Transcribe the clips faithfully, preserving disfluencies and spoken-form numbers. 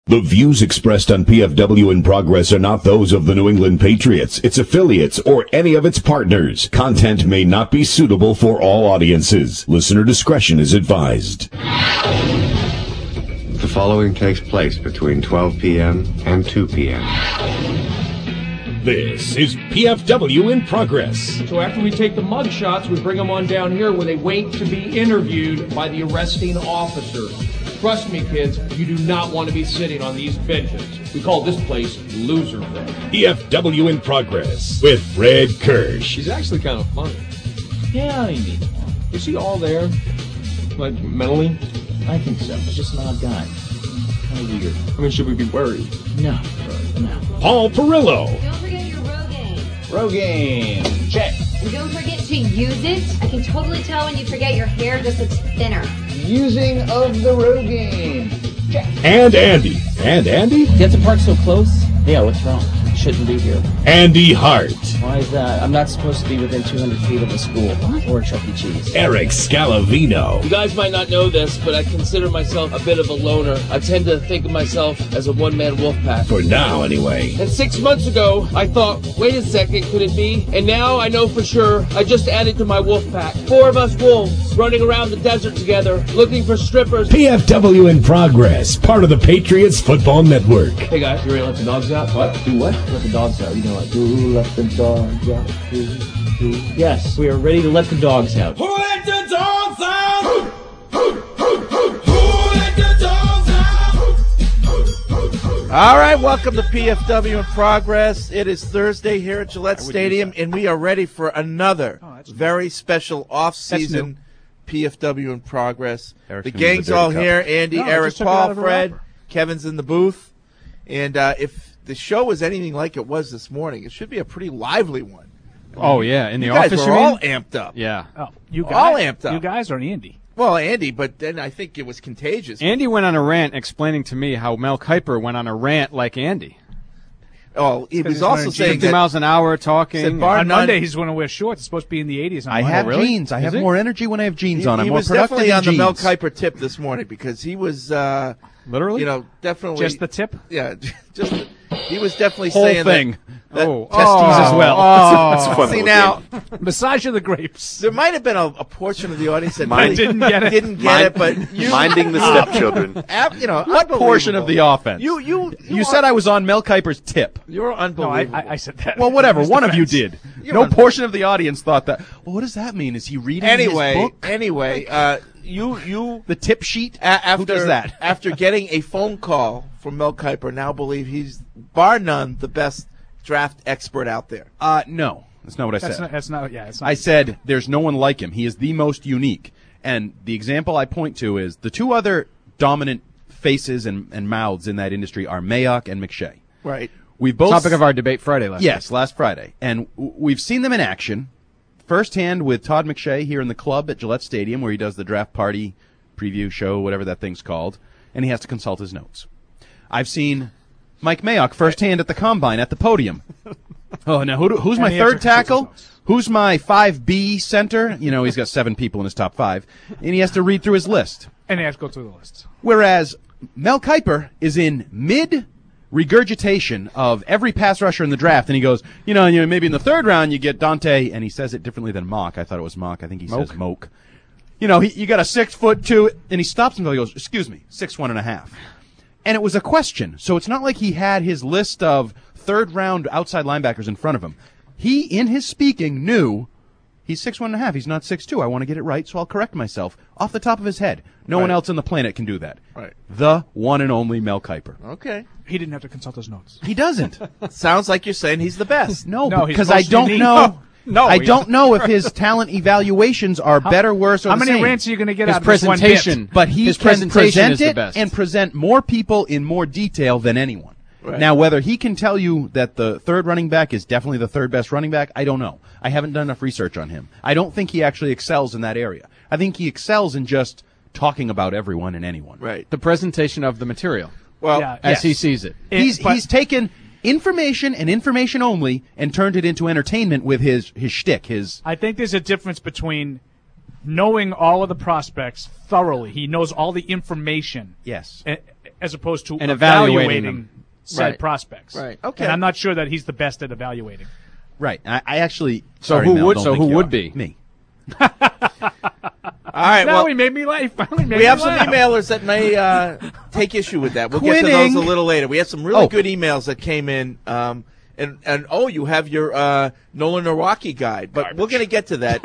The views expressed on P F W in Progress are not those of the New England Patriots, its affiliates, or any of its partners. Content may not be suitable for all audiences. Listener discretion is advised. The following takes place between twelve p.m. and two p.m. This is P F W in Progress. So after we take the mug shots, we bring them on down here where they wait to be interviewed by the arresting officer. Trust me, kids, you do not want to be sitting on these benches. We call this place Loserville. P F W in Progress with Fred Kirsch. She's actually kind of funny. Yeah, maybe. Is she all there? Like, mentally? I think so. He's just an odd guy. Kind of weird. I mean, should we be worried? No. No. Paul Perillo. Don't forget your Rogaine. Rogaine. Check. And don't forget to use it. I can totally tell when you forget your hair just looks thinner. Using of the Rogaine. Check. And Andy. And Andy? Get to park so close? Yeah, what's wrong? Shouldn't be here. Andy Hart. Why is that? I'm not supposed to be within two hundred feet of a school. What? Or a Chuck E. Cheese. Eric Scalavino. You guys might not know this, but I consider myself a bit of a loner. I tend to think of myself as a one-man wolf pack. For now, anyway. And six months ago, I thought, wait a second, could it be? And now I know for sure I just added to my wolf pack. Four of us wolves running around the desert together, looking for strippers. P F W in Progress, part of the Patriots Football Network. Hey guys, you ready to let the dogs out? What? Do what? Let the dogs out. You know what? Do let the dogs out. Do, do. Yes, we are ready to let the dogs out. Who let the dogs out? Who, who, who, who, who let the dogs out? All right, welcome to P F W in Progress. It is Thursday here at Gillette Stadium, and we are ready for another oh, very special off-season P F W in Progress. Eric's the gang's all cup. Here. Andy, no, Eric, Paul, Fred, Kevin's in the booth. And uh, if the show was anything like it was this morning, it should be a pretty lively one. I mean, oh, yeah. In the you office, guys were you mean? all amped up. Yeah. Oh, you guys, all amped up. You guys or Andy? Well, Andy, but then I think it was contagious. Andy went on a rant explaining to me how Mel Kiper went on a rant like Andy. Oh, he was also saying fifty miles an hour talking. On none, Monday, he's going to wear shorts. It's supposed to be in the eighties. On I Monday. have really? jeans. I Is have it? more energy when I have jeans he, on. I'm he more was productive definitely on jeans. the Mel Kiper tip this morning because he was uh, literally, you know, definitely just the tip. Yeah, just the, he was definitely whole saying thing. That, that oh, testes oh, as well. Oh, that's fun. See now, massage of the grapes. There might have been a, a portion of the audience that Mind, really didn't get it. Didn't get Mind, it, but you, minding the stepchildren. Ab, you know, what portion of the offense? You, you, you, you are, said I was on Mel Kiper's tip. You're unbelievable. No, I, I, I said that. Well, whatever. One of you did. You're no portion of the audience thought that. Well, what does that mean? Is he reading anyway, his book? Anyway, uh, you, you, the tip sheet. A- after, Who does that? After getting a phone call from Mel Kiper, now believe he's bar none the best draft expert out there. Uh, no, that's not what I that's said. Not, that's not. Yeah, it's not. I said there's no one like him. He is the most unique. And the example I point to is the two other dominant faces and, and mouths in that industry are Mayock and McShay. Right. We both topic of our debate Friday last yes, week. last Friday. And w- we've seen them in action firsthand with Todd McShay here in the club at Gillette Stadium where he does the draft party preview show, whatever that thing's called, and he has to consult his notes. I've seen Mike Mayock firsthand at the combine at the podium. Oh, now who do, who's my third tackle? Who's my five B center? You know, he's got seven people in his top five, and he has to read through his list. And he has to go through the list. Whereas Mel Kiper is in mid regurgitation of every pass rusher in the draft, and he goes, you know, you know, maybe in the third round you get Dante, and he says it differently than Mock. I thought it was Mock. I think he Moke. says Moke. You know, he, you got a six foot two, and he stops himself. He goes, excuse me, six one and a half. And it was a question. So it's not like he had his list of third round outside linebackers in front of him. He, in his speaking, knew he's six one and a half. He's not six two. I want to get it right, so I'll correct myself off the top of his head. No right. one else on the planet can do that. Right. The one and only Mel Kiper. Okay. He didn't have to consult his notes. He doesn't. Sounds like you're saying he's the best. No, no because I don't unique. know. No, I don't know if his talent evaluations are how, better, worse, or how the many same. rants are you going to get his out of presentation, this one bit? But he his can presentation present is the it best. and present more people in more detail than anyone. Right. Now, whether he can tell you that the third running back is definitely the third best running back, I don't know. I haven't done enough research on him. I don't think he actually excels in that area. I think he excels in just talking about everyone and anyone. Right. The presentation of the material. Well, Yeah. as Yes. he sees it. It- He's but- he's taken information and information only and turned it into entertainment with his his shtick. His I think there's a difference between knowing all of the prospects thoroughly. He knows all the information. yes. And, as opposed to And evaluating evaluating, them. said Right. prospects. Right. Okay. And I'm not sure that he's the best at evaluating. Right. I, I actually. So sorry, who Mel, would- don't so think who you would are. be? Me. All right. Now well, he made me laugh. Finally made we me have some laugh. emailers that may uh, take issue with that. We'll get to Quinning. those a little later. We had some really Oh. good emails that came in. Um, and, and oh, you have your uh, Nolan Nawrocki guide, but we're going to get to that.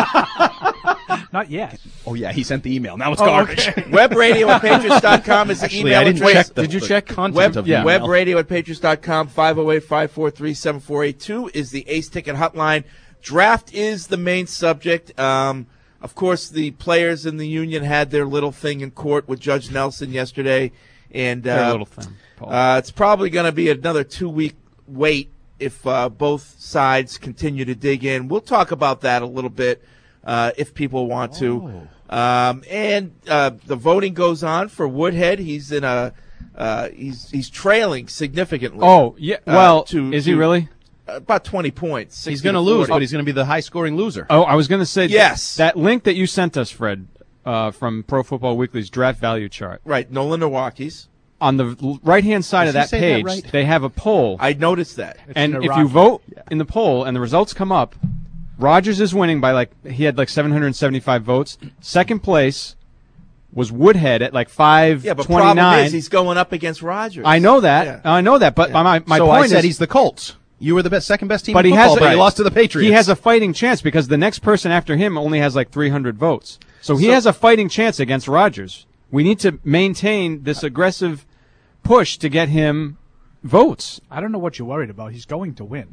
Um, Not yet. Oh yeah, he sent the email. Now it's Oh, garbage. okay. webradio at patriots dot com is the Actually, email I didn't address. check the, Did you the check? content Web, of the yeah. email. webradio at patriots dot com, five oh eight, five four three, seven four eight two is the Ace Ticket hotline. Draft is the main subject. Um, of course, the players in the union had their little thing in court with Judge Nelson yesterday. And uh, Their little thing, Paul. Uh, it's probably going to be another two-week wait if uh, both sides continue to dig in. We'll talk about that a little bit uh, if people want to. Um, and uh, the voting goes on for Woodhead. He's in a uh, he's he's trailing significantly. Oh, yeah. uh, Well, to- is he to really? about twenty points? He's sixty going to to lose, forty. but he's going to be the high-scoring loser. Oh, I was going to say th- Yes. that link that you sent us, Fred, uh, from Pro Football Weekly's draft value chart. Right, Nolan Nawrocki's. On the l- right-hand side Does of he that say that page, right? they have a poll. I noticed that. and if you Nawrocki. vote in the poll and the results come up, Rogers is winning by like he had like seven hundred seventy-five votes. Second place was Woodhead at like five Yeah, but twenty-nine. problem is he's going up against Rodgers. I know that. Yeah. I know that. But my my so point I said is, he's the Colts. You were the best, second best team but in he football, has but a, you lost to the Patriots. He has a fighting chance because the next person after him only has like three hundred votes. So he So- has a fighting chance against Rodgers. We need to maintain this aggressive push to get him votes. I don't know what you're worried about. He's going to win.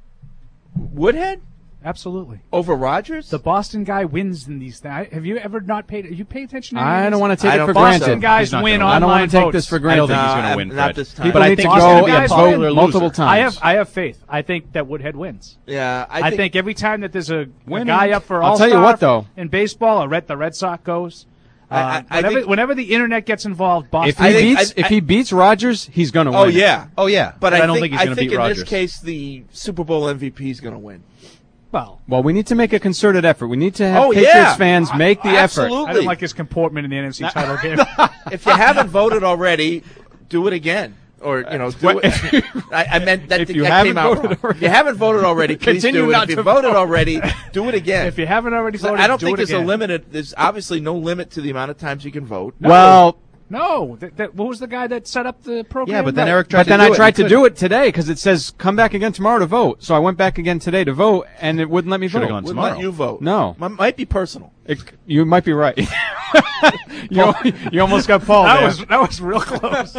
Woodhead Absolutely. over Rodgers. The Boston guy wins in these things. Have you ever not paid? You pay attention to any of I these? don't want to take I it don't for think so. granted. Boston guys He's not win gonna online I don't want to take votes. this for I granted. don't think he's No, going to I'm- win, not Fred. this time. People But I need think to he's go going to be a and popular vote multiple loser. times. I have I have faith. I think that Woodhead wins. yeah, I I think, think, every time that there's a, a Winning. guy up for I'll all tell you what, though. in baseball, or Red the Red Sox goes. Uh, I- I- I whenever, think- whenever the internet gets involved, Boston. If he I think- beats I- if I- he beats Rodgers, he's going to win. Oh yeah, Oh yeah, but, I, I, don't think, think he's I going to think beat in Rodgers. this case the Super Bowl M V P is going to win. well, Well, we need to make a concerted effort. We need to have Oh, Patriots yeah. fans make the effort. Absolutely. I didn't like his comportment in the N F C title game. If you haven't voted already, do it again. Or, you know, do it. I, I meant that, If you that haven't came out voted wrong. already- If you haven't voted already, please Continue do it. not If you to voted vote. already, do it again. If you haven't already So voted, I don't do think it there's a again. limit. There's obviously no limit to the amount of times you can vote. Well, No, that, that, what was the guy that set up the program? Yeah, but then Right. Eric tried but to then do I it, tried and to he do it today because it says come back again tomorrow to vote. So I went back again today to vote, and it wouldn't let me Should've vote. gone Wouldn't tomorrow. let you vote. No. M- might be personal. It, you might be right. you, you almost got Paul That there. was that was real close.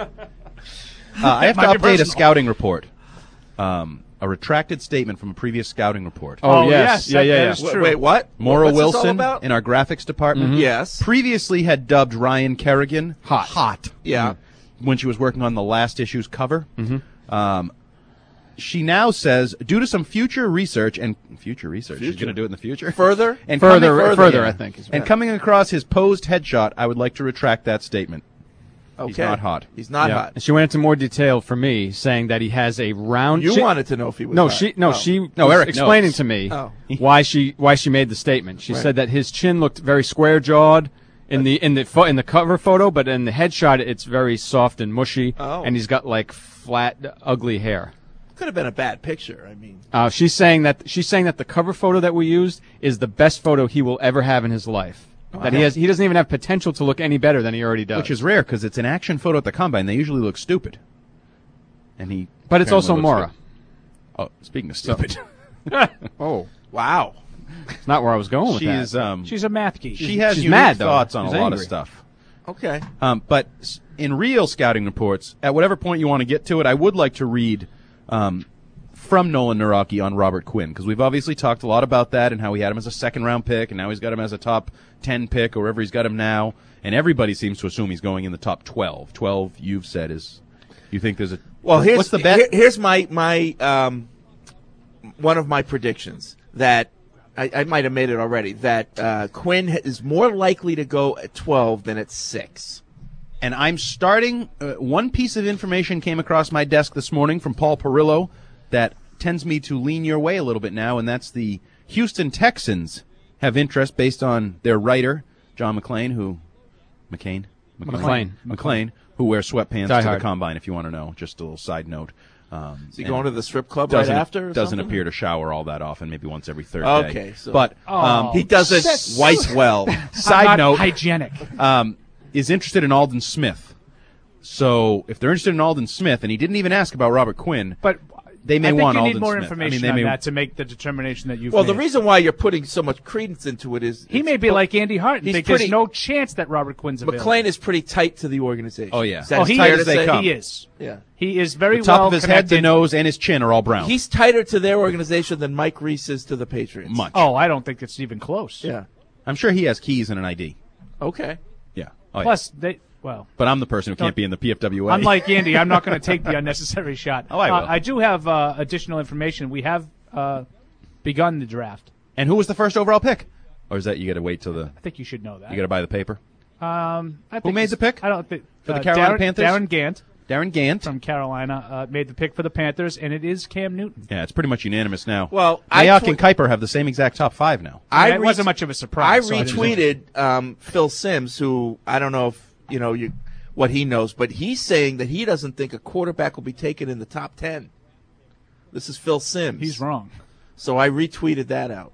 Uh, I have to Might be update a personal. scouting report. Um, a retracted statement from a previous scouting report. oh, Oh, yes, yes, yeah, that- yeah, that yeah. is Wait, true. wait, what? Maura What's this all Wilson about? in our graphics department Yes. previously had dubbed Ryan Kerrigan Hot. hot Yeah. when she was working on the last issue's cover. Mm-hmm. Um, she now says, due to some future research and future research, she's Future. going to do it in the future. Further? and Further- coming, further, I think, is And right. coming across his posed headshot, I would like to retract that statement. Okay. He's not hot. He's not Yeah. hot. And she went into more detail for me, saying that he has a round. You chin- wanted to know if he was No, hot. she no Oh. she No, was Eric explaining knows. to me Oh. why she why she made the statement. She Right. said that his chin looked very square jawed in the in the fo- in the cover photo, but in the headshot it's very soft and mushy, Oh. and he's got like flat, ugly hair. Could have been a bad picture. I mean, Uh, she's saying that she's saying that the cover photo that we used is the best photo he will ever have in his life. That he has he doesn't even have potential to look any better than he already does. Which is rare because it's an action photo at the combine. They usually look stupid. And he, but it's apparently also looks Maura. good. Oh, speaking of stupid, Oh, wow. it's not where I was going with she's that. um, She's a math geek. she has she's unique mad, though. thoughts on She's a lot angry. of stuff. Okay. Um, but s- in real scouting reports, at whatever point you want to get to it, I would like to read um, from Nolan Nawrocki on Robert Quinn, because we've obviously talked a lot about that and how he had him as a second round pick, and now he's got him as a top ten pick, or wherever he's got him now, and everybody seems to assume he's going in the top twelve. twelve, you've said, is you think there's a Well, here's what's the bet? here- here's my my um, one of my predictions that I, I might have made it already. That uh, Quinn is more likely to go at twelve than at six. And I'm starting. Uh, one piece of information came across my desk this morning from Paul Perillo that tends me to lean your way a little bit now, and that's the Houston Texans have interest based on their writer John McClain, who McCain McClain. McClain, who wear sweatpants Die to hard. the combine, if you want to know. Just a little side note. Um, Is he and going to the strip club right doesn't, after? Or doesn't something? appear to shower all that often, maybe once every third Okay, day. so- but Oh. um, He doesn't That's- wipe well. side Not note, hygienic. um, is interested in Alden Smith. So if they're interested in Alden Smith, and he didn't even ask about Robert Quinn, But they may I think want you need Alden more Smith. information I mean, they on may, that to make the determination that you've Well, made. the reason why you're putting so much credence into it is he it's may be po- like Andy Hart and he's think pretty- there's no chance that Robert Quinn's available. McClain is pretty tight to the organization. Oh, yeah. Is that Oh, he fair is. to say? come. He is. Yeah. He is very the top well of his head, connected. the nose, and his chin are all brown. He's tighter to their organization than Mike Reese is to the Patriots. much. Oh, I don't think it's even close. Yeah. I'm sure he has keys and an I D. Okay. Yeah. Oh, yeah. Plus, they well, But I'm the person who Don't- can't be in the P F W A. unlike Andy, I'm not going to take the unnecessary shot. Oh, I will. Uh, I do have uh, additional information. We have uh, begun the draft. And who was the first overall pick? Or is that you got to wait till the I think you should know that. you got to buy the paper? Um, I Who think made it's- the pick? I don't think For the uh, Carolina Darren, Panthers? Darren Gant Darren Gant from Carolina uh, made the pick for the Panthers, and it is Cam Newton. Yeah, it's pretty much unanimous now. Well, I Mayock tw- and Kuiper have the same exact top five now. I mean, I it re- wasn't much of a I surprise. so didn't- retweeted um, Phil Simms, who I don't know if you know you what he knows, but he's saying that he doesn't think a quarterback will be taken in the top ten. This is Phil Simms. He's wrong. So I retweeted that out.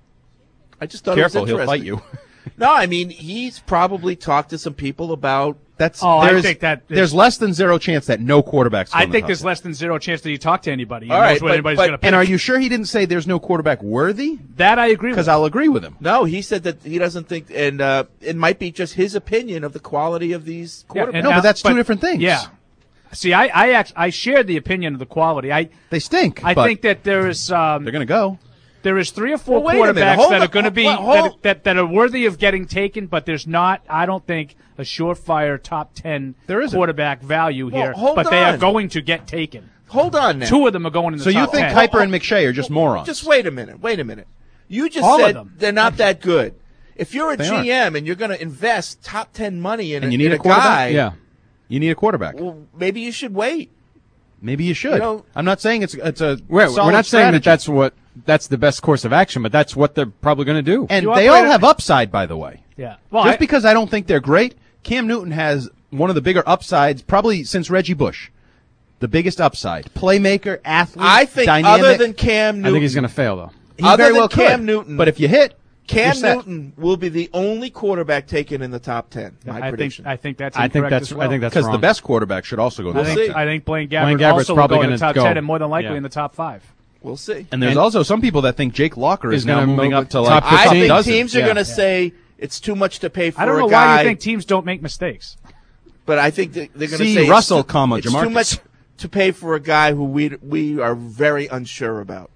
I just thought Careful, it was he'll interesting. fight you. No, I mean he's probably talked to some people about. That's Oh, I there's, think that is- there's less than zero chance that no quarterbacks. go I in the think top there's ten. less than zero chance that you talk to anybody. All All right, knows what but- anybody's but- going to pick. And are you sure he didn't say there's no quarterback worthy? that I agree with. Because I'll agree with him. No, he said that he doesn't think, and uh, it might be just his opinion of the quality of these Yeah, quarterbacks. and No, but now- that's two different things. Yeah. See, I I, act, I shared the opinion of the quality. I They stink. I but think that there is um, they're going to go. there is three or four Well, wait a minute. quarterbacks Hold that on. are going to be Well, hold- that, that that are worthy of getting taken, but there's not. I don't think a surefire top ten There isn't. quarterback value Well, here. hold but they are on. going to get taken. Hold on now. Two of them are going in the So you top think ten. Kuiper and McShay are just morons? Just wait a minute. Wait a minute. You just All of said them. they're not that good. If you're a They G M and you're going to invest top ten money in, And a, you need in a a quarterback? guy, Yeah. You need a quarterback. well, maybe you should wait. Maybe you should. You know- I'm not saying it's it's a We're, solid we're not saying that strategy. that's what that's the best course of action, but that's what they're probably going to do. And You they all operate- have upside, by the way. Yeah. Well, Just I- because I don't think they're great, Cam Newton has one of the bigger upsides probably since Reggie Bush. The biggest upside. Playmaker, athlete, I think dynamic. other than Cam Newton, I think he's going to fail though. he other very than well Cam could. Newton- But if you hit, Cam you're set. Newton will be the only quarterback taken in the top ten. My I think prediction. I think that's I think incorrect that's as well. I think that's Because the wrong. best quarterback should also go to I the think, see. top ten. I think Blaine Blaine Gabbert Gabbert's also will probably go in gonna the top go. ten and more than likely Yeah. in the top five. We'll see. And there's And- also some people that think Jake Locker is, Is now gonna moving move up to it like top I think dozen. teams are Yeah. going to Yeah. say it's too much to pay for I don't a know guy. why you think teams don't make mistakes. But I think that they're going to See say Russell, it's, too, comma, it's too Jamarcus. much to pay for a guy who we we are very unsure about,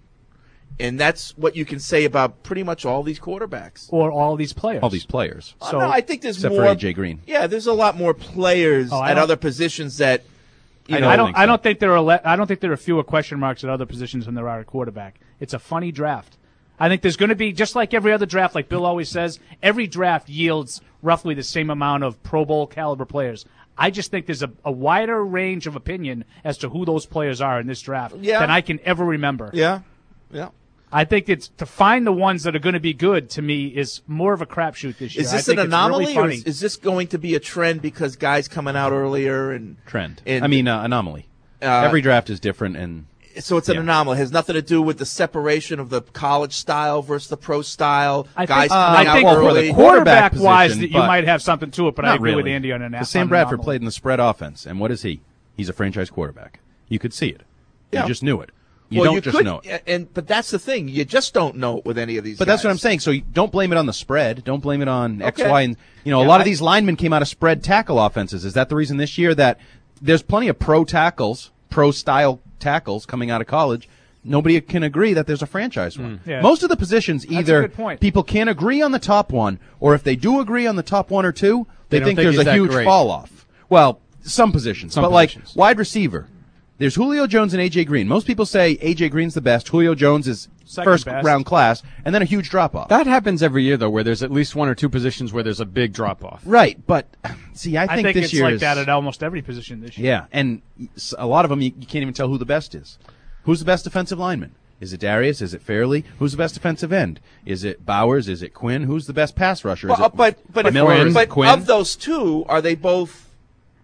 and that's what you can say about pretty much all these quarterbacks. Or all these players. All these players. Uh, So- no, I think there's Except more. for A J Green. Yeah, there's a lot more players Oh, I at don't- other positions that. You I know, I don't. think I so. don't think there are. Le- I don't think there are fewer question marks at other positions than there are at quarterback. It's a funny draft. I think there's going to be just like every other draft. Like Bill always says, every draft yields roughly the same amount of Pro Bowl caliber players. I just think there's a, a wider range of opinion as to who those players are in this draft Yeah. than I can ever remember. Yeah, yeah. I think it's to find the ones that are going to be good. To me, is more of a crapshoot this year. Is I this think an it's really anomaly, or funny. is, is this going to be a trend because guys coming out earlier and Trend. And, I mean, uh, anomaly. Uh, Every draft is different, and So it's an Yeah. anomaly. It has nothing to do with the separation of the college style versus the pro style. I Guys think, uh, coming I out think well, for the early. quarterback quarterback wise, position, that you but might have something to it. But I not agree with really. Andy on an Because Sam on Bradford anomaly. played in the spread offense, and what is he? He's a franchise quarterback. You could see it. Yeah. You just knew it. You well, don't you just could, know it. and but that's the thing. You just don't know it with any of these. But that's what guys. I'm saying. So you don't blame it on the spread. Don't blame it on X, Okay. Y, and you know a Yeah, lot of I- these linemen came out of spread tackle offenses. Is that the reason this year that there's plenty of pro tackles, pro style tackles coming out of college? Nobody can agree that there's a franchise one. Yeah. Most of the positions, a either good point. people can't agree on the top one, or if they do agree on the top one or two, they, They don't think, think there's he's a that huge great. fall off. Well, some positions, Some but positions. like wide receiver. There's Julio Jones and A J Green. Most people say A J Green's the best. Julio Jones is Second first best. round class, and then a huge drop off. That happens every year though, where there's at least one or two positions where there's a big drop off. Right, but see, I I think, think this it's year like is, that at almost every position this year. yeah, and s- a lot of them you, you can't even tell who the best is. Who's the best defensive lineman? Is it Darius? Is it Fairley? Who's the best defensive end? Is it Bowers? Is it Quinn? Who's the best pass rusher? Is Well, uh, it but but, if, Miller? Is it but Quinn? of those two, are they both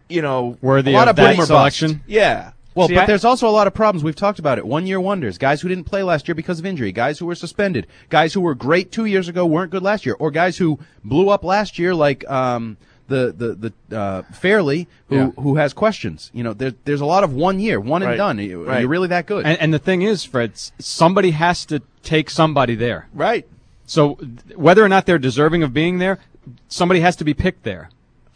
you know, Worthy a lot of of that boomer selection. bust. Yeah. Well, See, but I- there's also a lot of problems. We've talked about it. One-year wonders, guys who didn't play last year because of injury, guys who were suspended, guys who were great two years ago weren't good last year, or guys who blew up last year like um, the the the uh, Fairley, who Yeah. who has questions. You know, there, there's a lot of one year, one and Right. done. You- Right. You're really that good. And, and the thing is, Fred, s- somebody has to take somebody there. Right. So th- whether or not they're deserving of being there, somebody has to be picked there.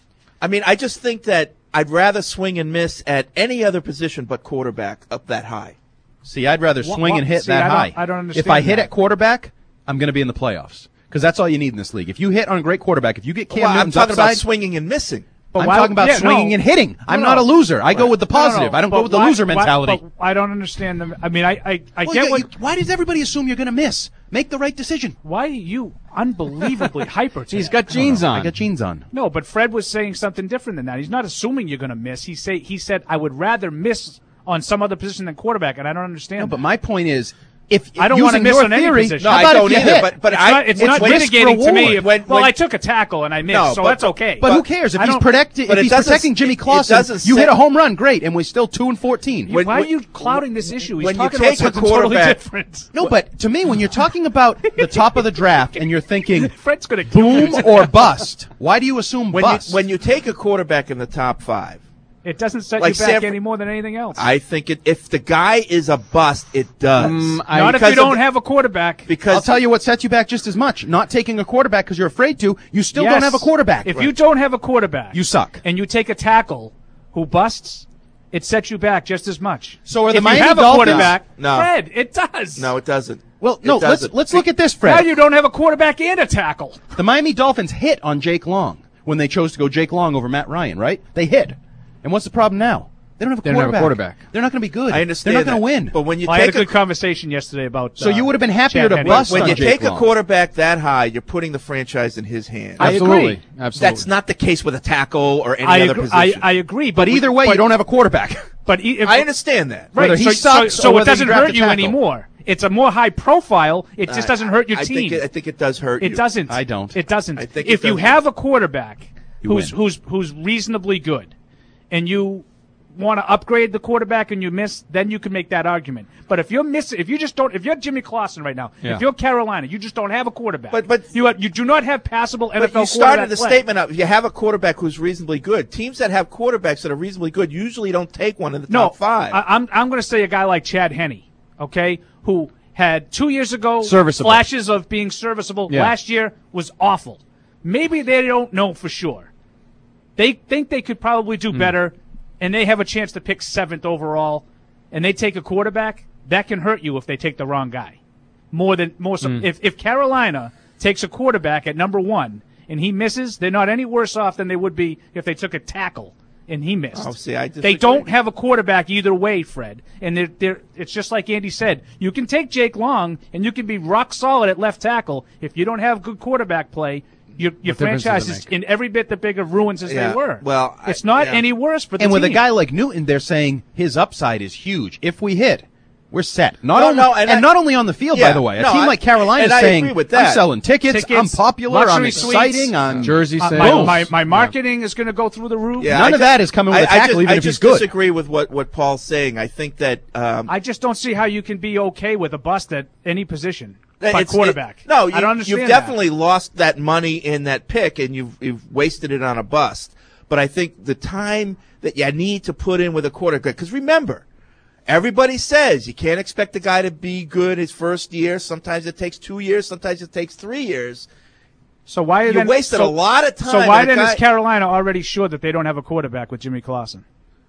I mean, I just think that I'd rather swing and miss at any other position but quarterback up that high. See, I'd rather Wha- swing wha- and hit see, that I don't- high. I don't understand If I hit that. at quarterback, I'm going to be in the playoffs because that's all you need in this league. If you hit on a great quarterback, if you get Cam Well, I'm Newton's talking upside, about swinging and missing. But I'm why- talking about yeah, swinging no. and hitting. No, I'm no. not a loser. I go with the No, no, no. positive. I don't But go with the why- loser why- mentality. but I don't understand them. I mean, I I, I Well, get yeah, what. you- why does everybody assume you're going to miss? Make the right decision. Why are you unbelievably hyper today? He's got jeans I on. got jeans on. No, but Fred was saying something different than that. He's not assuming you're going to miss. He say he said I would rather miss on some other position than quarterback, and I don't understand. No, but that. my point is, if I don't want to using miss your on any theory, position. No, how I about don't if you either, hit? but- but it's I- not, it's it's not risk mitigating to me. reward. If, When- well, when- I took a tackle and I missed, No, so but- that's okay. But who cares if I he's don't- protecting? but If it he's doesn't- protecting Jimmy it Clausen, doesn't you say- hit a home run, great, and we're still two and fourteen. When- Why when- are you clouding this issue? He's when you talking take a about something totally quarterback- different. No, but to me, when you're talking about the top of the draft and you're thinking Fred's going to kill boom you. or bust, why do you assume When bust? you when you take a quarterback in the top five, It doesn't set Like you back San Fr- any more than anything else. I think it, if the guy is a bust, it does. Mm, I- Not if Because you of don't the- have a quarterback. because I'll tell you what sets you back just as much. Not taking a quarterback because you're afraid to. You still Yes. don't have a quarterback. If you don't have a quarterback, You suck. and you take a tackle who busts, it sets you back just as much. So are the if Miami you have Dolphins- a quarterback, No. Fred, it does. no, it doesn't. well, It no. Let's doesn't. let's look at this, Now Fred. you don't have a quarterback and a tackle. The Miami Dolphins hit on Jake Long when they chose to go Jake Long over Matt Ryan, right? They hit. And what's the problem now? They don't have a They don't have a quarterback. quarterback. They're not going to be good. I understand. They're not going to that. win. But when you Well, I had a take good conversation yesterday about. So uh, you would have been happier Chad to Henne. bust when on you Jake take a Long. quarterback that high, you're putting the franchise in his hands. I Absolutely. agree. Absolutely. That's not the case with a tackle or any I other agree, I, position. I agree, But either way, but, you don't have a quarterback. But e- if, I understand that. Right, whether he so, sucks so, so or it whether you doesn't draft hurt a you tackle. anymore. It's a more high profile. It just doesn't hurt your I team. Think it, I think it does hurt It you. doesn't. I don't. It doesn't. I think it if you doesn't. have a quarterback You who's win. who's who's reasonably good, and you want to upgrade the quarterback and you miss, then you can make that argument. But if you're missing, if you just don't, if you're Jimmy Clausen right now, Yeah. if you're Carolina, you just don't have a quarterback. But- but- you have, you do not have passable N F L But you started quarterback the play. statement up. You have a quarterback who's reasonably good. Teams that have quarterbacks that are reasonably good usually don't take one in the No, top five. I, I'm I'm going to say a guy like Chad Henne, okay, who had two years ago Serviceable. flashes of being serviceable. Yeah. Last year was awful. Maybe they don't know for sure. They think they could probably do Hmm. better, and they have a chance to pick seventh overall, and they take a quarterback. That can hurt you if they take the wrong guy. More than more so. Hmm. If if Carolina takes a quarterback at number one and he misses, they're not any worse off than they would be if they took a tackle and he missed. Oh, see, I they disagree. don't have a quarterback either way, Fred. And they're, they're, it's just like Andy said. You can take Jake Long, and you can be rock solid at left tackle. If you don't have good quarterback play, your, your What difference does franchise it is make? in every bit the bigger ruins as Yeah, they were. well, I- it's not yeah. any worse for the And with a team. guy like Newton, they're saying his upside is huge. If we hit, we're set. Not No, only, no, and, and I- not only on the field, Yeah, by the way. A no, team I- like Carolina and is I saying, agree with I'm that. selling tickets, Tickets, I'm popular, I'm luxury suites, exciting, I'm Jersey Uh, sales. my, my, my marketing is going to go through the roof. Yeah, None I of that is coming with I- a I tackle, just, even I if he's just good. disagree with what, what Paul's saying. I think that um, I just don't see how you can be okay with a bust at any position by it's- quarterback. It, no, you, I don't understand you've that. definitely lost that money in that pick, and you've you've wasted it on a bust. But I think the time that you need to put in with a quarterback, because remember, everybody says you can't expect the guy to be good his first year. Sometimes it takes two years. Sometimes it takes three years. So why You then, wasted so, a lot of time. So why on a then guy- is Carolina already sure that they don't have a quarterback with Jimmy Clausen?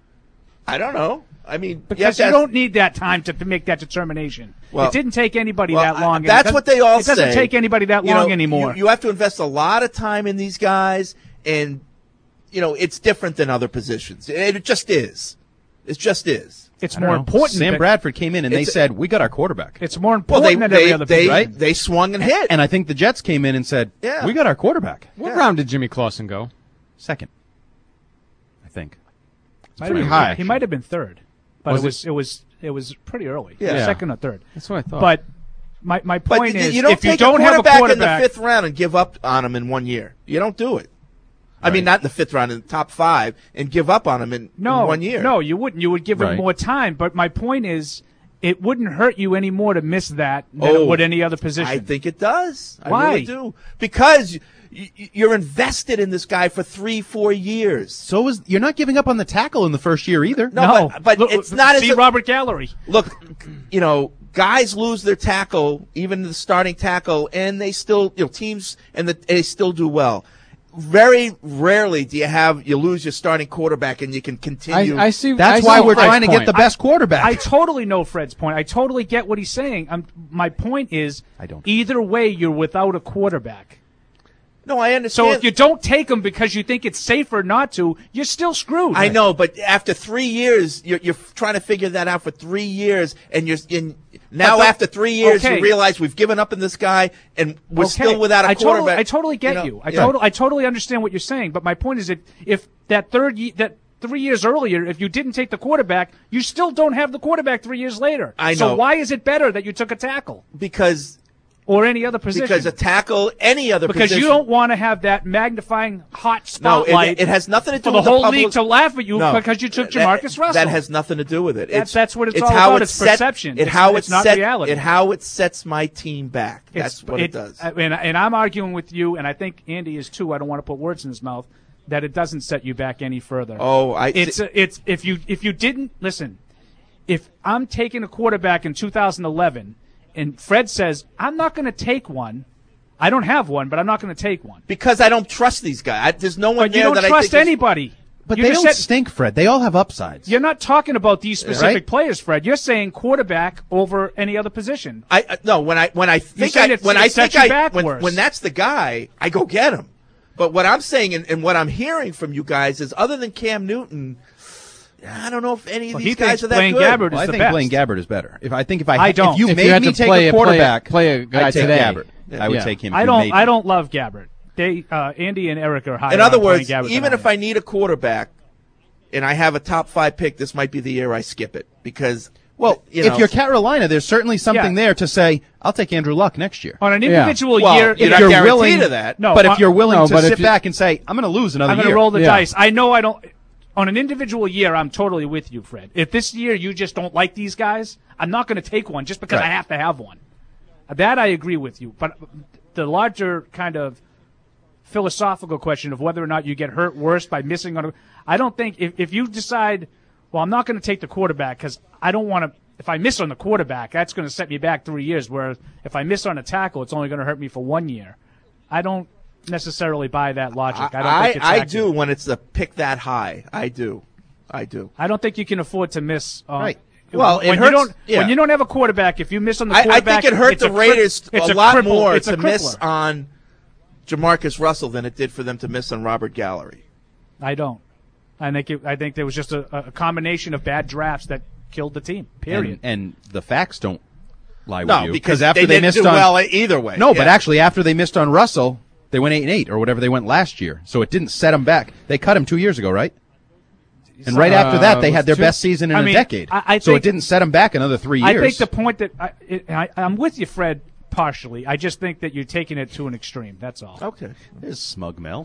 I don't know. I mean, Because have to you ask- don't need that time to, to make that determination. Well- it didn't take anybody Well, that long. I- and it that's doesn't- what they all It doesn't say. take anybody that You long know, anymore. You, you have to invest a lot of time in these guys, and you know it's different than other positions. It, it just is. It just is. it's I don't more know. important. Sam that- Bradford came in and they It's- said, we got our quarterback. It's more Well, important they than they every other they, position. right? they swung and hit. And I think the Jets came in and said, Yeah. we got our quarterback. What Yeah. round did Jimmy Clausen go? Second, I think. Might pretty have been- high. He might have been third, but Was it it? was it was it was pretty early. Yeah. Yeah. Second or third. That's what I thought. But my my but point you, is, you don't if you take don't a have a quarterback in quarterback, the fifth round and give up on him in one year. You don't do it. I mean, not in the fifth round, in the top five, and give up on him in, no, in one year. No, you wouldn't. You would give Right. him more time. But my point is, it wouldn't hurt you any more to miss that than Oh, it would any other position. I think it does. I Why? really do. Because y- y- you're invested in this guy for three, four years. So is you're not giving up on the tackle in the first year either. No, but, but Look, it's not see as a- Robert Gallery. Look, you know, guys lose their tackle, even the starting tackle, and they still, you know, teams and the, they still do well. Very rarely do you have you lose your starting quarterback and you can continue. I, I see. That's I why see we're Fred's trying to get point. the best quarterback. I totally know Fred's point. I totally get what he's saying. Um, my point is, I don't. either way, you're without a quarterback. No, I understand. So if you don't take him because you think it's safer not to, you're still screwed. I know, but after three years, you're, you're trying to figure that out for three years, and you're in now. But the- after three years, okay. you realize we've given up on this guy, and we're Okay. still without a I quarterback. Totally, I totally get know, you. I, yeah. totally, I totally understand what you're saying. But my point is that if that third ye- that three years earlier, if you didn't take the quarterback, you still don't have the quarterback three years later. I So know. why is it better that you took a tackle because or any other position? because a tackle, any other because position. you don't want to have that magnifying hot No, spotlight. it, it has nothing to do for the with whole public, league to laugh at you No. because you took That- Jamarcus Russell. That has nothing to do with it. That- It's, that's what it's all how about. it It's set- perception. It It's- how it's it not set, reality. It how it sets my team back. It's- That's what it, does. And, and I'm arguing with you, and I think Andy is too. I don't want to put words in his mouth. That it doesn't set you back any further. Oh, I- It's it's if you if you didn't listen. If I'm taking a quarterback in two thousand eleven, and Fred says I'm not going to take one, I don't have one, but I'm not going to take one. Because I don't trust these guys. I, there's no one But you there don't that I trust think is- anybody. But You they just don't said- stink, Fred. They all have upsides. You're not talking about these specific Right? players, Fred. You're saying quarterback over any other position. I uh, no when I when I think saying I it's- when it I sets think you I back when, worse. when that's the guy, I go get him. But what I'm saying and, and what I'm hearing from you guys is, other than Cam Newton, I don't know if any of Well, these he guys thinks are that Blaine good. Gabbert Well, I is the think best. Blaine Gabbert is better. If I think if I, I don't. if you If made you had me to take play a a- play a- quarterback, play a guy I'd take today. Gabbert. I would Yeah. take him. if I you don't. made I me. don't love Gabbert. They uh, Andy and Eric are higher. In other on Blaine words, Gabbert than even I if am. I need a quarterback and I have a top five pick, this might be the year I skip it because Well, you if know, you're Carolina, there's certainly something Yeah. there to say, I'll take Andrew Luck next year. on an Yeah. individual well, year, you're if not you're guaranteed willing to that. No, but uh, if you're willing no, to but sit if you- back and say, I'm going to lose another I'm going year. to roll the Yeah. dice. I know I don't. On an individual year, I'm totally with you, Fred. If this year you just don't like these guys, I'm not going to take one just because Right. I have to have one. That I agree with you. But the larger kind of philosophical question of whether or not you get hurt worse by missing on a, I don't think if, if you decide, well, I'm not going to take the quarterback because I don't want to. If I miss on the quarterback, that's going to set me back three years. Whereas if I miss on a tackle, it's only going to hurt me for one year. I don't necessarily buy that logic. I don't I, think it's I accurate. do when it's a pick that high. I do. I do. I don't think you can afford to miss. Uh, Right. Well, it when hurts- you don't yeah. when you don't have a quarterback, if you miss on the I, I quarterback, think it hurt it's the a cri- Raiders it's a, lot cripple- more it's a to miss crippler. on Jamarcus Russell than it did for them to miss on Robert Gallery. I don't. I think it, I think there was just a, a combination of bad drafts that killed the team. Period. And, and the facts don't lie No, with you because after they they, didn't missed do on well either way. No, but Yeah. actually after they missed on Russell, they went eight and eight or whatever they went last year. So it didn't set them back. They cut him two years ago, right? And right Uh, after that, they had their two- best season in I a mean, decade. I- I so it think- didn't set them back another three I years. think the point that I, it, I, I'm with you, Fred, partially. I just think that you're taking it to an extreme. That's all. Okay. There's smug Mel.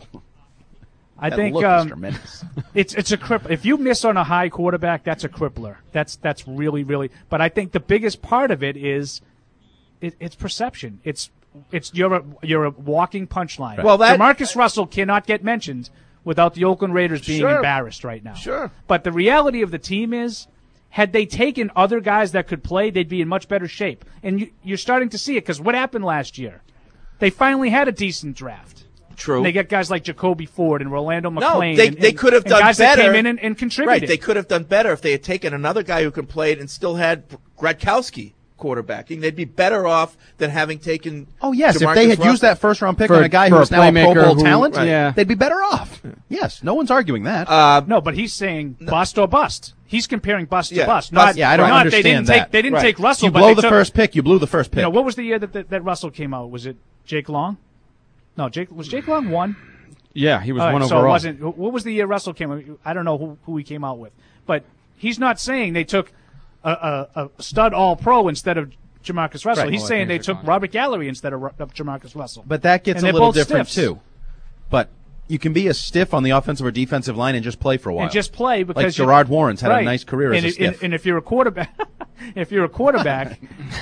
I That think look um, is tremendous. it's it's a crippler. If you miss on a high quarterback, that's a crippler. That's that's really really. But I think the biggest part of it is it, it's perception. It's it's you're a you're a walking punchline. Well, that- Jamarcus Russell cannot get mentioned without the Oakland Raiders being Sure. embarrassed right now. Sure. But the reality of the team is, had they taken other guys that could play, they'd be in much better shape. And you, you're starting to see it because what happened last year? They finally had a decent draft. True. And they get guys like Jacoby Ford and Rolando No, McClain. they, and, they and- could have and done guys better. that came in and, and contributed. Right, they could have done better if they had taken another guy who could play it and still had Gradkowski quarterbacking. They'd be better off than having taken. Oh yes, if Jamarcus they had Russell. used that first round pick For- on a guy for who a was now a Pro playmaker Bowl who- talent, right. Yeah. they'd be better off. Yes, no one's arguing that. Uh, no, but he's saying bust or bust. He's comparing bust Yeah, to bust. bust- Not, yeah, I don't not understand they didn't that. take they didn't Right. take Russell. you but blow they the took, first pick, you blew the first pick. You know, what was the year that, that that Russell came out? Was it Jake Long? No, Jake was Jake Long one. Yeah, he was All right, one so overall. it wasn't. What was the year Russell came out? I don't know who, who he came out with, but he's not saying they took a, a, a stud All Pro instead of Jamarcus Russell. Right. He's Well, I saying think they they're took gone. Robert Gallery instead of, Ru- of Jamarcus Russell. But that gets And a they're little both different stiffs. too. But You can be a stiff on the offensive or defensive line and just play for a while. And just play because like Gerard Warren's had right. a nice career and as a it, stiff. And, and if you're a quarterback, if you're a quarterback,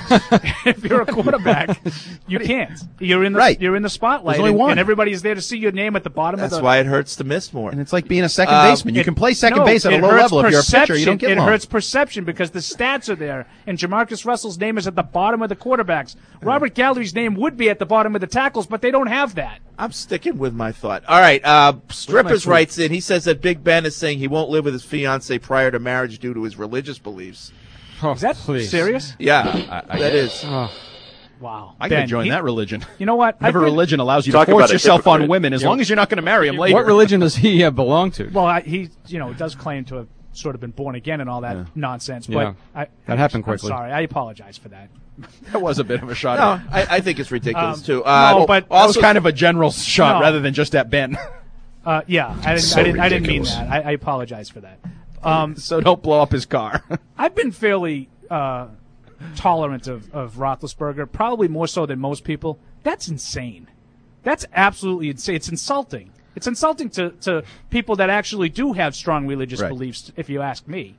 if you're a quarterback, you can't. You're in the right. you're in the spotlight, There's only and, one. and everybody's there to see your name at the bottom. That's of the, why it hurts to miss more. And it's like being a second Uh, baseman. You it- can play second no, base at a it low hurts level. If you're a pitcher, you perception. don't get It long. hurts perception because the stats are there, and Jamarcus Russell's name is at the bottom of the quarterbacks. Robert Gallery's name would be at the bottom of the tackles, but they don't have that. I'm sticking with my thought. All right, uh, Strippers my writes in. He says that Big Ben is saying he won't live with his fiancee prior to marriage due to his religious beliefs. Oh, Is that please. serious? Yeah, I- I that guess. is. Oh. Wow. I Ben, could join he- that religion. You know what? Whatever I've been- religion allows you Talk to force about a yourself on hypocrite. women, as Yeah. long as you're not going to marry them later. What religion does he uh, belong to? Well, I, he, you know, does claim to have sort of been born again and all that Yeah. nonsense. Yeah. But I, That happened I'm quickly. sorry. I apologize for that. That was a bit of a shot. No, I, I think it's ridiculous Um, too. Uh, no, but- that was kind of a general shot No. rather than just at Ben. Uh, yeah, I didn't. So I didn't, I didn't mean ridiculous. that. I, I apologize for that. Um, so don't blow up his car. I've been fairly uh, tolerant of, of Roethlisberger, probably more so than most people. That's insane. That's absolutely insane. It's insulting. It's insulting to, to people that actually do have strong religious Right. beliefs, if you ask me.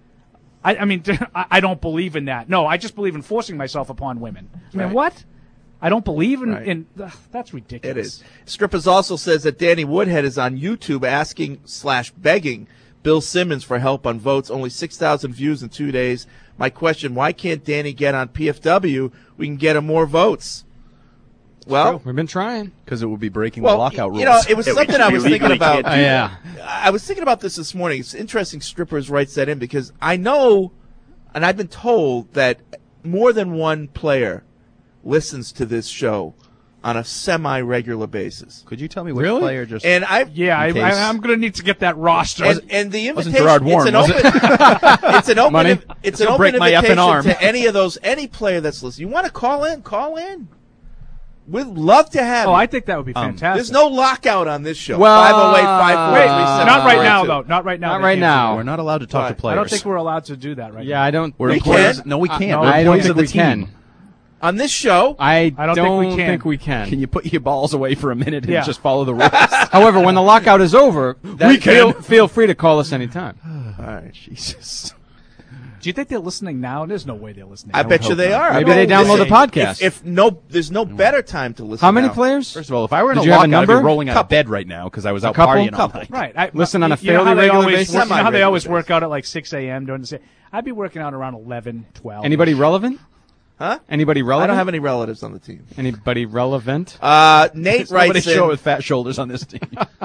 I, I mean, I I don't believe in that. No, I just believe in forcing myself upon women. I mean, Right. what? I don't believe in. Right. in ugh, that's ridiculous. It is. Strippers also says that Danny Woodhead is on YouTube asking slash begging Bill Simmons for help on votes. Only six thousand views in two days. My question, why can't Danny get on P F W? We can get him more votes. Well, We've been trying. Because it would be breaking well, the lockout rules. you know, it was Yeah, we- something I we was thinking legally about. can't do that. I was thinking about this this morning. It's interesting Strippers writes that in because I know, and I've been told that more than one player listens to this show on a semi-regular basis. Could you tell me which Really? player just... And I, Yeah, I, In case- I, I'm going to need to get that roster. and, and the wasn't invitation, Gerard Warren, it's an was open, it's an open, Money? it's It's an gonna open break my effing invitation arm. to any of those, any player that's listening. You want to call in? Call in. We'd love to have oh, you. I think that would be fantastic. There's no lockout on this show. Well, five oh eight, five four Wait, three seven not right four now, two. though. Not right now. Not They right can't do now. We're not allowed to talk Right. to that. players. I don't think we're allowed to do that right Yeah, now. I don't. We're We employees. can. No, we Uh, can't. no, We're I don't employees think of the we team. can. On this show, I, I don't think we can. think we can. Can you put your balls away for a minute and Yeah. just follow the rules? However, when the lockout is over, We feel, can. feel free to call us anytime. all right. Jesus. Do you think they're listening now? There's no way they're listening. I bet you they are. Maybe I they mean, download listen, the podcast. If, if no, there's no better time to listen. How many now. players? First of all, if I were in Did a you have a lockout, I'd be number? rolling out of Couple. bed right now because I was out couple? partying all Couple. night. Right. I, Listen on a you know how fairly they regular always, basis? You know how they Semi-regular always basis. work out at like six a.m. during the day. I'd be working out around eleven, twelve. Anybody relevant? Huh? Anybody I relevant? don't have any relatives on the team. Anybody relevant? Uh, Nate There's nobody writes in. short with fat shoulders on this team.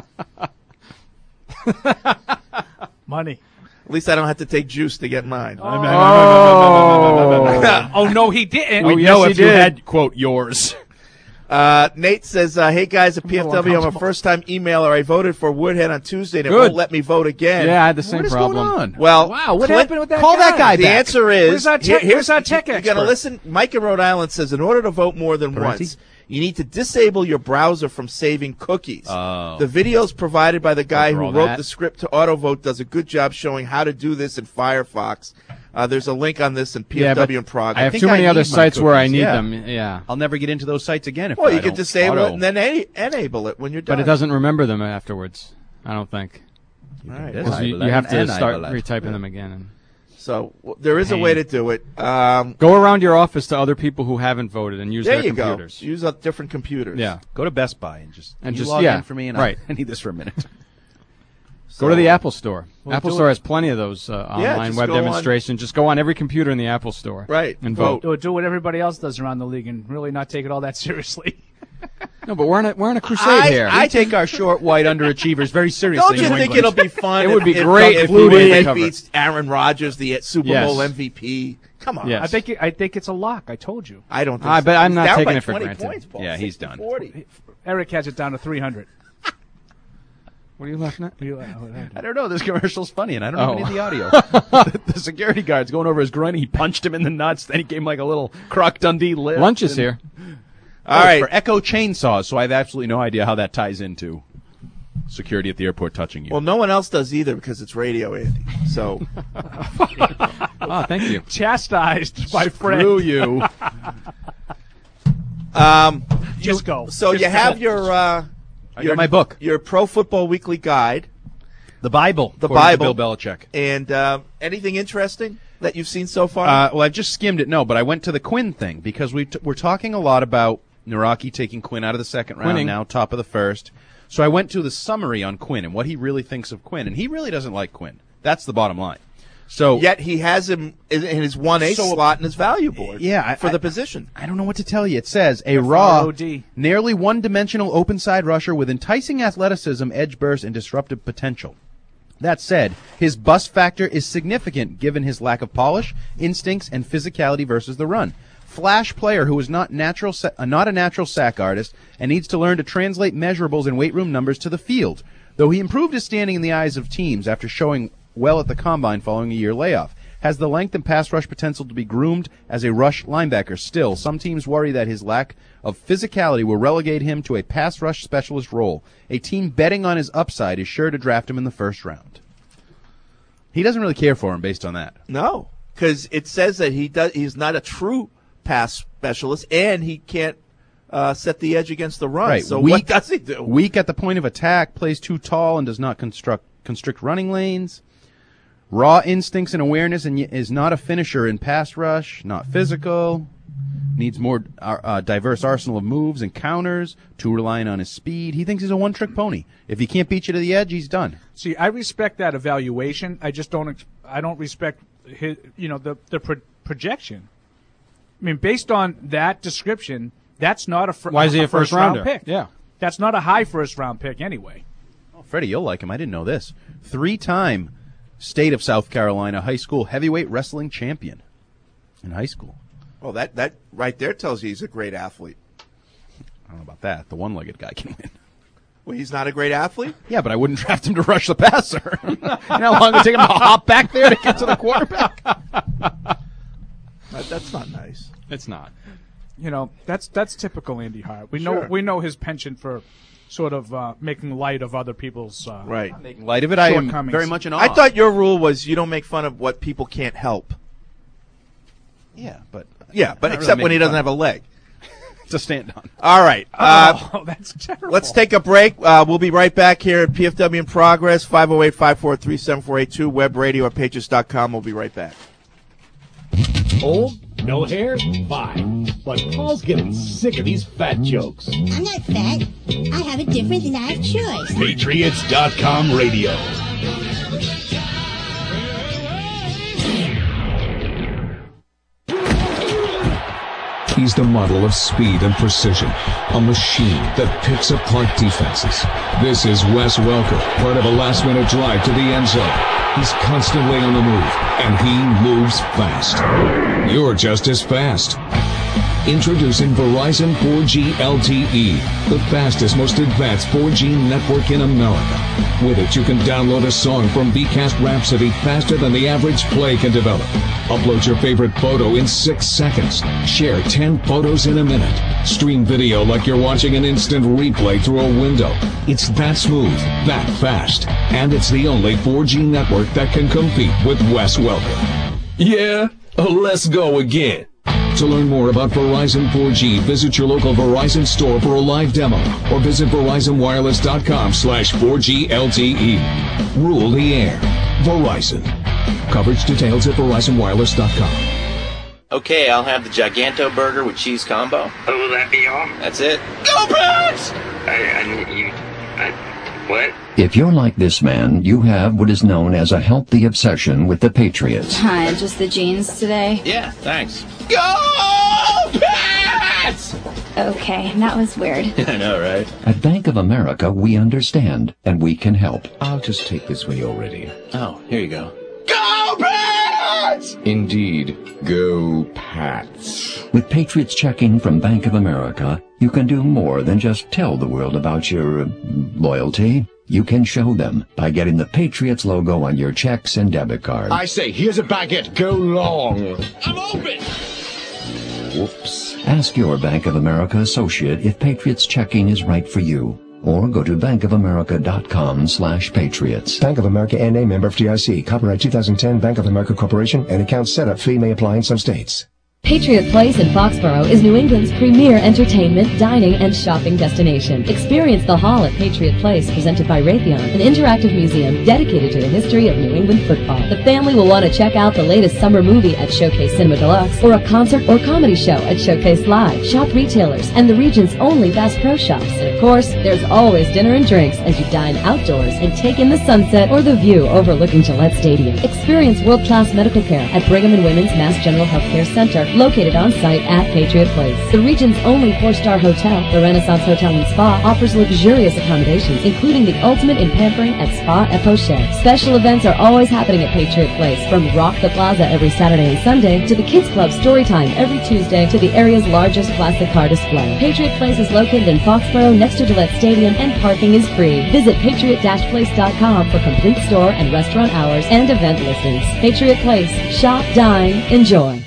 Money. At least I don't have to take juice to get mine. Oh. Oh, no, he didn't. Oh, We yes, know he if you did. had, quote, yours. Uh, Nate says, uh, "Hey guys, at P F little W, I'm a uncomfortable. first-time emailer. I voted for Woodhead on Tuesday, and it Good. won't let me vote again." Yeah, I had the same What is problem. going on? Well, Wow, what Clint- happened with that Call guy? that guy The back. answer is Where's our here- tech- where's our tech you, You expert? gotta listen. Mike in Rhode Island says in order to vote more than Parenti? once, you need to disable your browser from saving cookies. Oh. The videos provided by the guy After who all wrote that. the script to autovote does a good job showing how to do this in Firefox. Uh, there's a link on this in P Yeah, F W but in Prague. I have think too I many need other my sites where I cookies, need yeah. them. Yeah. I'll never get into those sites again if well, I you can don't disable auto. it and then a- enable it when you're done. But it doesn't remember them afterwards. I don't think. All right. Yes. Because you, Enable you it have to and start enable it. retyping them again. And So w- there is a Pain. way to do it. Um, go around your office to other people who haven't voted and use there their you computers. go. Use up different computers. Yeah. Go to Best Buy and just And you just- log yeah, in for me and right. I, I need this for a minute. Go to the Apple Store. Well, Apple do Store it. has plenty of those uh, Yeah, online just web go on- demonstrations. Just go on every computer in the Apple Store. Right. And Vote. vote. Or do what everybody else does around the league and really not take it all that seriously. No, but we're on a, we're on a crusade I- here. I take our short, white underachievers very seriously. Don't you in New think England. it'll be fun? It would if- be if- great if if we Woodhead did cover. beats Aaron Rodgers, the Super Yes. Bowl M V P. Come on. Yes. I think it, I think it's a lock. I told you. I don't think I so. bet I'm He's not down taking by it for twenty granted. Points, Paul. Yeah, he's sixty done. forty. Eric has it down to three hundred. What are you laughing at? I don't know. This commercial's funny, and I don't Oh. have any of the audio. the, the security guard's going over his groin. He punched him in the nuts. Then he gave him like a little Croc Dundee lift. Lunch is and- here. All Oh, right. for Echo chainsaws. So I have absolutely no idea how that ties into security at the airport touching you. Well, no one else does either because it's radio, Andy. So Oh, thank you. Chastised by Fred. Screw you. um, Just go. So Just you have go. your uh, I got my book. Your Pro Football Weekly Guide. The Bible. The according to Bible. Bill Belichick. And uh, anything interesting that you've seen so far? Uh, well, I've just skimmed it, no, but I went to the Quinn thing because we t- we're talking a lot about Naraki taking Quinn out of the second round, Quinning. now top of the first. So I went to the summary on Quinn and what he really thinks of Quinn, and he really doesn't like Quinn. That's the bottom line. So Yet he has him in in his one A So- slot in his value board Yeah, I- for I- the position. I don't know what to tell you. It says a raw, R O D. nearly one-dimensional open-side rusher with enticing athleticism, edge burst, and disruptive potential. That said, his bust factor is significant given his lack of polish, instincts, and physicality versus the run. Flash player who is not natural, sa- uh, not a natural sack artist, and needs to learn to translate measurables and weight room numbers to the field. Though he improved his standing in the eyes of teams after showing well at the combine following a year layoff, has the length and pass rush potential to be groomed as a rush linebacker. Still, some teams worry that his lack of physicality will relegate him to a pass rush specialist role. A team betting on his upside is sure to draft him in the first round. He doesn't really care for him based on that. No, because it says that he does. He's not a true pass specialist, and he can't uh, set the edge against the run. Right. So weak, what does he do? Weak at the point of attack, plays too tall, and does not construct constrict running lanes. Raw instincts and awareness, and y- is not a finisher in pass rush. Not physical. Needs more uh, uh, diverse arsenal of moves and counters. Too reliant on his speed. He thinks he's a one-trick pony. If he can't beat you to the edge, he's done. See, I respect that evaluation. I just don't. ex- I don't respect his, you know, the the pro- projection. I mean, based on that description, that's not a, fir- Why is he a first first round rounder? pick. Yeah. That's not a high first round pick anyway. Oh, Freddie, you'll like him. I didn't know this. Three-time state of South Carolina high school heavyweight wrestling champion in high school. Well, that that right there tells you he's a great athlete. I don't know about that. The one-legged guy can win. Well, he's not a great athlete? Yeah, but I wouldn't draft him to rush the passer. You know how long it would take him to hop back there to get to the quarterback? That, that's not nice. It's not. You know, that's that's typical Andy Hart. We know Sure. we know his penchant for sort of uh, making light of other people's uh, Right. Making light of it, I am shortcomings. very much in awe. I thought your rule was you don't make fun of what people can't help. Yeah, but Yeah, but Not except really when he making doesn't fun. have a leg. to stand on. All right. Uh, Oh, that's terrible. Let's take a break. Uh, we'll be right back here at P F W in Progress, five oh eight, five four three, seven four eight two, web radio at patriots dot com. We'll be right back. Old? No hair? Fine. But Paul's getting sick of these fat jokes. I'm not fat. I have a different life choice. patriots dot com radio. He's the model of speed and precision, a machine that picks apart defenses. This is Wes Welker, part of a last-minute drive to the end zone. He's constantly on the move, and he moves fast. You're just as fast. Introducing Verizon four G L T E, the fastest, most advanced four G network in America. With it, you can download a song from Vcast Rhapsody faster than the average play can develop. Upload your favorite photo in six seconds. Share ten photos in a minute. Stream video like you're watching an instant replay through a window. It's that smooth, that fast, and it's the only four G network that can compete with Wes Welker. Yeah? Let's go again. To learn more about Verizon four G, visit your local Verizon store for a live demo or visit verizon wireless dot com slash four G L T E. Rule the air. Verizon. Coverage details at verizon wireless dot com. Okay, I'll have the Giganto burger with cheese combo. Oh, will that be all? That's it. Go Pats! I, I need you. I, what? If you're like this man, you have what is known as a healthy obsession with the Patriots. Hi, just the jeans today? Yeah, thanks. Go Pats! Okay, that was weird. I know, right? At Bank of America, we understand, and we can help. I'll just take this when you're ready. Oh, here you go. Go Pats! Indeed. Go Pats. With Patriots checking from Bank of America, you can do more than just tell the world about your uh, loyalty. You can show them by getting the Patriots logo on your checks and debit cards. I say, here's a baguette. Go long. I'm open! Whoops. Ask your Bank of America associate if Patriots checking is right for you. Or go to bankofamerica.com slash patriots. Bank of America N A member F D I C. Copyright two thousand ten Bank of America Corporation and account setup fee may apply in some states. Patriot Place in Foxborough is New England's premier entertainment, dining, and shopping destination. Experience the Hall at Patriot Place, presented by Raytheon, an interactive museum dedicated to the history of New England football. The family will want to check out the latest summer movie at Showcase Cinema Deluxe, or a concert or comedy show at Showcase Live. Shop retailers and the region's only Bass Pro Shops. And of course, there's always dinner and drinks as you dine outdoors and take in the sunset or the view overlooking Gillette Stadium. Experience world-class medical care at Brigham and Women's Mass General Healthcare Center, located on site at Patriot Place. The region's only four-star hotel, the Renaissance Hotel and Spa, offers luxurious accommodations, including the ultimate in pampering at Spa et Poche. Special events are always happening at Patriot Place, from Rock the Plaza every Saturday and Sunday to the Kids Club Storytime every Tuesday to the area's largest classic car display. Patriot Place is located in Foxborough next to Gillette Stadium, and parking is free. Visit patriot dash place dot com for complete store and restaurant hours and event listings. Patriot Place. Shop, dine, enjoy.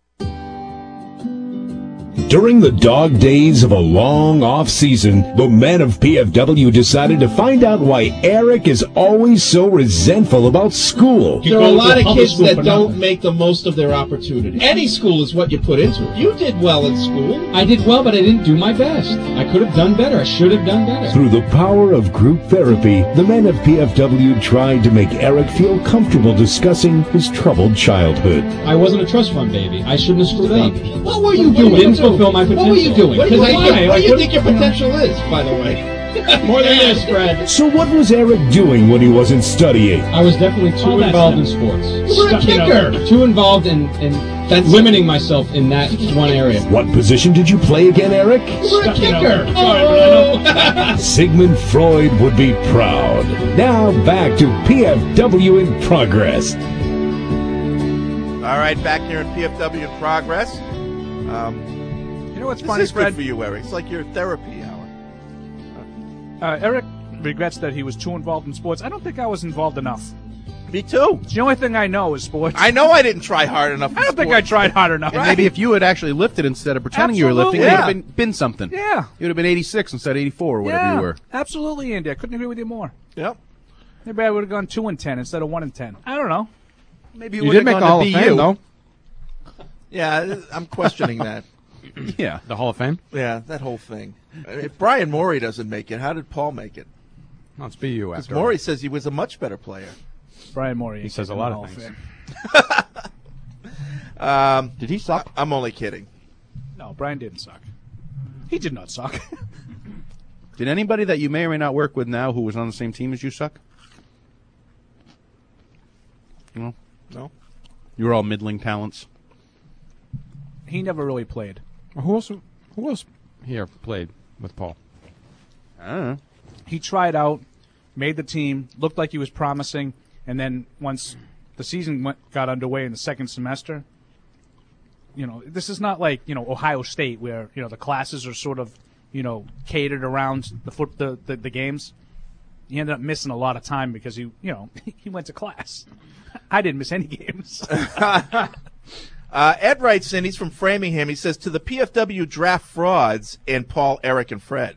During the dog days of a long off-season, the men of P F W decided to find out why Eric is always so resentful about school. There are a lot of kids that don't make the most of their opportunity. Any school is what you put into it. You did well in school. I did well, but I didn't do my best. I could have done better. I should have done better. Through the power of group therapy, the men of P F W tried to make Eric feel comfortable discussing his troubled childhood. I wasn't a trust fund baby. I shouldn't have screwed up. What were you doing? Didn't fulfill my potential. What were you doing? What do you, I, why? what do you think your potential is, by the way? More than this, Fred. So what was Eric doing when he wasn't studying? I was definitely too Oh, involved in that's sports. You were a Stu- you know, kicker. too involved in, in limiting myself in that one area. What position did you play again, Eric? You were a Stu- you know, kicker. sorry, Oh. Sigmund Freud would be proud. Now back to P F W in Progress. All right, back here in P F W in Progress. Um, You know what's this funny, is Fred? good for you, Eric. It's like your therapy hour. Uh, Eric regrets that he was too involved in sports. I don't think I was involved enough. Me too. The only thing I know is sports. I know I didn't try hard enough. I don't think I tried hard enough. And maybe if you had actually lifted instead of pretending you were lifting, Absolutely. you would have been, been something. Yeah. You would have been eighty-six instead of eighty-four or whatever yeah, you were. absolutely, Andy. I couldn't agree with you more. Yep. Maybe I would have gone two and ten instead of one and ten. I don't know. Maybe You did make the Hall of Fame, though. Yeah, I'm questioning that. Yeah, the Hall of Fame. Yeah, that whole thing. If Brian Morey doesn't make it, how did Paul make it? Well, it's B U Because after Morey all. says he was a much better player. Brian Morey. He says a lot of things. Um, Did he suck? I'm only kidding. No, Brian didn't suck. He did not suck. Did anybody that you may or may not work with now who was on the same team as you suck? No. No. You were all middling talents. He never really played. Well, who else? Who else here played with Paul? I don't know. He tried out, made the team, looked like he was promising, and then once the season went, got underway in the second semester, you know, this is not like, you know, Ohio State where, you know, the classes are sort of, you know, catered around the foot the, the, the games. He ended up missing a lot of time because he, you know, he went to class. I didn't miss any games. Uh, Ed writes in, he's from Framingham. He says, to the P F W draft frauds and Paul, Eric, and Fred.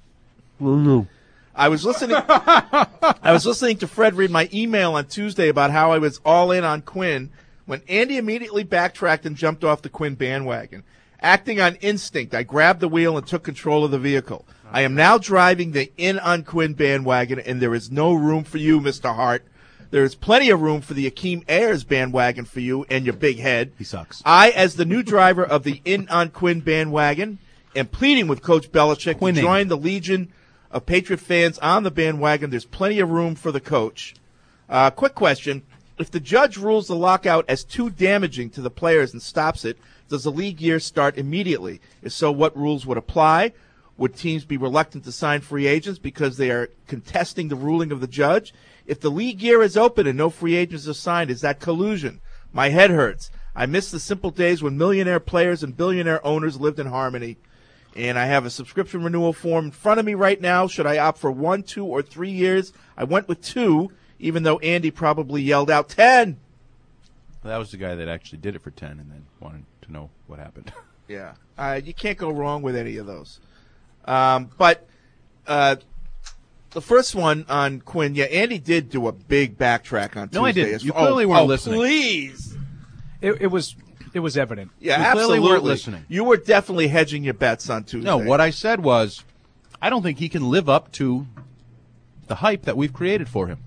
I was listening I was listening to Fred read my email on Tuesday about how I was all in on Quinn when Andy immediately backtracked and jumped off the Quinn bandwagon. Acting on instinct, I grabbed the wheel and took control of the vehicle. I am now driving the in on Quinn bandwagon, and there is no room for you, Mister Hart. There is plenty of room for the Akeem Ayers bandwagon for you and your big head. He sucks. I, as the new driver of the in on Quinn bandwagon, am pleading with Coach Belichick Quinning. to join the legion of Patriot fans on the bandwagon. There's plenty of room for the coach. Uh, quick question. If the judge rules the lockout as too damaging to the players and stops it, does the league year start immediately? If so, what rules would apply? Would teams be reluctant to sign free agents because they are contesting the ruling of the judge? If the league year is open and no free agents are signed, is that collusion? My head hurts. I miss the simple days when millionaire players and billionaire owners lived in harmony. And I have a subscription renewal form in front of me right now. Should I opt for one, two, or three years? I went with two, even though Andy probably yelled out ten. That was the guy that actually did it for ten and then wanted to know what happened. Yeah. Uh, you can't go wrong with any of those. Um, but uh, the first one on Quinn, yeah, Andy did do a big backtrack on Tuesday. No, I didn't. As- You clearly oh, weren't oh, listening. Please. It, it was It was evident. Yeah, You clearly absolutely. weren't listening. You were definitely hedging your bets on Tuesday. No, what I said was, I don't think he can live up to the hype that we've created for him.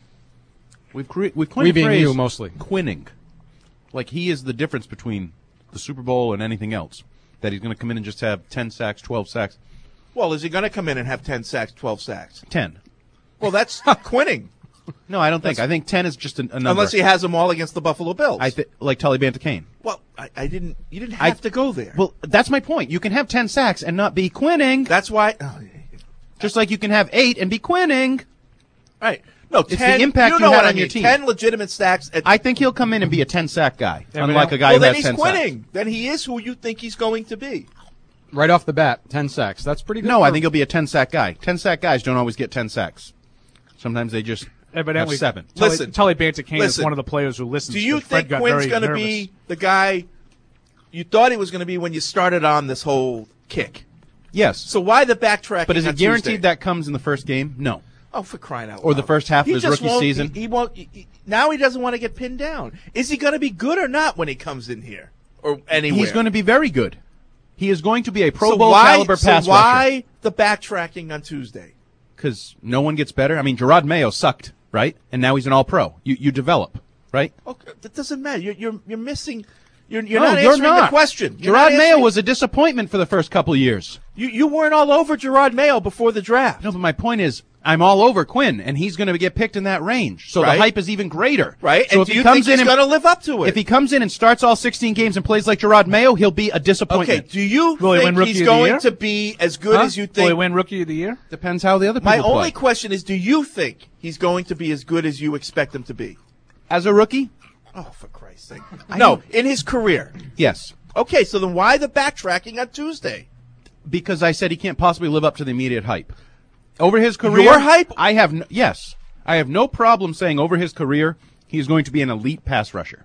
We've cre- we've coined We a being phrase, you, mostly. quinning. Like he is the difference between the Super Bowl and anything else. That he's going to come in and just have ten sacks, twelve sacks. Well, is he going to come in and have ten sacks, twelve sacks? ten. Well, that's quinning. No, I don't think. That's- I think ten is just a, a number. Unless he has them all against the Buffalo Bills. I th- like Tully Banta-Kane. Well, I, I didn't. You didn't have I- to go there. Well, that's my point. You can have ten sacks and not be quinning. That's why. Oh, just like you can have eight and be quinning. Right. No, It's ten, the impact you you, know had what I on your mean. team. Ten legitimate sacks. At, I think he'll come in and be a ten sack guy, Yeah, unlike but a guy well, who then has he's ten quitting. sacks. Then he is who you think he's going to be. Right off the bat, ten sacks. That's pretty good. No, for- I think he'll be a ten sack guy. Ten sack guys don't always get ten sacks. Sometimes they just Evidently, have seven. Tully, Listen, Tully Banta-Kane is listen. one of the players who listens. Do you but Fred think got Quinn's very going to nervous. be the guy you thought he was going to be when you started on this whole kick? Yes. So why the backtracking? But is on it guaranteed Tuesday? that comes in the first game? No. Oh, for crying out loud! Or the first half He of his just rookie won't- season? He, he won't. He, he- now he doesn't want to get pinned down. Is he going to be good or not when he comes in here or anywhere? He's going to be very good. He is going to be a Pro so Bowl why, caliber so pass why the backtracking on Tuesday? Because no one gets better. I mean, Gerard Mayo sucked, right? And now he's an All-Pro. You you develop, right? Okay, that doesn't matter. You're you're, you're missing. You're, you're no, not you're answering not. the question. You're Gerard not Mayo answering- was a disappointment for the first couple of years. You you weren't all over Gerard Mayo before the draft. No, but my point is, I'm all over Quinn, and he's going to get picked in that range. So Right. the hype is even greater. Right? So And if do he you comes think in he's and going to live up to it? if he comes in and starts all sixteen games and plays like Gerard Mayo, he'll be a disappointment. Okay, do you Will he win think Rookie he's of the going Year? to be as good Huh? as you Will he think? win Rookie of the Year? Depends how the other people My play. only question is, do you think he's going to be as good as you expect him to be? As a rookie? Oh, for Christ's sake. No, in his career. Yes. Okay, so then why the backtracking on Tuesday? Because I said he can't possibly live up to the immediate hype. Over his career, Your hype? I have no, yes, I have no problem saying over his career he's going to be an elite pass rusher.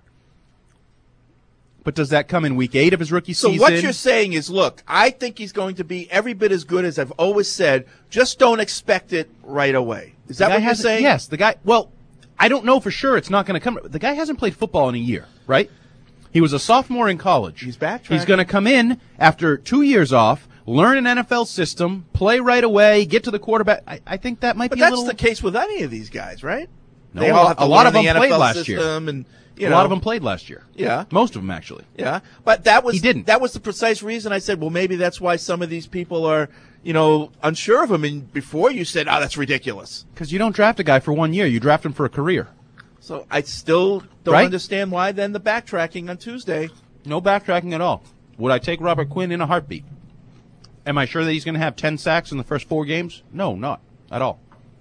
But does that come in week eight of his rookie So season? what you're saying is, look, I think he's going to be every bit as good as I've always said. Just don't expect it right away. Is that The guy what you're hasn't- saying? Yes, the guy. Well, I don't know for sure it's not going to come. The guy hasn't played football in a year, right? He was a sophomore in college. He's backtracking. He's going to come in after two years off, learn an N F L system, play right away, get to the quarterback. I, I think that might But be a that's little. the case with any of these guys, right? No, They all have to a lot learn of them the played N F L last year. system and, you a know. lot of them played last year. Yeah. Most of them actually. Yeah, but that was He didn't. That was the precise reason I said, well, maybe that's why some of these people are, you know, unsure of him. And before you said, oh, that's ridiculous. Because you don't draft a guy for one year; you draft him for a career. So I still don't Right? understand why then the backtracking on Tuesday. No backtracking at all. Would I take Robert Quinn in a heartbeat? Am I sure that he's going to have ten sacks in the first four games? No, not at all.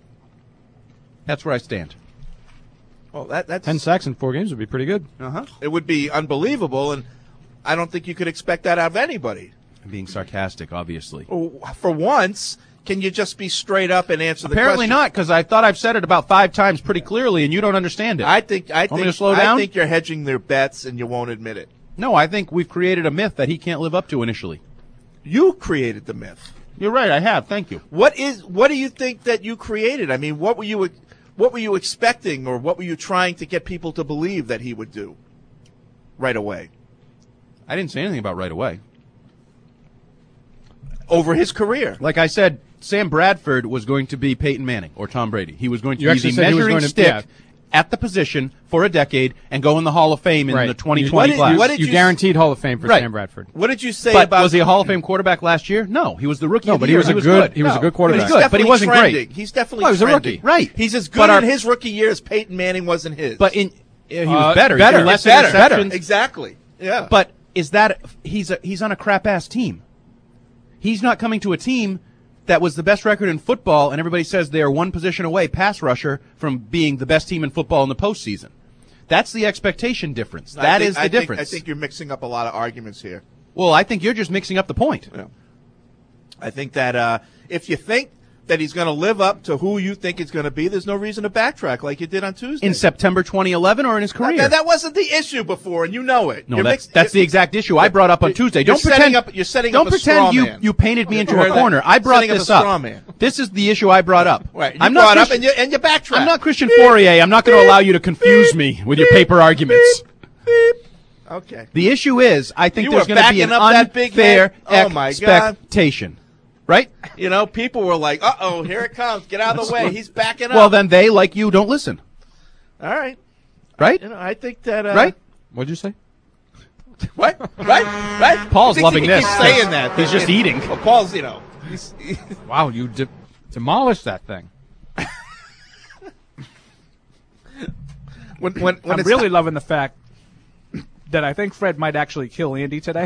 That's where I stand. Well, that that's Ten sacks in four games would be pretty good. Uh huh. It would be unbelievable, and I don't think you could expect that out of anybody. I'm being sarcastic, obviously. Well, for once, can you just be straight up and answer the Apparently question? not, because I thought I've said it about five times pretty clearly, and you don't understand it. I think I Want think me to slow I down? think you're hedging their bets, and you won't admit it. No, I think we've created a myth that he can't live up to initially. You created the myth. You're right, I have. Thank you. What is? What do you think that you created? I mean, what were you? What were you expecting, or what were you trying to get people to believe that he would do? Right away. I didn't say anything about right away. Over his career. Like I said, Sam Bradford was going to be Peyton Manning or Tom Brady. He was going to You be actually the said he was measuring going to- stick yeah. at the position for a decade and go in the Hall of Fame in Right. the twenty You- twenty what did- class. what did you you- guaranteed Hall of Fame for Right. Sam Bradford. What did you say But about? was he a Hall of Fame quarterback last year? No, he was the rookie. No, of the but he year. was a was good- good. he was a good He quarterback. was He's good, but he definitely wasn't trending. great. He's definitely Well, he was a trending. rookie. Right. He's as But good our- in his rookie year as Peyton Manning was in his. But in uh, he was Uh, better. He better. threw less Better. interceptions. Better. Exactly. Yeah. But is that he's a, he's on a crap ass team? He's not coming to a team that was the best record in football, and everybody says they are one position away, pass rusher, from being the best team in football in the postseason. That's the expectation difference. I That think- is the I think- difference. I think you're mixing up a lot of arguments here. Well, I think you're just mixing up the point. Yeah. I think that uh, if you think that he's going to live up to who you think it's going to be, there's no reason to backtrack like you did on Tuesday. In September twenty eleven or in his career? That, that wasn't the issue before, and you know it. No, You're that's, mix- that's the exact issue I brought up on you're- Tuesday. you're Don't setting pretend. up- you're setting don't up a pretend straw you man. you painted me You into heard a that? corner. I brought Setting up a this up. straw man. This is the issue I brought up. Right. You I'm brought not up Christian, and you, and you backtrack. I'm not Christian Fourier. I'm not going to allow you to confuse me with your paper arguments. Okay. The issue is, I think You there's were going to be an backing up that big unfair man? Oh, my God. expectation. Right? You know, people were like, uh-oh, here it comes. Get out of the way. He's backing up. Well, then they, like you, don't listen. All right. Right? You know, I think that... Uh, right? What'd you say? What? Right? Right? Paul's He loving keeps this. saying that. He's just eating. Well, Paul's, you know... He's, Wow, you de- demolished that thing. when, when, when I'm it's really loving the fact that I think Fred might actually kill Andy today.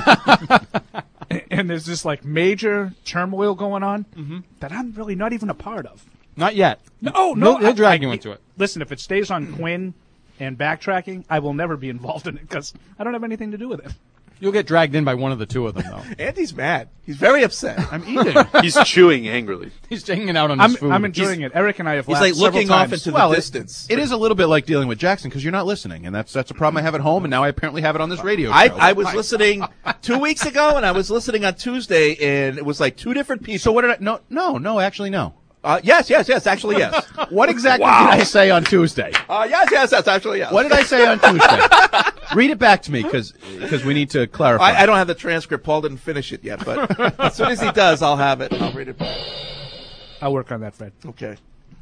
And there's this like major turmoil going on Mm-hmm. that I'm really not even a part of. Not yet. No, no, He'll, he'll I- drag I- you into it. Listen, if it stays on Quinn and backtracking, I will never be involved in it because I don't have anything to do with it. You'll get dragged in by one of the two of them, though. Andy's mad. He's very upset. I'm eating. He's chewing angrily. He's hanging out on I'm, his food. I'm enjoying it. Eric and I have He's laughed like several looking off times. into Well, the it- distance. It is a little bit like dealing with Jackson because you're not listening, and that's that's a problem I have at home, and now I apparently have it on this radio show. I, I was listening two weeks ago, and I was listening on Tuesday, and it was like two different people. So what did I? No, no, no. Actually, no. Uh, yes, yes, yes. Actually, yes. What exactly Wow. did I say on Tuesday? Uh, yes, yes, yes. Actually, yes. What did I say on Tuesday? Read it back to me because we need to clarify. I, I don't have the transcript. Paul didn't finish it yet, but as soon as he does, I'll have it. I'll read it back. I'll work on that, Fred. Okay.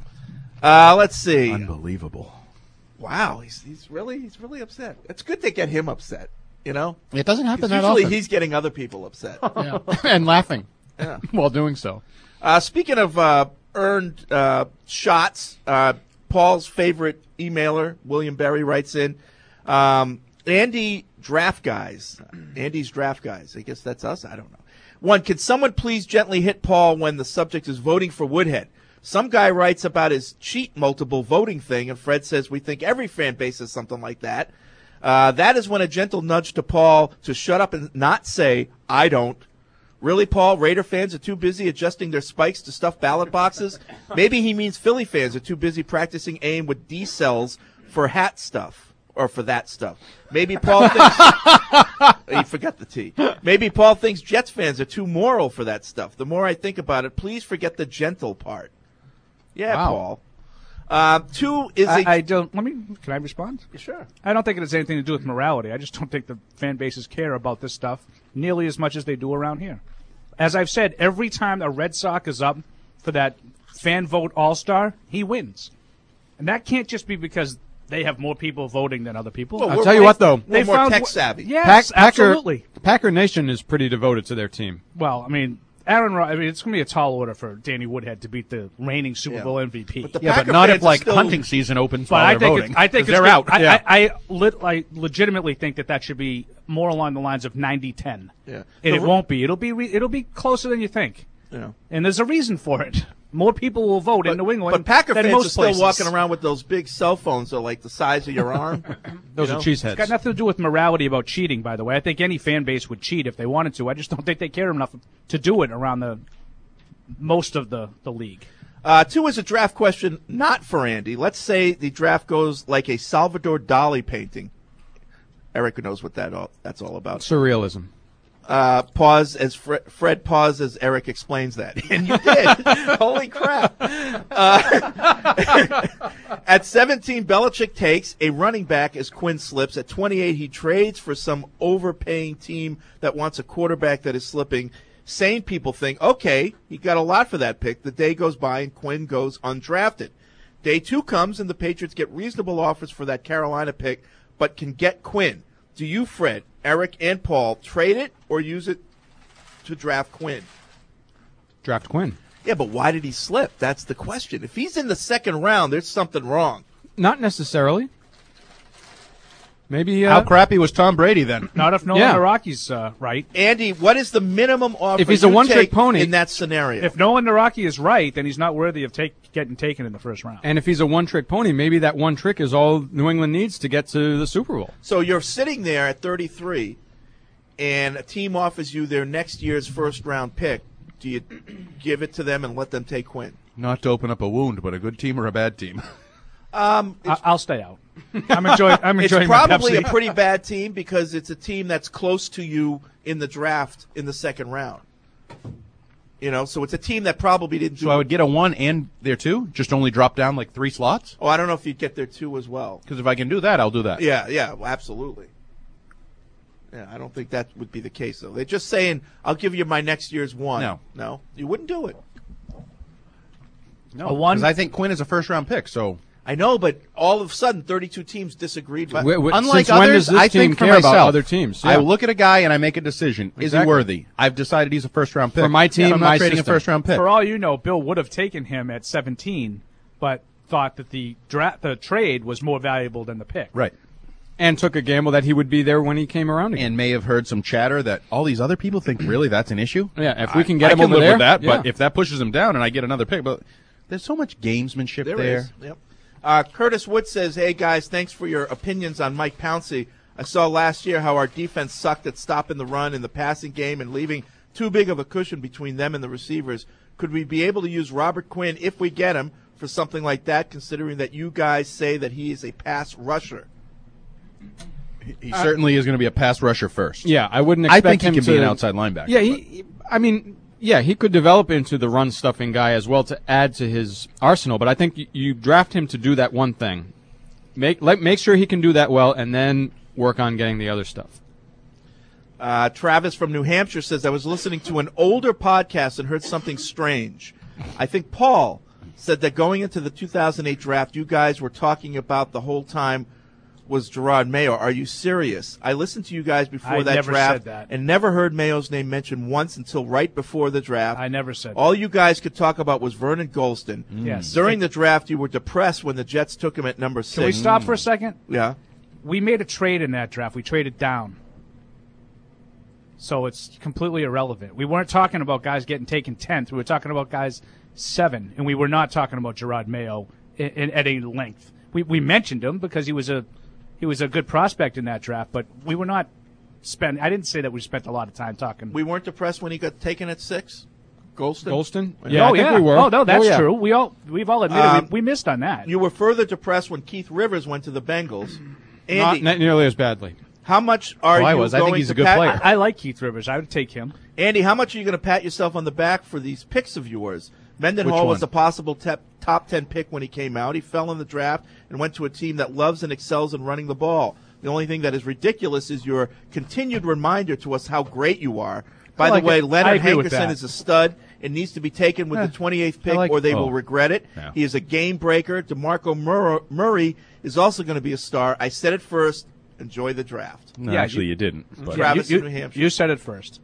Uh, let's see. Unbelievable. Wow, he's he's really he's really upset. It's good to get him upset. You know, It doesn't happen 'Cause that usually often. he's getting other people upset. Yeah. and laughing Yeah. while doing so. Uh, speaking of uh, earned uh, shots, uh, Paul's favorite emailer, William Berry, writes in, um, Andy Draft Guys. Andy's Draft Guys. I guess that's us. I don't know. One, can someone please gently hit Paul when the subject is voting for Woodhead? Some guy writes about his cheat multiple voting thing, and Fred says we think every fan base has something like that. Uh, that is when a gentle nudge to Paul to shut up and not say, I don't. Really, Paul? Raider fans are too busy adjusting their spikes to stuff ballot boxes? Maybe he means Philly fans are too busy practicing aim with D-cells for hat stuff. Or for that stuff. Maybe Paul thinks... you forgot the T. Maybe Paul thinks Jets fans are too moral for that stuff. The more I think about it, please forget the gentle part. Yeah, Wow. Paul. Uh, two is I, a... I don't. Let me. Can I respond? Sure. I don't think it has anything to do with morality. I just don't think the fan bases care about this stuff nearly as much as they do around here. As I've said, every time a Red Sox is up for that fan vote All-Star, he wins, and that can't just be because they have more people voting than other people. Well, I'll we're tell you way- what, though. We're They more found- tech savvy. Yes, Pack- Packer, absolutely. Packer Nation is pretty devoted to their team. Well, I mean, Aaron. Rod- I mean, it's going to be a tall order for Danny Woodhead to beat the reigning Super Yeah. Bowl M V P. But the Yeah, Packer but not fans if are like still- hunting season opens But while I they're think voting. it's, I think 'Cause it's they're good. out. I, yeah. I, I, lit, I legitimately think that that should be more along the lines of ninety ten. Yeah. And The it re- won't be. It'll be. Re- it'll be closer than you think. Yeah. And there's a reason for it. More people will vote in New England. But Packer than fans most are still places. walking around with those big cell phones that are like the size of your arm. Those You are know? cheeseheads. It's got nothing to do with morality about cheating, by the way. I think any fan base would cheat if they wanted to. I just don't think they care enough to do it around the most of the, the league. Uh, two is a draft question not for Andy. Let's say the draft goes like a Salvador Dali painting. Eric knows what that all, that's all about. Surrealism. Uh, pause as Fre- Fred pause as Eric explains that, and you did. Holy crap! Uh, at seventeen, Belichick takes a running back as Quinn slips. At twenty-eight, he trades for some overpaying team that wants a quarterback that is slipping. Sane people think, okay, he got a lot for that pick. The day goes by and Quinn goes undrafted. Day two comes and the Patriots get reasonable offers for that Carolina pick, but can get Quinn. Do you, Fred, Eric, and Paul trade it or use it to draft Quinn? Draft Quinn. Yeah, but why did he slip? That's the question. If he's in the second round, there's something wrong. Not necessarily. Maybe. Uh, How crappy was Tom Brady then? Not if Nolan Yeah. Naraki's uh, right. Andy, what is the minimum offer If he's a you one-trick take pony- in that scenario? If Nolan Naraki is right, then he's not worthy of take, getting taken in the first round. And if he's a one-trick pony, maybe that one trick is all New England needs to get to the Super Bowl. So you're sitting there at thirty-three, and a team offers you their next year's first-round pick. Do you give it to them and let them take Quinn? Not to open up a wound, but a good team or a bad team. Um, I, I'll stay out. I'm enjoying. I'm enjoying. it's my probably a Pepsi. pretty bad team because it's a team that's close to you in the draft in the second round. You know, so it's a team that probably didn't do. So I would get a one and there too, just only drop down like three slots. Oh, I don't know if you'd get there two as well. Because if I can do that, I'll do that. Yeah, yeah, well, absolutely. Yeah, I don't think that would be the case, though. They're just saying, I'll give you my next year's one. No. No, you wouldn't do it. No, because I think Quinn is a first-round pick, so... I know, but all of a sudden, thirty-two teams disagreed with But it. unlike when others, does this I team think for care about myself, other teams? I Yeah. look at a guy and I make a decision. Is he Exactly. worthy? I've decided he's a first-round pick. For my team, Yeah, I'm not my trading system. a first-round pick. For all you know, Bill would have taken him at seventeen, but thought that the dra- the trade was more valuable than the pick. Right. And took a gamble that he would be there when he came around again. And may have heard some chatter that all these other people think really that's an issue. Yeah, if we can get I, him I can over live there, with that, yeah. but if that pushes him down and I get another pick, but there's so much gamesmanship There there. is. Yep. Uh, Curtis Wood says, hey, guys, thanks for your opinions on Mike Pouncey. I saw last year how our defense sucked at stopping the run in the passing game and leaving too big of a cushion between them and the receivers. Could we be able to use Robert Quinn, if we get him, for something like that, considering that you guys say that he is a pass rusher? He certainly is going to be a pass rusher first. Yeah, I wouldn't I expect think he him can to be an outside linebacker. Yeah, he, he- I mean, yeah, he could develop into the run stuffing guy as well to add to his arsenal. But I think you, you draft him to do that one thing. Make let, make sure he can do that well, and then work on getting the other stuff. Uh, Travis from New Hampshire says, I was listening to an older podcast and heard something strange. I think Paul said that going into the two thousand eight draft, you guys were talking about the whole time was Gerard Mayo. Are you serious? I listened to you guys before I that never draft said that. and never heard Mayo's name mentioned once until right before the draft. I never said All that. you guys could talk about was Vernon Golston. Yes. During the draft, you were depressed when the Jets took him at number six. Can we stop for a second? Yeah. We made a trade in that draft. We traded down. So it's completely irrelevant. We weren't talking about guys getting taken tenth. We were talking about guys seven, and we were not talking about Gerard Mayo in, in, at any length. We we mentioned him because he was a he was a good prospect in that draft, but we were not spend. I didn't say that we spent a lot of time talking. We weren't depressed when he got taken at six? Golston? Golston? Yeah, oh, yeah. Oh, no, that's Oh, yeah. true. We all we've all admitted Um, we, we missed on that. You were further depressed when Keith Rivers went to the Bengals. Not, Andy, not nearly as badly. how much are Oh, I you was. I going think he's to a good pat- player. I like Keith Rivers. I would take him. Andy, how much are you going to pat yourself on the back for these picks of yours? Mendenhall Which was one? a possible te- top ten pick when he came out. He fell in the draft and went to a team that loves and excels in running the ball. The only thing that is ridiculous is your continued reminder to us how great you are. By I like the way, it. I Leonard agree with Hankerson that. is a stud and needs to be taken with Eh, the twenty-eighth pick I like- or they Oh. will regret it. Yeah. He is a game breaker. DeMarco Mur- Murray is also going to be a star. I said it first. Enjoy the draft. No, Yeah, actually, you- you, didn't. But. Travis you, in New Hampshire. you said it first.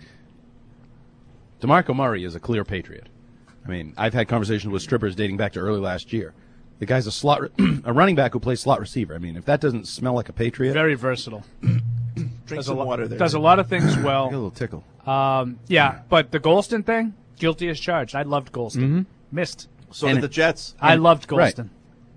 DeMarco Murray is a clear Patriot. I mean, I've had conversations with strippers dating back to early last year. The guy's a slot, re- a running back who plays slot receiver. I mean, if that doesn't smell like a Patriot, Very versatile. Drink Does a, some lo- water there. does a lot of things I get a well. little tickle. Um, yeah, but the Golston thing, guilty as charged. I loved Golston. Mm-hmm. Missed. So And did the Jets. I loved right. Golston.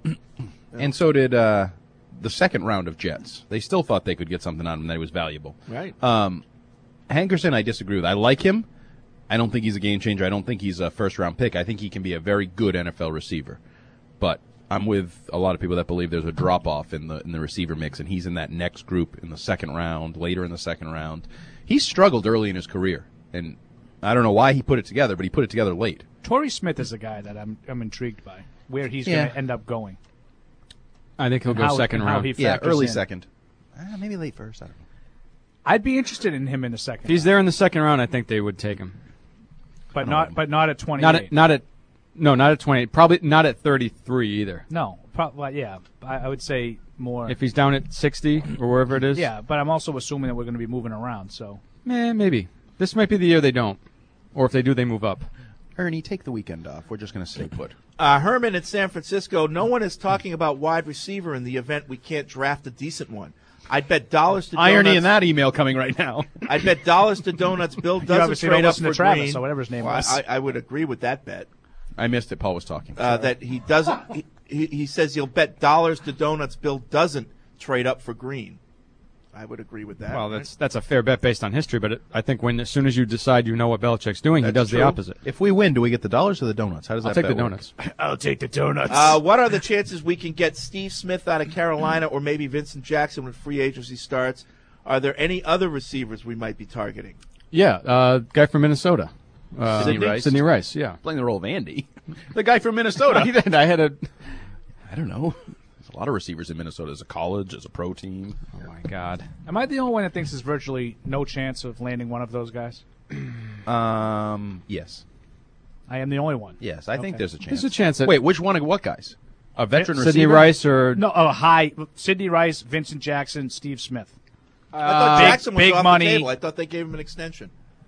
And so did uh, the second round of Jets. They still thought they could get something out of him that he was valuable. Right. Um, Hankerson, I disagree with. I like him. I don't think he's a game changer. I don't think he's a first round pick. I think he can be a very good N F L receiver. But I'm with a lot of people that believe there's a drop off in the in the receiver mix, and he's in that next group in the second round, later in the second round. He struggled early in his career, and I don't know why he put it together, but he put it together late. Torrey Smith is a guy that I'm I'm intrigued by, where he's Yeah. going to end up going. I think he'll And go how- second and how round. he Yeah, factors early in. second. Uh, maybe late first. I don't know. I'd be interested in him in the second. If he's there in the second round, I think they would take him. but not but not at twenty-eight. Not at, not at, no, not at twenty-eight. Probably not at thirty-three either. No, pro- well, yeah, I, I would say more. If he's down at sixty or wherever it is. yeah, but I'm also assuming that we're going to be moving around. So Eh, maybe. This might be the year they don't. Or if they do, they move up. Ernie, take the weekend off. We're just going to stay put. Uh, Herman in San Francisco, no one is talking about wide receiver in the event we can't draft a decent one. I'd bet dollars to Irony donuts. in that email coming right now. I'd bet dollars to donuts. Bill doesn't obviously trade don't up listen for to Travis, Green. or whatever his name Well, was. I, I would agree with that bet. I missed it. Paul was talking. Uh, that he doesn't. He, he, he says he'll bet dollars to donuts. Bill doesn't trade up for Green. I would agree with that. Well, that's that's a fair bet based on history, but it, I think when as soon as you decide you know what Belichick's doing, he That's does true. the opposite. If we win, do we get the dollars or the donuts? How does I'll that take the bet work? donuts. I'll take the donuts. Uh, what are the chances we can get Steve Smith out of Carolina or maybe Vincent Jackson when free agency starts? Are there any other receivers we might be targeting? Yeah, uh, guy from Minnesota. Uh, Sidney Rice? Sidney Rice, yeah. Playing the role of Andy. The guy from Minnesota. I had a I don't know. A lot of receivers in Minnesota as a college, as a pro team. Oh, my God. Am I the only one that thinks there's virtually no chance of landing one of those guys? Um, yes. I am the only one. Yes, I think Okay. there's a chance. There's a chance that- Wait, which one of what guys? A veteran Sidney receiver? Rice or No, a high Sidney Rice, Vincent Jackson, Steve Smith. I thought Big- Jackson was big off money. the table. I thought they gave him an extension.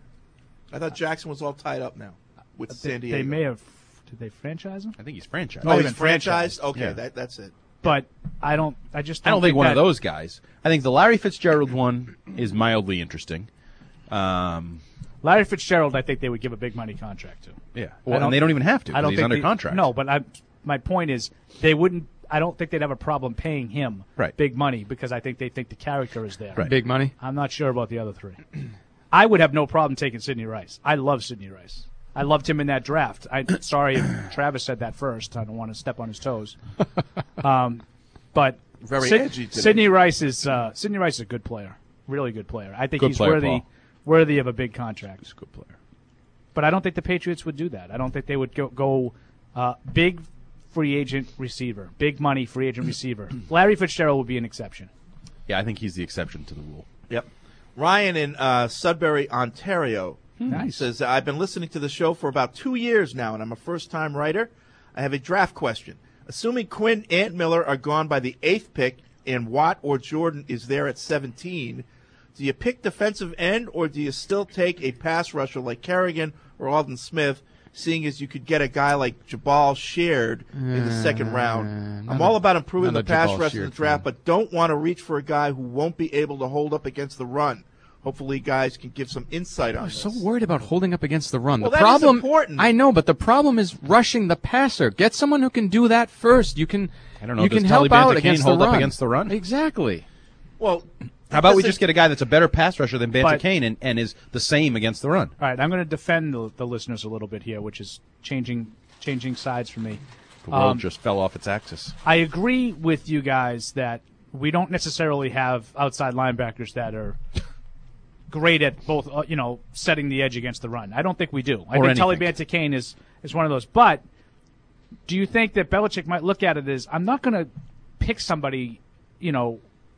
I thought Jackson was all tied up now with San Diego. They may have. Did they franchise him? I think he's franchised. Oh, he's franchised? Okay, Yeah. that, that's it. But I don't. I just. I Don't don't think one that, of those guys. I think the Larry Fitzgerald one is mildly interesting. Um, Larry Fitzgerald, I think they would give a big money contract to. Yeah. I Well, and they don't even have to, I 'cause don't he's think under they- contract. No, but I, my point is they wouldn't. I don't think they'd have a problem paying him Right. big money because I think they think the character is there. Right. Big money? I'm not sure about the other three. I would have no problem taking Sidney Rice. I love Sidney Rice. I loved him in that draft. I'm sorry if Travis said that first. I don't want to step on his toes. Um, but Very Sid- edgy today. Sidney Rice is uh, Sidney Rice is a good player, really good player. I think Good he's player, worthy Paul. worthy of a big contract. He's a good player. But I don't think the Patriots would do that. I don't think they would go, go uh, big free agent receiver, big money free agent receiver. Larry Fitzgerald would be an exception. Yeah, I think he's the exception to the rule. Yep. Ryan in uh, Sudbury, Ontario Nice. says, I've been listening to the show for about two years now, and I'm a first-time writer. I have a draft question. Assuming Quinn and Miller are gone by the eighth pick and Watt or Jordan is there at seventeen, do you pick defensive end or do you still take a pass rusher like Kerrigan or Alden Smith, seeing as you could get a guy like Jabal Sheard in the second round? I'm all about improving not the a pass Jabal rush in the Sheard draft, fan. but don't want to reach for a guy who won't be able to hold up against the run. Hopefully, guys can give some insight on I'm this. so worried about holding up against the run. Well, the that is problem, important. I know, but the problem is rushing the passer. Get someone who can do that first. You can. I don't know. You Does can help Taliban out Kane against hold the up run. against the run? Exactly. Well, how about we doesn't- just get a guy that's a better pass rusher than Banta But- Kane and, and is the same against the run? All right, I'm going to defend the, the listeners a little bit here, which is changing changing sides for me. The world Um, just fell off its axis. I agree with you guys that we don't necessarily have outside linebackers that are great at both, uh, you know, setting the edge against the run. I don't think we do. I Or think Tully anything. Banta-Kane is, is one of those. But do you think that Belichick might look at it as, I'm not going to pick somebody, you know,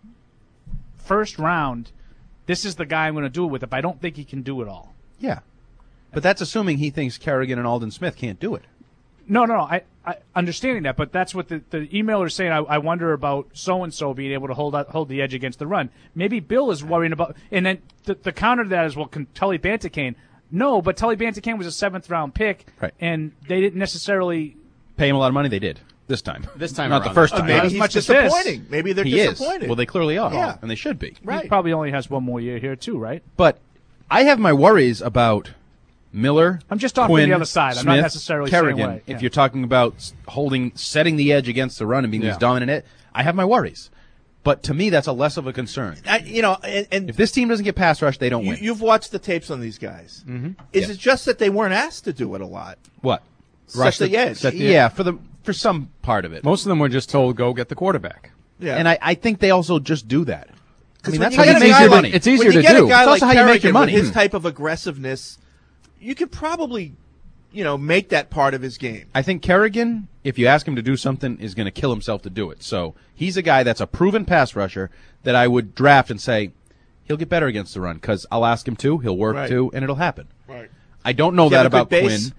first round, this is the guy I'm going to do it with if I don't think he can do it all? Yeah. But that's assuming he thinks Kerrigan and Alden Smith can't do it. No, no, no. I, I understanding that, but that's what the, the emailer is saying. I, I wonder about so and so being able to hold out, hold the edge against the run. Maybe Bill is worrying about, and then the, the counter to that is, well, can Tully Banta-Kane? No, but Tully Banta-Kane was a seventh round pick, Right. and they didn't necessarily. Pay him a lot of money. They did this time. This time not around. the first Uh, time. maybe Not as he's much as this. disappointing. Maybe they're he disappointed. is. Well, they clearly are. Yeah. And they should be. Right. He probably only has one more year here too, right? But I have my worries about Miller. I'm just talking Quinn, the other side. I'm not Smith, necessarily saying Kerrigan. way. If Yeah. you're talking about s- holding, setting the edge against the run and being Yeah. these dominant, it, I have my worries. But to me, that's a less of a concern. I, you know, and, and If this team doesn't get pass rush, they don't you, win. you've watched the tapes on these guys. Mhm. Is Yeah. it just that they weren't asked to do it a lot? What? Set Rush the edge. set the- yeah, for the for some part of it. Most of them were just told, go get the quarterback. Yeah. And I, I think they also just do that. I mean, when that's you how you get a make guy your like- money. It's easier when you to get do. a guy It's like also how you make your Kerrigan money. with his Hmm. type of aggressiveness, you could probably, you know, make that part of his game. I think Kerrigan, if you ask him to do something, is going to kill himself to do it. So he's a guy that's a proven pass rusher that I would draft and say he'll get better against the run because I'll ask him to, he'll work Right. to, and it'll happen. Right. I don't know Does he that have a about good Quinn. base?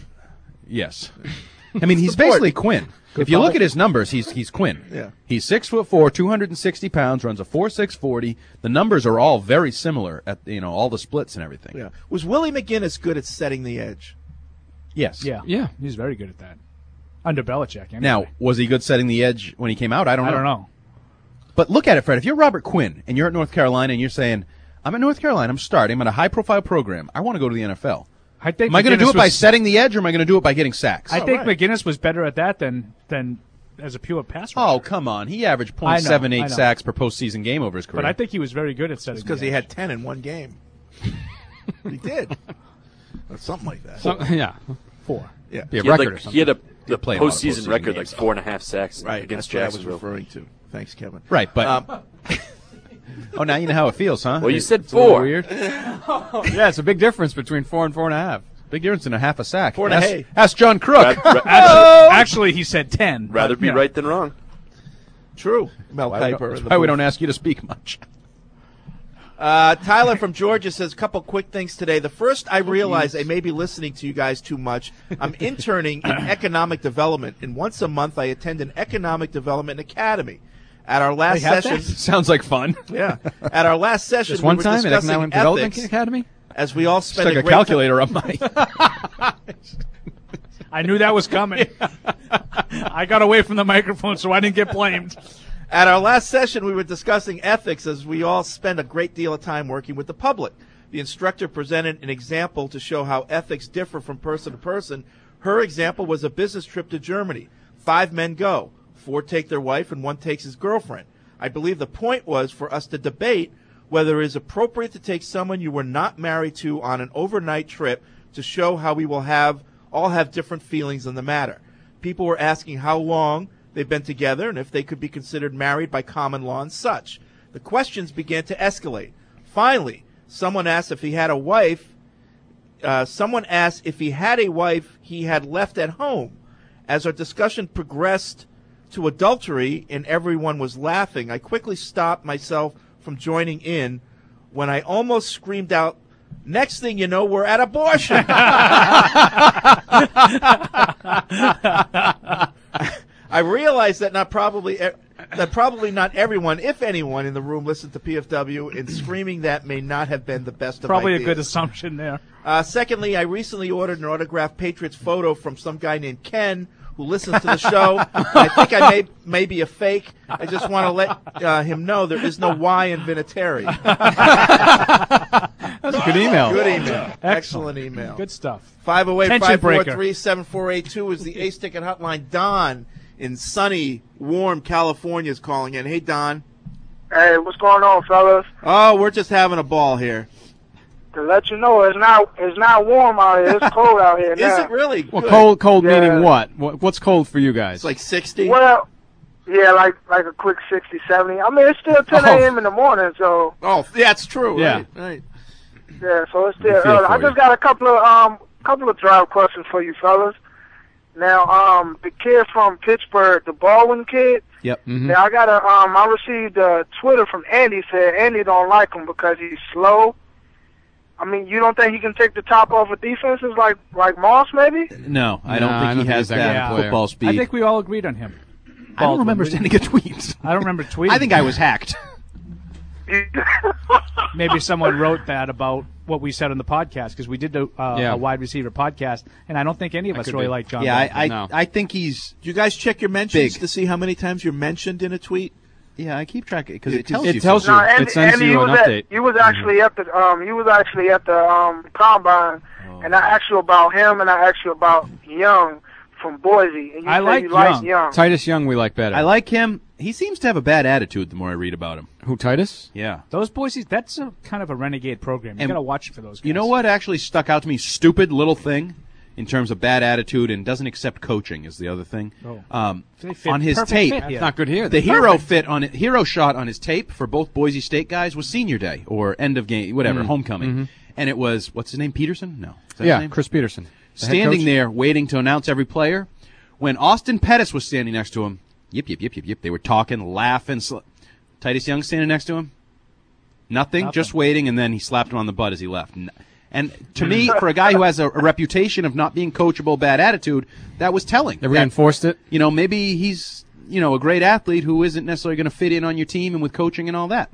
Yes. I mean, he's Support. basically Quinn. If you look at his numbers, he's he's Quinn. Yeah. He's six foot four, two hundred and sixty pounds, runs a four six forty. The numbers are all very similar at you know all the splits and everything. Yeah. Was Willie McGinnis good at setting the edge? Yes. Yeah, Yeah. he's very good at that. Under Belichick, anyway. Now, was he good setting the edge when he came out? I don't know. I don't know. But look at it, Fred. If you're Robert Quinn and you're at North Carolina and you're saying, I'm at North Carolina, I'm starting, I'm at a high-profile program, I want to go to the N F L. I think Am I going to do McGinnis it by was- setting the edge or am I going to do it by getting sacks? I think right. McGinnis was better at that than than as a pure pass rusher. Oh, come on. He averaged I know, point seven I eight know. sacks per postseason game over his career. But I think he was very good at setting. It's because the he edge. had ten in one game. He did. Or something like that. So, yeah. four. Yeah. Be a He had, record like, or something. he had a They the play a lot of postseason postseason record, games. like four and a half sacks Right. against That's what I was Jacksonville. referring to. Thanks, Kevin. Right, but Um, oh, now you know how it feels, huh? Well, you said It's a little four. Weird. Yeah, it's a big difference between four and four and a half. Big difference in a half a sack. Four and a ask, hay. ask John Crook. Ra- ra- Actually, actually, he said ten. Rather but, be you know. right than wrong. True. Mel That's why we Kiper. don't- in That's the why we booth. don't ask you to speak much. Uh, Tyler from Georgia says a couple quick things today. The first, I realize I may be listening to you guys too much. I'm interning in economic development, and once a month I attend an economic development academy. At our last They have session, that? Sounds like fun. Yeah. At our last session, Just we one were time at discussing Economic Development ethics Academy? as we all spent Stuck a a great calculator time. up my. I knew that was coming. I got away from the microphone, so I didn't get blamed. At our last session, we were discussing ethics as we all spend a great deal of time working with the public. The instructor presented an example to show how ethics differ from person to person. Her example was a business trip to Germany. Five men go. Four take their wife and one takes his girlfriend. I believe the point was for us to debate whether it is appropriate to take someone you were not married to on an overnight trip to show how we will have all have different feelings on the matter. People were asking how long they've been together and if they could be considered married by common law and such. The questions began to escalate. Finally, someone asked if he had a wife. Uh, someone asked if he had a wife he had left at home. As our discussion progressed to adultery and everyone was laughing, I quickly stopped myself from joining in when I almost screamed out, "Next thing you know, we're at abortion." I realized that not probably that probably not everyone, if anyone, in the room listened to P F W, and screaming that may not have been the best of Probably ideas. a good assumption there. Uh, secondly, I recently ordered an autographed Patriots photo from some guy named Ken who listens to the show. I think I may, may be a fake. I just want to let uh, him know there is no Y in Vinatieri. That's a good email. Good email. Excellent. Excellent email. Good stuff. five oh eight, Tension five four breaker. three, seven four eight two is the Ace Ticket Hotline. Don in sunny, warm California is calling in. Hey, Don. Hey, what's going on, fellas? Oh, we're just having a ball here. To let you know, it's not it's not warm out here. It's cold out here Is now. it really? Well, Good. cold, cold Yeah. meaning what? what? What's cold for you guys? It's like sixty? Well, yeah, like like a quick sixty, seventy. I mean, it's still ten Oh. a.m. in the morning, so Oh, yeah, it's true. Yeah. Right, right. yeah, so it's We still feel early. for I you. just got a couple of um couple of drive questions for you, fellas. Now, um, the kid from Pittsburgh, the Baldwin kid. Yep. Mhm. Now I got a um, I received a Twitter from Andy said Andy don't like him because he's slow. I mean, you don't think he can take the top off of defenses like like Moss maybe? No, I don't No, I think don't he think has he's that that kind of player. football speed. I think we all agreed on him. I don't remember sending a tweet. I don't remember tweeting. I think I was hacked. Maybe someone wrote that about what we said on the podcast because we did a, uh, Yeah. a wide receiver podcast, and I don't think any of That us could really be. like John. Yeah, I Brown. I, No. I think he's. Do you guys check your mentions Big. to see how many times you're mentioned in a tweet? Yeah, I keep track because Yeah, it tells it you. tells you. No, Andy, It sends Andy, you he an was at- update. he was actually at the um he was actually at the um combine, Oh. and I asked you about him, and I asked you about Young from Boise, and you I said like you like Young. Young. Titus Young we like better. I like him. He seems to have a bad attitude the more I read about him. Who, Titus? Yeah. Those Boise, that's a kind of a renegade program. You And got to watch for those guys. You know what actually stuck out to me? Stupid little thing in terms of bad attitude and doesn't accept coaching is the other thing. Oh. Um, They fit- on his perfect tape, fit That's here. not good here. the hero fit on it, hero shot on his tape for both Boise State guys was senior day or end of game, whatever, Mm. homecoming, Mhm. and it was what's his name, Peterson? No, is that his Yeah, name? Chris Peterson. The head standing coach? there waiting to announce every player. When Austin Pettis was standing next to him, yip yip yip yip yip, they were talking, laughing. Sl- Titus Young standing next to him, nothing, Nothing. just waiting, and then he slapped him on the butt as he left. N- And to me, for a guy who has a, a reputation of not being coachable, bad attitude, that was telling. They That, reinforced it. you know, maybe he's you know a great athlete who isn't necessarily going to fit in on your team and with coaching and all that.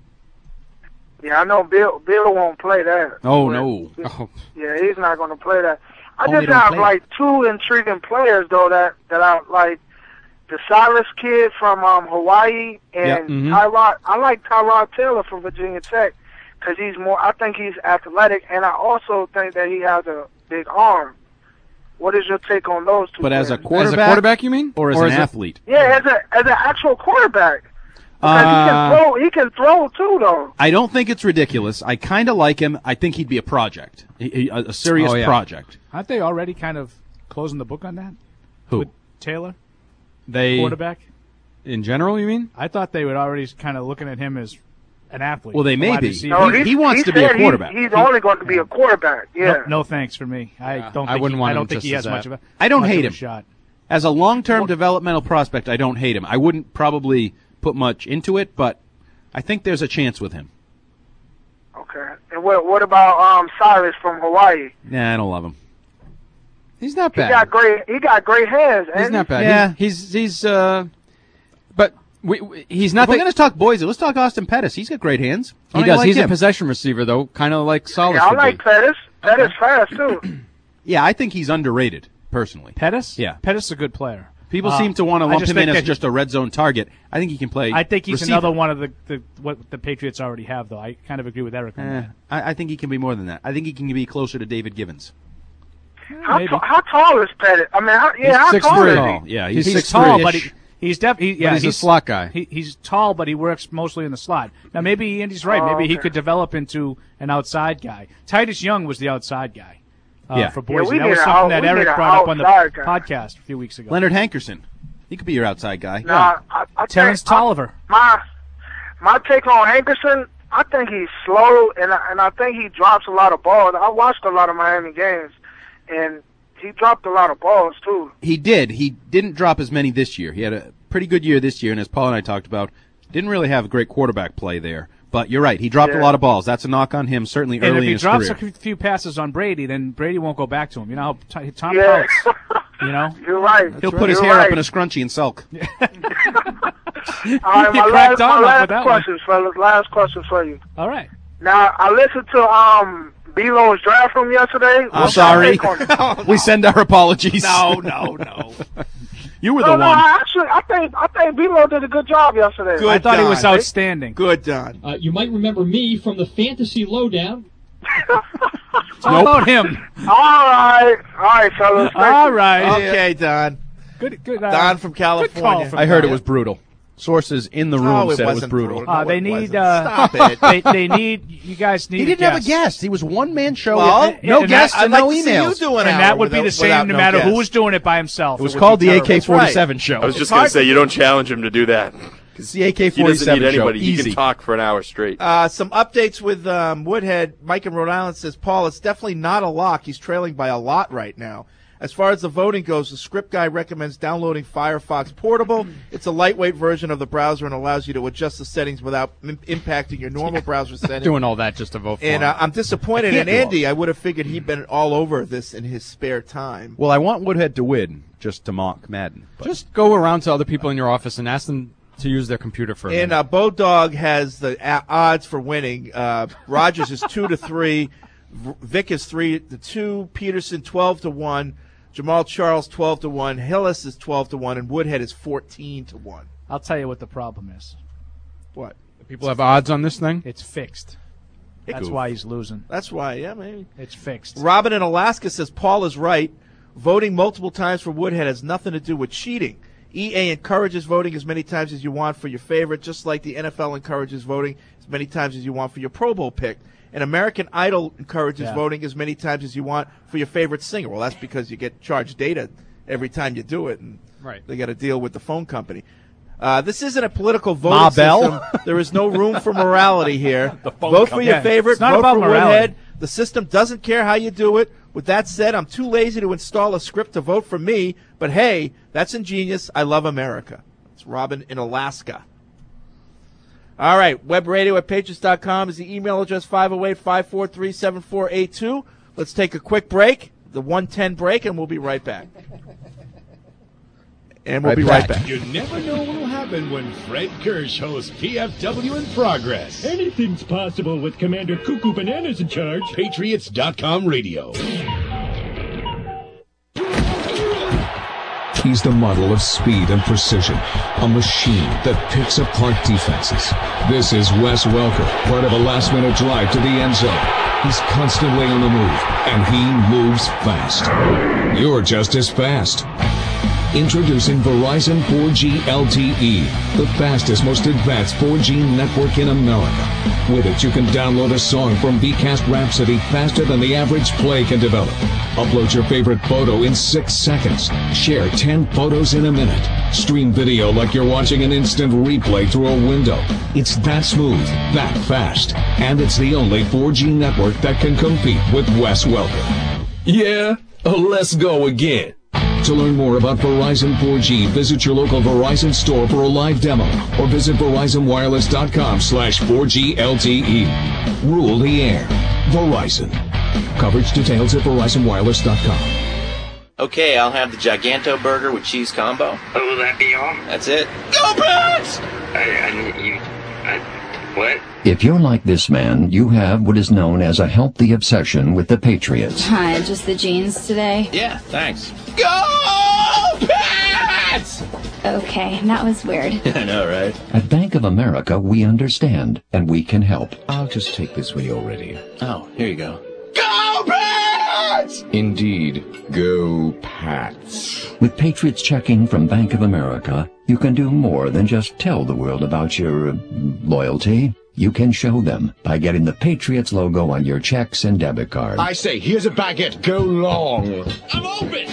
Yeah, I know Bill Bill won't play that. Oh But- no. Oh, Yeah, he's not going to play that. I Only just don't have play like two intriguing players though that that I like. The Cyrus kid from um, Hawaii and Yeah, mhm. Tyrod. I like Tyrod Taylor from Virginia Tech because he's more. I think he's athletic, and I also think that he has a big arm. What is your take on those two? But as a players? quarterback, As a quarterback, you mean? or as Or an as a- athlete? Yeah, as a as an actual quarterback. Because he Uh, can throw. He can throw too, though. I don't think it's ridiculous. I kind of like him. I think he'd be a project, He- he- a, a serious Oh, yeah. project. Aren't they already kind of closing the book on that? Who? With Taylor, They quarterback? in general, you mean? I thought they were already kind of looking at him as an athlete. Well, they a may wide be. receiver. No, He- he wants to be a said he- quarterback. He's only going to be a quarterback. Yeah. No, no thanks for me. I don't. I Think wouldn't he, want I him don't think just he as has much that. of a. I don't much hate of a him. Shot. As a long-term developmental prospect, I don't hate him. I wouldn't probably put much into it, but I think there's a chance with him. Okay. And what what about um Cyrus from Hawaii? Nah, I don't love him. He's not He bad. got great. He got great hands. He's ain't not he? bad. Yeah. He, he's he's uh, but we, we, he's not. If we're the- going to talk Boise, let's talk Austin Pettis. He's got great hands. He I does. like He's him. a possession receiver, though, kind of like Solis Yeah, I would like be. Pettis. Pettis fast too. Yeah, I think he's underrated, personally. Pettis? Yeah. Pettis is a good player. People Uh, seem to want to I lump just him in think as that- just a red zone target. I think he can play I think he's receiver. another one of the, the what the Patriots already have, though. I kind of agree with Eric on Eh, that. I, I think he can be more than that. I think he can be closer to David Givens. How, ta- how tall is Pettis? I mean, how, yeah, He's how six tall three. is Tall. he? Yeah, he's he's six tall, three-ish. but he, he's def- he, yeah, he's a slot guy. He, he's tall, but he works mostly in the slot. Now, maybe Andy's right. Oh, maybe he okay. could develop into an outside guy. Titus Young was the outside guy uh, Yeah. for Yeah, Boise. we that need was a something out- that we need Eric a brought up on the outside guy. podcast a few weeks ago. Leonard Hankerson. He could be your outside guy. Nah, I, I Terrence think, I- Tolliver. My my take on Hankerson, I think he's slow, and I, and I think he drops a lot of balls. I watched a lot of Miami games, and he dropped a lot of balls too. He did. He didn't drop as many this year. He had a pretty good year this year, and as Paul and I talked about, didn't really have a great quarterback play there. But you're right. He dropped Yeah. a lot of balls. That's a knock on him, certainly And early if in he his drops career. a few passes on Brady, then Brady won't go back to him. You know how T- Tom Yeah. Pouts, you know? You're right. He'll put his You're hair right. up in a scrunchie and sulk. All right, You my cracked last, on my up last with that one. question, fellas. Last question for you. All right. Now, I listened to um B-Lo's draft room yesterday. I'm What's sorry. your take on it? We send our apologies. No, no, no. You were no, the no, one. I actually, I think I think B-Lo did a good job yesterday. Good I thought he Don. was outstanding. Good, Don. Uh, you might remember me from the Fantasy Lowdown. How about him? All right, all right, fellas. Thank All you. right. Okay, Don. Good, good. Uh, Don from good call California. from I heard Don. it was brutal. Sources in the room No, it said it was wasn't brutal. brutal. Uh, No, they it need. wasn't. Uh, Stop it. They, they need. You guys need. He didn't a have a guest. He was one man show. Well, with no and guests that- and I'd no like to see emails. you do an and hour that would be without- the same without no no matter who guest. was doing it by himself. It was would called be the A terrible. K forty-seven show. I was just It's going hard to say, to- you don't challenge him to do that. It's the A K He doesn't forty-seven need show. anybody. He Easy. can talk for an hour straight. Uh, some updates with um, Woodhead. Mike in Rhode Island says, Paul, it's definitely not a lock. He's trailing by a lot right now. As far as the voting goes, the script guy recommends downloading Firefox Portable. It's a lightweight version of the browser and allows you to adjust the settings without im- impacting your normal browser settings. Doing all that just to vote for And him. uh, I'm disappointed I in can't do all Andy. I would have figured he'd been all over this in his spare time. Well, I want Woodhead to win just to mock Madden. But Just go around to other people in your office and ask them to use their computer for a And minute. uh, Bodog has the a- odds for winning. Uh, Rogers is two to three. V- Vic is three to two. Peterson twelve to one. Jamal Charles twelve to one. Hillis is twelve to one, and Woodhead is fourteen to one. I'll tell you what the problem is. What? People have odds on this thing? It's fixed. Hey, That's goof. why he's losing. That's why, yeah, maybe. It's fixed. Robin in Alaska says Paul is right. Voting multiple times for Woodhead has nothing to do with cheating. E A encourages voting as many times as you want for your favorite, just like the N F L encourages voting as many times as you want for your Pro Bowl pick. And American Idol encourages Yeah. voting as many times as you want for your favorite singer. Well, that's because you get charged data every time you do it, and Right. they got to deal with the phone company. Uh, this isn't a political voting Ma Bell? system. There is no room for morality here. phone Vote for company. your Yeah, favorite. it's not Vote about for morality. Woodhead. The system doesn't care how you do it. With that said, I'm too lazy to install a script to vote for me, but hey, that's ingenious. I love America. It's Robin in Alaska. All right, webradio at patriots dot com is the email address, five oh eight, five four three, seven four eight two. Let's take a quick break, the one ten break, and we'll be right back. And we'll Right be back. right back. You never know what'll happen when Fred Kirsch hosts P F W in Progress. Anything's possible with Commander Cuckoo Bananas in charge. Patriots dot com radio. He's the model of speed and precision, a machine that picks apart defenses. This is Wes Welker, part of a last-minute drive to the end zone. He's constantly on the move, and he moves fast. You're just as fast. Introducing Verizon four G L T E, the fastest, most advanced four G network in America. With it, you can download a song from Vcast Rhapsody faster than the average play can develop. Upload your favorite photo in six seconds. Share ten photos in a minute. Stream video like you're watching an instant replay through a window. It's that smooth, that fast, and it's the only four G network that can compete with Wes Welker. Yeah, let's go again. To learn more about Verizon four G, visit your local Verizon store for a live demo or visit Verizon Wireless dot com slash four G L T E. Rule the air. Verizon. Coverage details at Verizon Wireless dot com. Okay, I'll have the Giganto burger with cheese combo. Oh, will that be all? That's it. Go Pats! I, I, you, I, what? If you're like this man, you have what is known as a healthy obsession with the Patriots. Hi, just the jeans today? Yeah, thanks. Go Pats! Okay, that was weird. I know, right? At Bank of America, we understand, and we can help. I'll just take this when you're ready. Oh, here you go. Go Pats! Indeed. Go Pats. With Patriots checking from Bank of America, you can do more than just tell the world about your uh, loyalty. You can show them by getting the Patriots logo on your checks and debit cards. I say, here's a baguette. Go long. I'm open!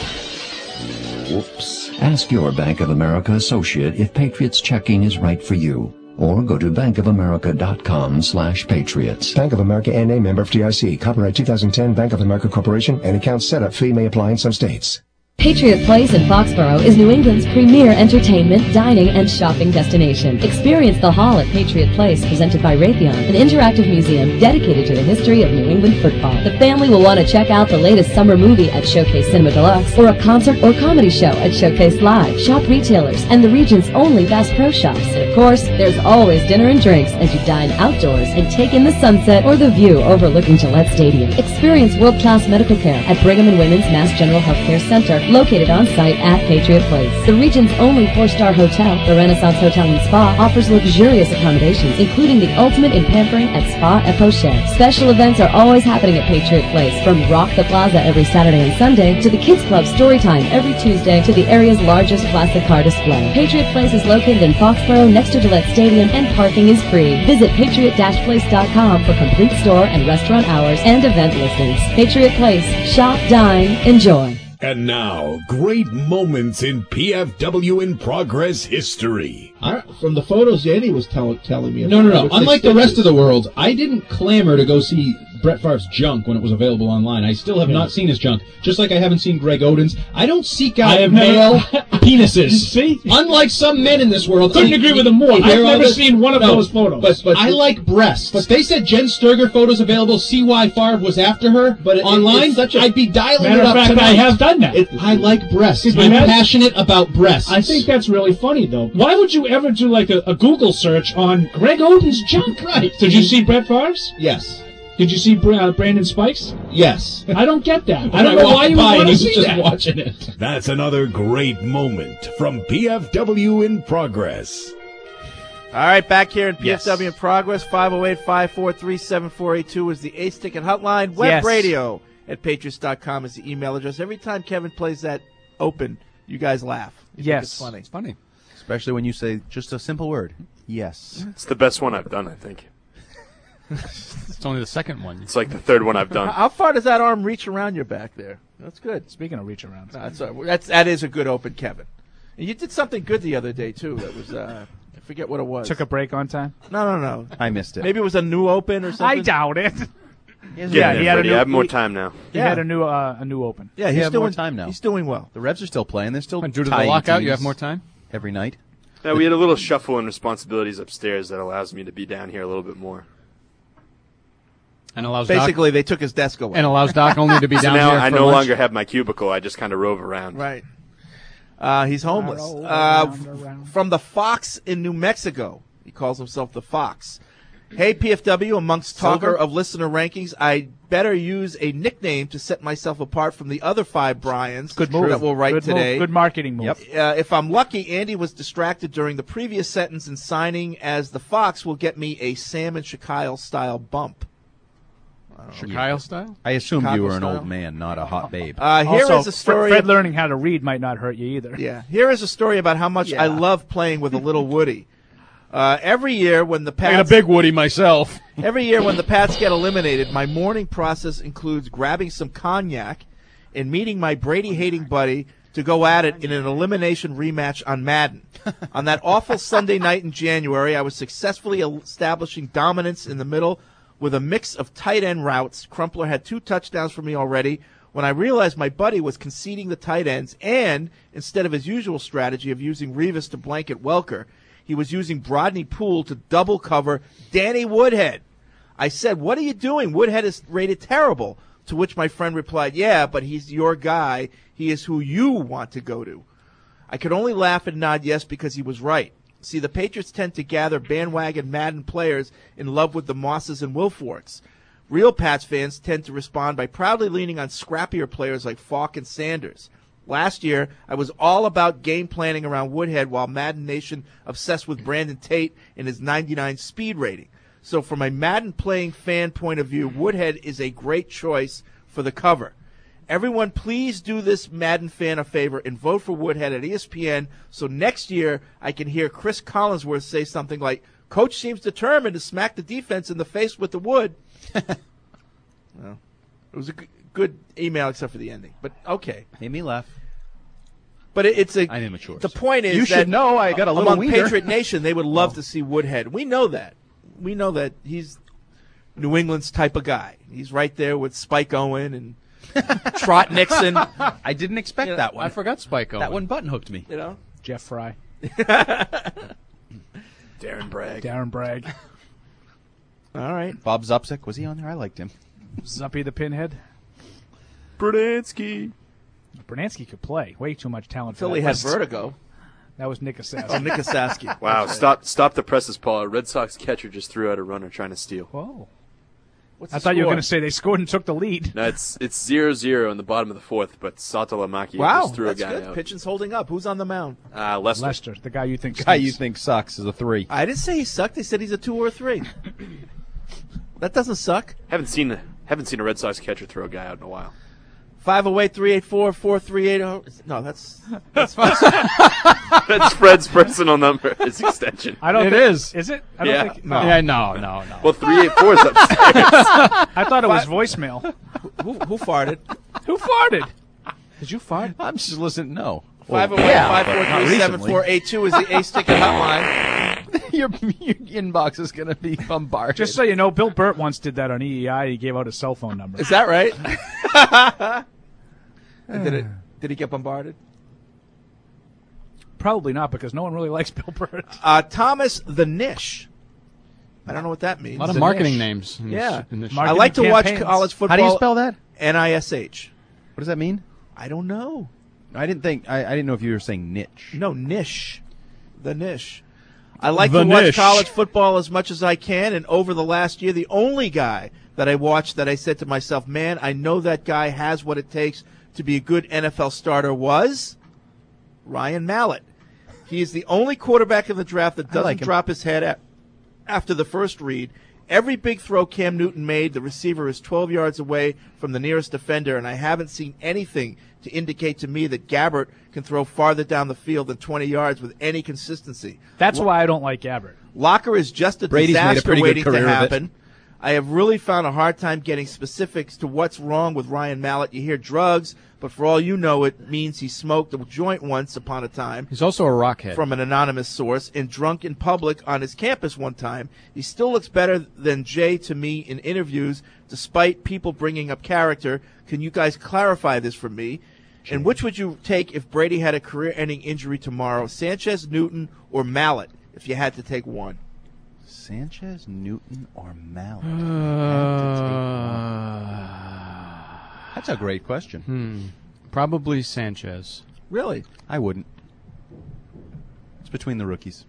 Whoops. Ask your Bank of America associate if Patriots checking is right for you. Or go to bankofamerica.com slash patriots. Bank of America N A member F D I C. Copyright two thousand ten Bank of America Corporation. An account setup fee may apply in some states. Patriot Place in Foxborough is New England's premier entertainment, dining, and shopping destination. Experience the Hall at Patriot Place, presented by Raytheon, an interactive museum dedicated to the history of New England football. The family will want to check out the latest summer movie at Showcase Cinema Deluxe, or a concert or comedy show at Showcase Live. Shop retailers and the region's only Bass Pro Shops. And of course, there's always dinner and drinks as you dine outdoors and take in the sunset or the view overlooking Gillette Stadium. Experience world-class medical care at Brigham and Women's Mass General Healthcare Center, located on site at Patriot Place. The region's only four-star hotel, the Renaissance Hotel and Spa, offers luxurious accommodations, including the ultimate in pampering at Spa et Pochette. Special events are always happening at Patriot Place, from Rock the Plaza every Saturday and Sunday to the Kids Club Storytime every Tuesday to the area's largest classic car display. Patriot Place is located in Foxborough next to Gillette Stadium, and parking is free. Visit patriot dash place dot com for complete store and restaurant hours and event listings. Patriot Place. Shop, dine, enjoy. And now, great moments in P F W in Progress history. I, from the photos Andy was tell, telling me. No, no, no. which Unlike they the rest still of the world, I didn't clamor to go see Brett Favre's junk when it was available online. I still have Yeah. not seen his junk, just like I haven't seen Greg Oden's. I don't seek out I have male never- penises. See? Unlike some men in this world. Couldn't I- agree with him more. you hear I've all never this? seen one of No, those photos. But, but I like breasts. But they said Jen Sturger photos available, see why Favre was after her But it- online. it's such a- I'd be dialing Matter it of up fact, tonight. I have done that. It, I like breasts. Excuse me, I'm Matt? passionate about breasts. I think that's really funny, though. Why would you ever do like a, a Google search on Greg Oden's junk? Right. Did you see Brett Favre's? Yes. Did you see Bra- uh, Brandon Spikes? Yes. I don't get that. I When don't know walked why you by would want and to he was see just that. watching it. That's another great moment from P F W in Progress. All right, back here in P F Yes. W in Progress, five oh eight, five four three, seven four eight two is the Ace Ticket Hotline. Web Yes. radio at patriots dot com is the email address. Every time Kevin plays that open, you guys laugh. You think Yes. it's funny. It's funny. Especially when you say just a simple word. Yes. It's the best one I've done, I think. It's only the second one. It's like the third one I've done. How far does that arm reach around your back there? That's good. Speaking of reach around, No, that's, uh, that's that is a good open, Kevin. And you did something good the other day too. That was uh, I forget what it was. took a break on time. no, no, no. I missed it. Maybe it was a new open or something. I doubt it. Yeah, Yeah, he had a new- I have more he- time now. He Yeah. had a new uh, a new open. yeah, You he's have doing more time now. He's doing well. The Revs are still playing. They're still And due to the tying lockout, you teams have more time? every night. Yeah, we had a little shuffle in responsibilities upstairs that allows me to be down here a little bit more. And allows Basically, Doc, they took his desk away. and allows Doc only to be So down now here I for no lunch. longer have my cubicle. I just kind of rove around. Right. Uh, he's homeless. Around, Uh, around, around. From the Fox in New Mexico. He calls himself the Fox. Hey, P F W, amongst talker Silver? of listener rankings, I better use a nickname to set myself apart from the other five Bryans Good move. that will write Good move. today. Good marketing move. Uh, if I'm lucky, Andy was distracted during the previous sentence, and signing as the Fox will get me a Sam and Shaquille style bump. Chicago style? I assumed Chicago you were an style? old man, not a hot babe. Uh, here is Also, a story. Fred learning how to read might not hurt you either. Yeah, here is a story about how much I love playing with a little Woody. Uh, every year when the I got a Pats, big Woody myself. every year when the Pats get eliminated, my morning process includes grabbing some cognac and meeting my Brady-hating buddy to go at it in an elimination rematch on Madden. On that awful Sunday night in January, I was successfully establishing dominance in the middle with a mix of tight end routes. Crumpler had two touchdowns for me already, when I realized my buddy was conceding the tight ends and, instead of his usual strategy of using Revis to blanket Welker, he was using Brodney Poole to double cover Danny Woodhead. I said, what are you doing? Woodhead is rated terrible. To which my friend replied, yeah, but he's your guy. He is who you want to go to. I could only laugh and nod yes because he was right. See, the Patriots tend to gather bandwagon Madden players in love with the Mosses and Wilforks. Real Pats fans tend to respond by proudly leaning on scrappier players like Falk and Sanders. Last year, I was all about game planning around Woodhead while Madden Nation obsessed with Brandon Tate and his ninety-nine speed rating. So from a Madden playing fan point of view, Woodhead is a great choice for the cover. Everyone, please do this Madden fan a favor and vote for Woodhead at E S P N so next year I can hear Chris Collinsworth say something like, Coach seems determined to smack the defense in the face with the wood. Well, it was a g- good email except for the ending, but okay. Made me laugh. But it, it's a. I'm immature. The point is You that should know I got a little among wiener. Patriot Nation, they would love Oh. to see Woodhead. We know that. We know that he's New England's type of guy. He's right there with Spike Owen and Trot Nixon. I didn't expect You know, that one. I forgot Spike Owen. That one button hooked me. You know, Jeff Fry. Darren Bragg. Darren Bragg. All right. Bob Zupsik, was he on there? I liked him. Zuppy the Pinhead. Brudansky. Brudansky could play. Way too much talent for Philly that had list. vertigo. That was Nick Asassi. Oh, Nick Asasky. Wow, stop stop the presses, Paul. A Red Sox catcher just threw out a runner trying to steal. Whoa. What's I the thought you were score? going to say they scored and took the lead. No, it's it's zero zero in the bottom of the fourth, but Satolamaki Wow, just threw that's a guy good. out. Pitching's holding up. Who's on the mound? Uh, Lester. Lester, the guy you think Guy stinks. you think sucks is a three. I didn't say he sucked. They said he's a two or a three. That doesn't suck. Haven't seen haven't seen a Red Sox catcher throw a guy out in a while. five oh eight, three eight four, four three eight oh. No, that's that's fine. That's Fred's personal number. His extension. I don't It think, is. Is it? I don't Yeah. think. Yeah, no, no, no. Well, three eight four is upstairs. I thought it was voicemail. who, who farted? Who farted? Did you fart? I'm just listening. No. Five oh eight, yeah, five but four not three seven recently. four eight two is the Ace Ticket hotline. your, your inbox is going to be bombarded. Just so you know, Bill Burt once did that on E E I. He gave out his cell phone number. Is that right? And did it? Did he get bombarded? Probably not, because no one really likes Bill Burt. Uh, Thomas the Nish. I don't know what that means. A lot of The marketing niche. names. in Yeah. this- in this Marketing I like to watch campaigns. college football. How do you spell that? N I S H. What does that mean? I don't know. I didn't think. I, I didn't know if you were saying niche. No, niche. The niche. I like The to watch niche. college football as much as I can, and over the last year, the only guy that I watched that I said to myself, man, I know that guy has what it takes to be a good N F L starter was Ryan Mallett. He is the only quarterback in the draft that doesn't like him. drop his head a- after the first read. Every big throw Cam Newton made, the receiver is twelve yards away from the nearest defender, and I haven't seen anything to indicate to me that Gabbert can throw farther down the field than twenty yards with any consistency. That's why I don't like Gabbert. Locker is just a Brady's made a disaster pretty good waiting to career of it. happen. I have really found a hard time getting specifics to what's wrong with Ryan Mallett. You hear drugs, but for all you know, it means he smoked a joint once upon a time. He's also a rockhead. From an anonymous source, and drunk in public on his campus one time. He still looks better than Jay to me in interviews, despite people bringing up character. Can you guys clarify this for me? Jay. And which would you take if Brady had a career-ending injury tomorrow, Sanchez, Newton, or Mallett, if you had to take one? Sanchez, Newton, or Mallett? Uh, That's a great question. Hmm. Probably Sanchez. Really? I wouldn't. It's between the rookies.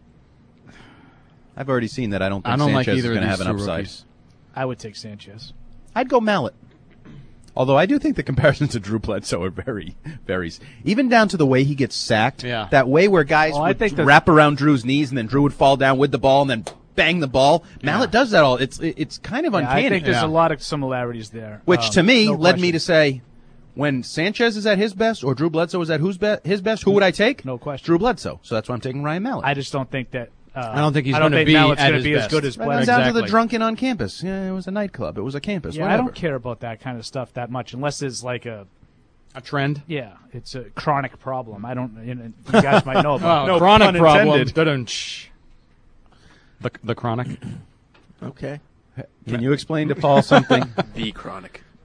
I've already seen that. I don't think I don't like Sanchez either is of going to these have an two upside. rookies. I would take Sanchez. I'd go Mallett. Although I do think the comparisons to Drew Bledsoe are very, very, even down to the way he gets sacked. Yeah. That way where guys Well, I would think that- wrap around Drew's knees and then Drew would fall down with the ball and then bang the ball. Mallett does that all. It's it's kind of Yeah, uncanny. I think there's Yeah. a lot of similarities there. Which Um, to me no led me question. to say, when Sanchez is at his best or Drew Bledsoe is at who's be- his best, who would I take? No question. Drew Bledsoe. So that's why I'm taking Ryan Mallett. I just don't think that. Uh, I don't think he's I don't gonna think be Mallett's at gonna his be as best. good as Right Bledsoe. down to the Exactly. drunken on campus. Yeah, it was a nightclub. It was a campus. Yeah, whatever. I don't care about that kind of stuff that much unless it's like a A trend? yeah, it's a chronic problem. I don't. You, know, you guys might know about. Oh, no chronic pun problem. intended. Da-dun-sh. The the chronic. Okay. Can you explain to Paul something? The Chronic.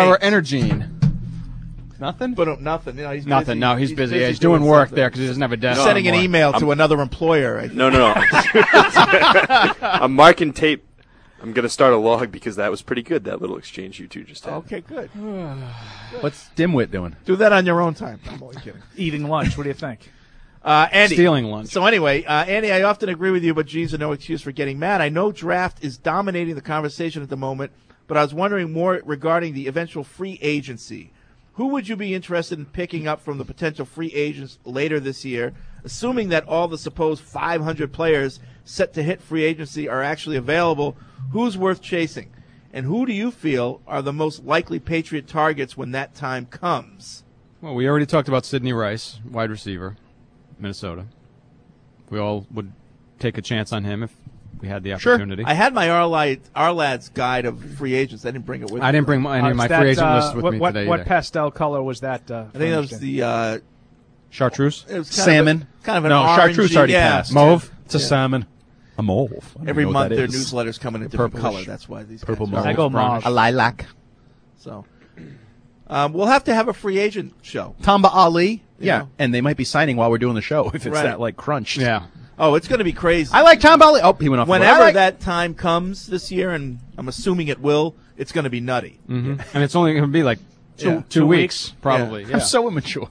Power drinks. Energine. Nothing? But uh, nothing. You know, he's Nothing. busy. No, he's, busy. Yeah, he's doing work there because he doesn't have a desk. He's sending an anymore. email to I'm- another employer. I think. No, no, no. I'm marking tape I'm going to start a log because that was pretty good, that little exchange you two just had. Okay, good. What's Dimwit doing? Do that on your own time. I'm only kidding. Eating lunch. What do you think? Uh, Andy. Stealing lunch. So anyway, uh, Andy, I often agree with you, but geez, are no excuse for getting mad. I know draft is dominating the conversation at the moment, but I was wondering more regarding the eventual free agency. Who would you be interested in picking up from the potential free agents later this year, assuming that all the supposed five hundred players set to hit free agency are actually available? Who's worth chasing? And who do you feel are the most likely Patriot targets when that time comes? Well, we already talked about Sidney Rice, wide receiver, Minnesota. We all would take a chance on him if we had the opportunity. I had my Arlad, Arlad's guide of free agents. I didn't bring it with me. I didn't bring my, any Uh, of my is that, free agent uh, list with what, me what, today What either. pastel color was that? Uh, I think that was the uh, Chartreuse? It was kind Salmon. Of a, kind of an no, chartreuse orangey- already yeah. passed. Mauve? It's a Yeah. salmon. A mauve. I don't Every know what month that their is. newsletters come in a different Purplish. color. That's why these Purple guys mauve. I go mauve. A lilac. So um, we'll have to have a free agent show. Tamba Ali. Yeah, know. and they might be signing while we're doing the show if it's Right. that like crunched. Yeah. Oh, it's going to be crazy. I like Tamba Ali. Oh, he went off. the Whenever board. I like- that time comes this year, and I'm assuming it will, it's going to be nutty. hmm And it's only going to be like two, Yeah. two, Two weeks, weeks. probably. Yeah. Yeah. I'm so immature.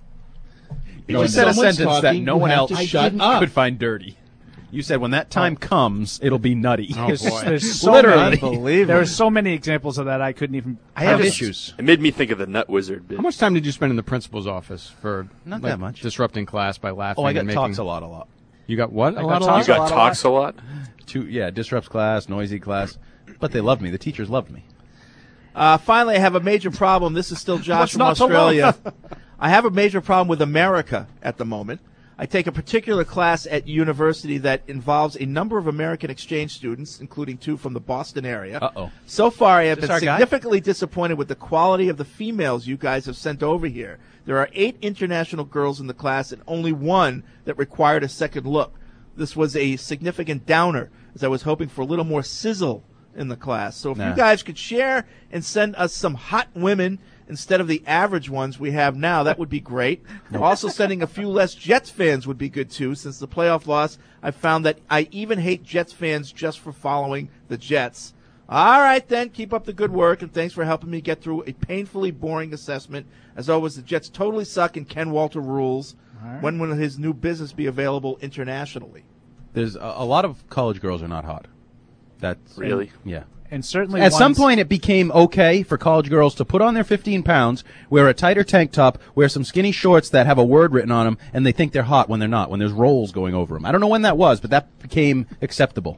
You When just said a someone's sentence that talking, no you one have else to shut up. could find dirty. You said when that time comes, it'll be nutty. Oh, There's, boy. there's so Literally. many, there are so many examples of that I couldn't even. I have just- issues. It made me think of the Nut Wizard bit. How much time did you spend in the principal's office for Not like, that much. disrupting class by laughing Oh, I and got making... talks a lot, a lot. You got what? I A got lot, a talks lot? You got a lot. talks a lot? Two, yeah, disrupts class, noisy class, but they loved me. The teachers loved me. Uh, finally, I have a major problem. This is still Josh What's from not to Australia. I have a major problem with America at the moment. I take a particular class at university that involves a number of American exchange students, including two from the Boston area. Uh-oh. So far, I have Is this been our guy? significantly disappointed with the quality of the females you guys have sent over here. There are eight international girls in the class and only one that required a second look. This was a significant downer, as I was hoping for a little more sizzle in the class. So if Nah. you guys could share and send us some hot women instead of the average ones we have now, that would be great. Also, sending a few less Jets fans would be good too. Since the playoff loss, I found that I even hate Jets fans just for following the Jets. All right, then. Keep up the good work, and thanks for helping me get through a painfully boring assessment. As always, the Jets totally suck, and Ken Walter rules. right. When will his new business be available internationally? There's a, a lot of college girls are not hot. That's Really? yeah. And certainly, At some ones- point, it became okay for college girls to put on their fifteen pounds, wear a tighter tank top, wear some skinny shorts that have a word written on them, and they think they're hot when they're not, when there's rolls going over them. I don't know when that was, but that became acceptable.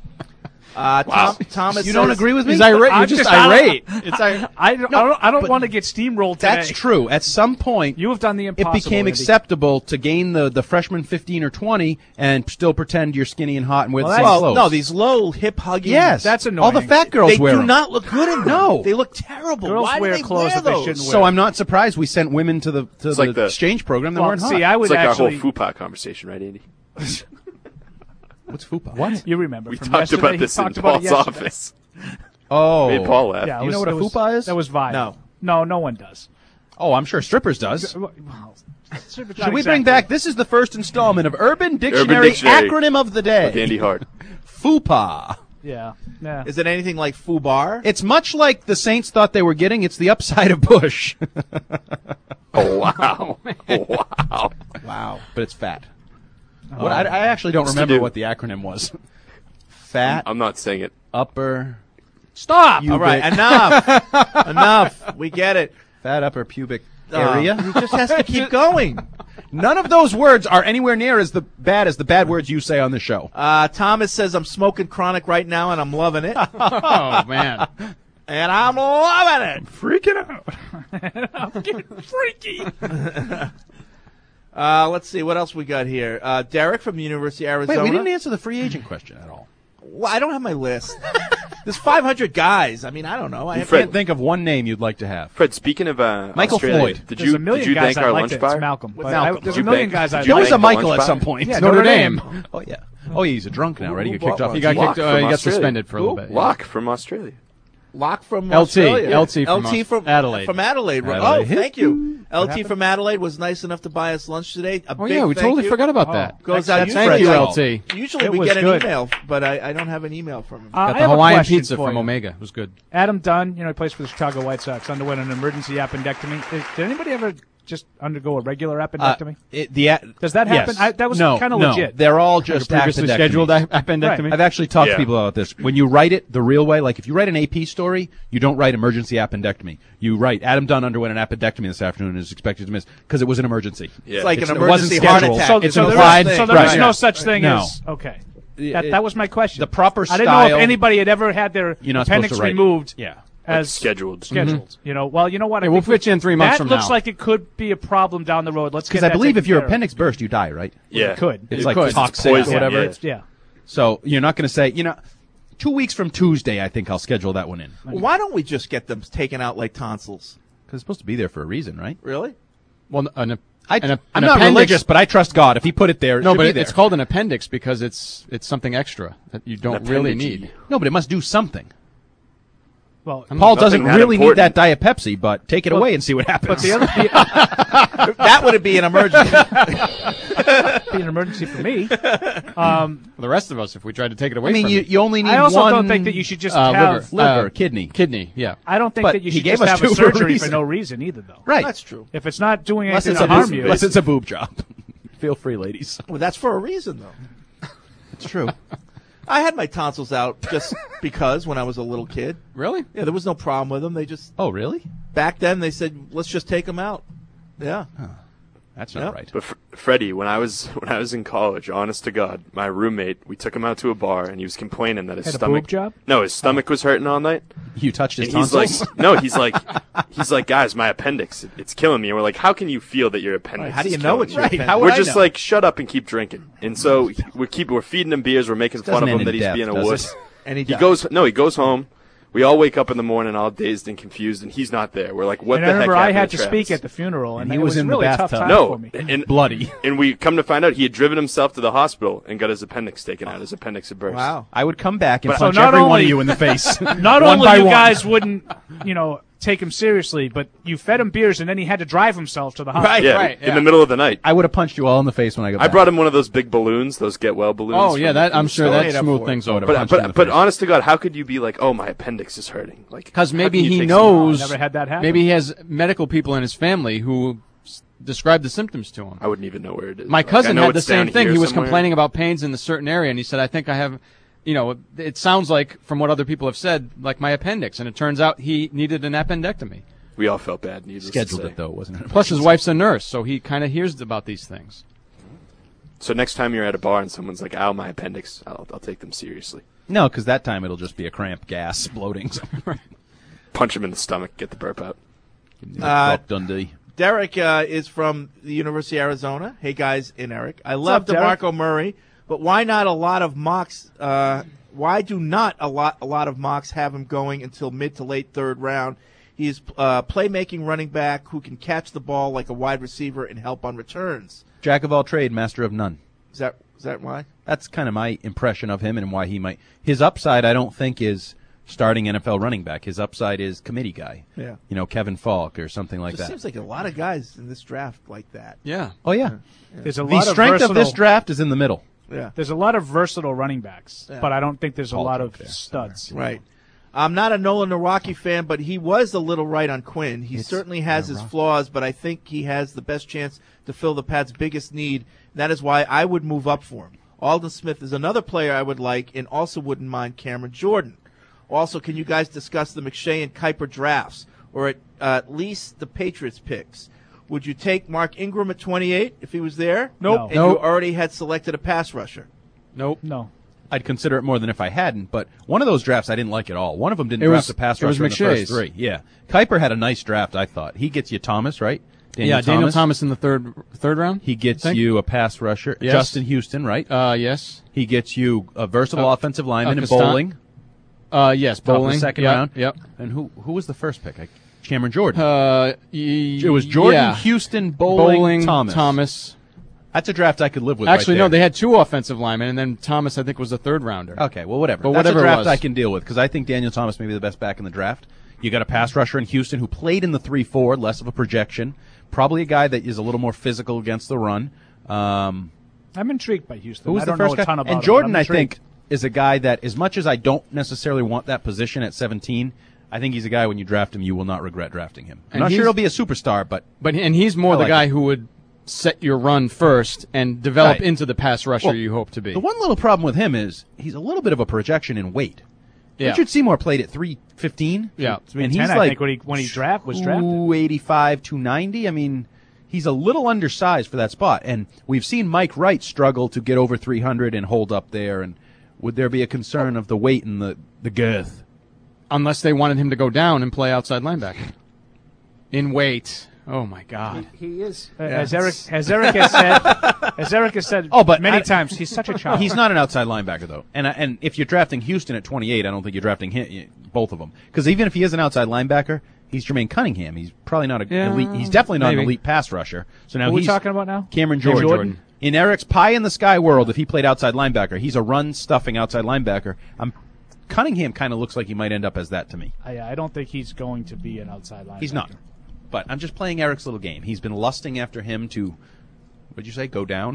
Uh, Wow. Tom, Thomas You don't says- agree with me? He's irate. You're I'm just just- I don't- irate. It's ir- I don't, I don't, I don't want to get steamrolled today. That's true. At some point, You have done the it impossible. became Andy. acceptable to gain the, the freshman fifteen or twenty and still pretend you're skinny and hot and wear Well, the same Well, clothes. no, these low hip hugging. Yes, That's All annoying. the fat girls They wear do them. not look good in them. No. They look terrible. Girls Why wear do they clothes wear that they those? shouldn't wear. So I'm not surprised we sent women to the to It's the, like the- exchange program that Well, weren't hot. see, I would It's like actually. our whole FUPA conversation, right, Andy? What's fupa? What? You remember? We from talked yesterday? about He this in talked about it Paul's yesterday. office. Oh, Made Paul laugh. Yeah, it You was- know what a it was- fupa is? That was Vibe. No. no, no one does. Oh, I'm sure strippers does. Well, Should we not bring exactly. back? This is the first installment of Urban Dictionary, Dictionary. acronym of the day. With Andy Hart. FUPA. Yeah, yeah. Is it anything like Fubar? It's much like the Saints thought they were getting. It's the upside of Bush. Oh, wow. Oh, wow. Wow. But it's fat. What, I, I actually don't What's to remember do? what the acronym was. Fat, I'm not saying it. upper, Stop. pubic, All right, enough. Enough. We get it. fat upper pubic Uh, area. He just has to keep going. None of those words are anywhere near as the bad as the bad words you say on the show. Uh, Thomas says, I'm smoking chronic right now, and I'm loving it. Oh, man. And I'm loving it. Freaking out. I'm getting freaky. Uh, let's see. What else we got here? Uh, Derek from the University of Wait, Arizona. we didn't answer the free agent question at all. Well, I don't have my list. There's five hundred guys. I mean, I don't know. I I have can't think of one name you'd like to have. Fred, speaking of uh, Michael Australia, Floyd. did There's you a million did you guys thank I'd our like lunch to, bar? It's Malcolm. But Malcolm. I, there's Did a you million bank- guys did I'd you Joe was like a bank the Michael lunch at some bar? point. Yeah, Notre Notre Dame. Dame. Oh yeah. Oh, he's a drunk now, right? He got Who kicked bought off. one? He He got got kicked. Locke Uh, he from got Australia. suspended for a little Who? bit. yeah. Locke from Australia. Lock from L T, Australia. L T from L T from Adelaide. From Adelaide. Adelaide. Oh, thank you. L T happened? from Adelaide was nice enough to buy us lunch today. A Oh, big yeah, we thank totally you. forgot about that. Goes Thank out you, usually- L T. Usually It we was get an good. email, but I, I don't have an email from him. Uh, Got I the have a Hawaiian question pizza for from you. Omega. It was good. Adam Dunn, you know, he plays for the Chicago White Sox, underwent an emergency appendectomy. Did, did anybody ever just undergo a regular appendectomy? Uh, it, the a- Does that happen? yes. I, that was no, kind of no. legit. They're all just previously appendectomies. scheduled a- appendectomy? Right. I've actually talked Yeah. to people about this. When you write it the real way, like if you write an A P story, you don't write emergency appendectomy. You write Adam Dunn underwent an appendectomy this afternoon and is expected to miss because it was an emergency. Yeah. It's like It's- an it wasn't emergency heart scheduled. attack. So, It's so, an there applied is, so thing. there is Right. no such thing No. as okay. It- That, that was my question. The proper I didn't know style- if anybody had ever had their You're not supposed appendix to write it. removed. Yeah. As scheduled. scheduled. You know, well, you know what? I Yeah, we'll think we- fit you in three months that from looks now. like it could be a problem down the road. Let's get Because I that believe taken if your care of. appendix burst, you die, right? Yeah. It could. It's It like could. toxic It's poison, or whatever. yeah. It's- yeah. So you're not going to say, you know, two weeks from Tuesday, I think I'll schedule that one in. Why don't we just get them taken out like tonsils? Because it's supposed to be there for a reason, right? Really? Well, an, I, an, an I'm not appendix- religious, but I trust God. If He put it there, it No, should but be it, there. it's called an appendix because it's it's something extra that you don't really appendage. need. No, but it must do something. Well, Paul doesn't that really important. need that Diet Pepsi, but take it But- away and see what happens. but the other the, That would be an emergency. be an emergency for me. Um, For the rest of us, if we tried to take it away I mean, from you, you. you only need I also one don't think that you should just Uh, have. liver. liver, Uh, kidney. Kidney, yeah. I don't think But that you he should gave just us have two a for a surgery for reason. no reason either, though. Right. That's true. If it's not doing Unless anything it's, to a harm boob, you, unless it's a boob job. Feel free, ladies. Well, that's for a reason, though. It's true. I had my tonsils out just because when I was a little kid. Really? Yeah, there was no problem with them. They just Oh, really? back then they said let's just take them out. Yeah. That's not Yeah. right. But Fr- Freddie, when I was when I was in college, honest to God, my roommate, we took him out to a bar, and he was complaining that his Had a stomach. boob job? No, his stomach was hurting all night. You touched his And he's tonsils? like, no, he's like, he's like, guys, my appendix, it- it's killing me. And we're like, how can you feel that your appendix? Right, how do is you know killing it's you? your appendix? How would We're I just know? like, shut up and keep drinking. And so we keep we're feeding him beers, we're making fun doesn't of him end that in he's death, being a does it? wuss. And he He died. goes, no, he goes home. We all wake up in the morning all dazed and confused, and he's not there. We're like, what and the I remember heck I happened had to Travis? speak at the funeral, and, And he it was was in the really a tough bathtub. time No, for me. and Bloody. and we come to find out he had driven himself to the hospital and got his appendix taken out. His appendix had burst. Wow. I would come back and But- punch So not every one only- of you in the face. Not one only by you one. guys wouldn't, you know, take him seriously, but you fed him beers, and then he had to drive himself to the hospital. Right, Yeah, right, in yeah. the middle of the night. I would have punched you all in the face when I got I back. brought him one of those big balloons, those get well balloons. Oh, yeah, from- that from I'm the sure store. that smoothed things over. But but, but honest to God, how could you be like, oh, my appendix is hurting? Like, Because how maybe can you he take knows. Never had that happen. Maybe he has medical people in his family who s- describe the symptoms to him. I wouldn't even know where it is. My Like, I cousin know had the it's down same thing. here He was somewhere. complaining about pains in a certain area, and he said, I think I have, you know, it sounds like, from what other people have said, like my appendix. And it turns out he needed an appendectomy. We all felt bad. Needless Scheduled to say. it, though, wasn't it? Plus, his wife's a nurse, so he kind of hears about these things. So next time you're at a bar and someone's like, ow, my appendix, I'll, I'll take them seriously. No, because that time it'll just be a cramp, gas, bloating. Punch him in the stomach, get the burp out. Uh, Fuck Dundee. Derek uh, is from the University of Arizona. Hey guys, in Eric, I love up, Derek? DeMarco Murray, but why not a lot of mocks? Uh, why do not a lot a lot of mocks have him going until mid to late third round? He's uh, playmaking running back who can catch the ball like a wide receiver and help on returns. Jack of all trade, master of none. Is that is that why? That's kind of my impression of him and why he might. His upside, I don't think, is starting N F L running back. His upside is committee guy. Yeah. You know, Kevin Falk or something like Just that. seems like a lot of guys in this draft like that. Yeah. Oh, yeah. There's a The lot strength of, of this versatile- draft is in the middle. Yeah. There's a lot of versatile running backs, Yeah. but I don't think there's a Paul lot joke of there. studs. Right. I'm not a Nolan Nawaki fan, but he was a little right on Quinn. He It's certainly has his flaws, but I think he has the best chance to fill the Pats' biggest need. That is why I would move up for him. Alden Smith is another player I would like, and also wouldn't mind Cameron Jordan. Also, can you guys discuss the McShay and Kuiper drafts, or at, uh, at least the Patriots picks? Would you take Mark Ingram at twenty-eight if he was there? Nope. And Nope. you already had selected a pass rusher. Nope. No. I'd consider it more than if I hadn't, but one of those drafts I didn't like at all. One of them didn't It draft was- the pass it was rusher in the first McShay's. three. Yeah. Kuiper had a nice draft, I thought. He gets you Thomas, right? yeah, Daniel Thomas in the third third round. He gets think? you a pass rusher. Yes. Justin Houston, right? Uh, yes. He gets you a versatile Uh, offensive lineman uh, in Castan- bowling. Uh, yes, Top of bowling. the second Yep, round. Yep. And who who was the first pick? I, Cameron Jordan. Uh, y- it was Jordan, yeah. Houston, bowling, Bowling, Thomas. Thomas. That's a draft I could live with. Actually, right no, there. they had two offensive linemen, and then Thomas, I think, was a third rounder. Okay, well, whatever. But That's whatever a it draft was. I can deal with because I think Daniel Thomas may be the best back in the draft. You got a pass rusher in Houston who played in the three four, less of a projection. Probably a guy that is a little more physical against the run. Um, I'm intrigued by Houston. who was I the don't first know guy? a ton about and him, Jordan, but I'm I intrigued. think, is a guy that, as much as I don't necessarily want that position at seventeen, I think he's a guy when you draft him, you will not regret drafting him. I'm And not sure he's- he'll be a superstar, but But and he's more I the like guy it. who would set your run first and develop Right. into the pass rusher Well, you hope to be. The one little problem with him is he's a little bit of a projection in weight. Yeah. Richard Seymour played at three fifteen. Yeah. and ten, he's I like think, when he- when he draft- was drafted. two eighty-five, two ninety. I mean, he's a little undersized for that spot. And we've seen Mike Wright struggle to get over three hundred and hold up there. And would there be a concern of the weight and the, the girth? Unless they wanted him to go down and play outside linebacker. In weight. Oh, my God. He is. Uh, As Eric, as Eric has said, as Eric has said, Oh, but many I- times, he's such a child. He's not an outside linebacker, though. And I- and if you're drafting Houston at twenty-eight, I don't think you're drafting him, both of them. Because even if he is an outside linebacker, he's Jermaine Cunningham. He's probably not a Yeah, elite. He's definitely not maybe. an elite pass rusher. So now Who are we he's talking about now? Cameron Cameron Jordan. Jordan. In Eric's pie in the sky world, if he played outside linebacker, he's a run stuffing outside linebacker. I'm, Cunningham kind of looks like he might end up as that to me. I, I don't think he's going to be an outside linebacker. He's not. But I'm just playing Eric's little game. He's been lusting after him to, what'd you say, go down?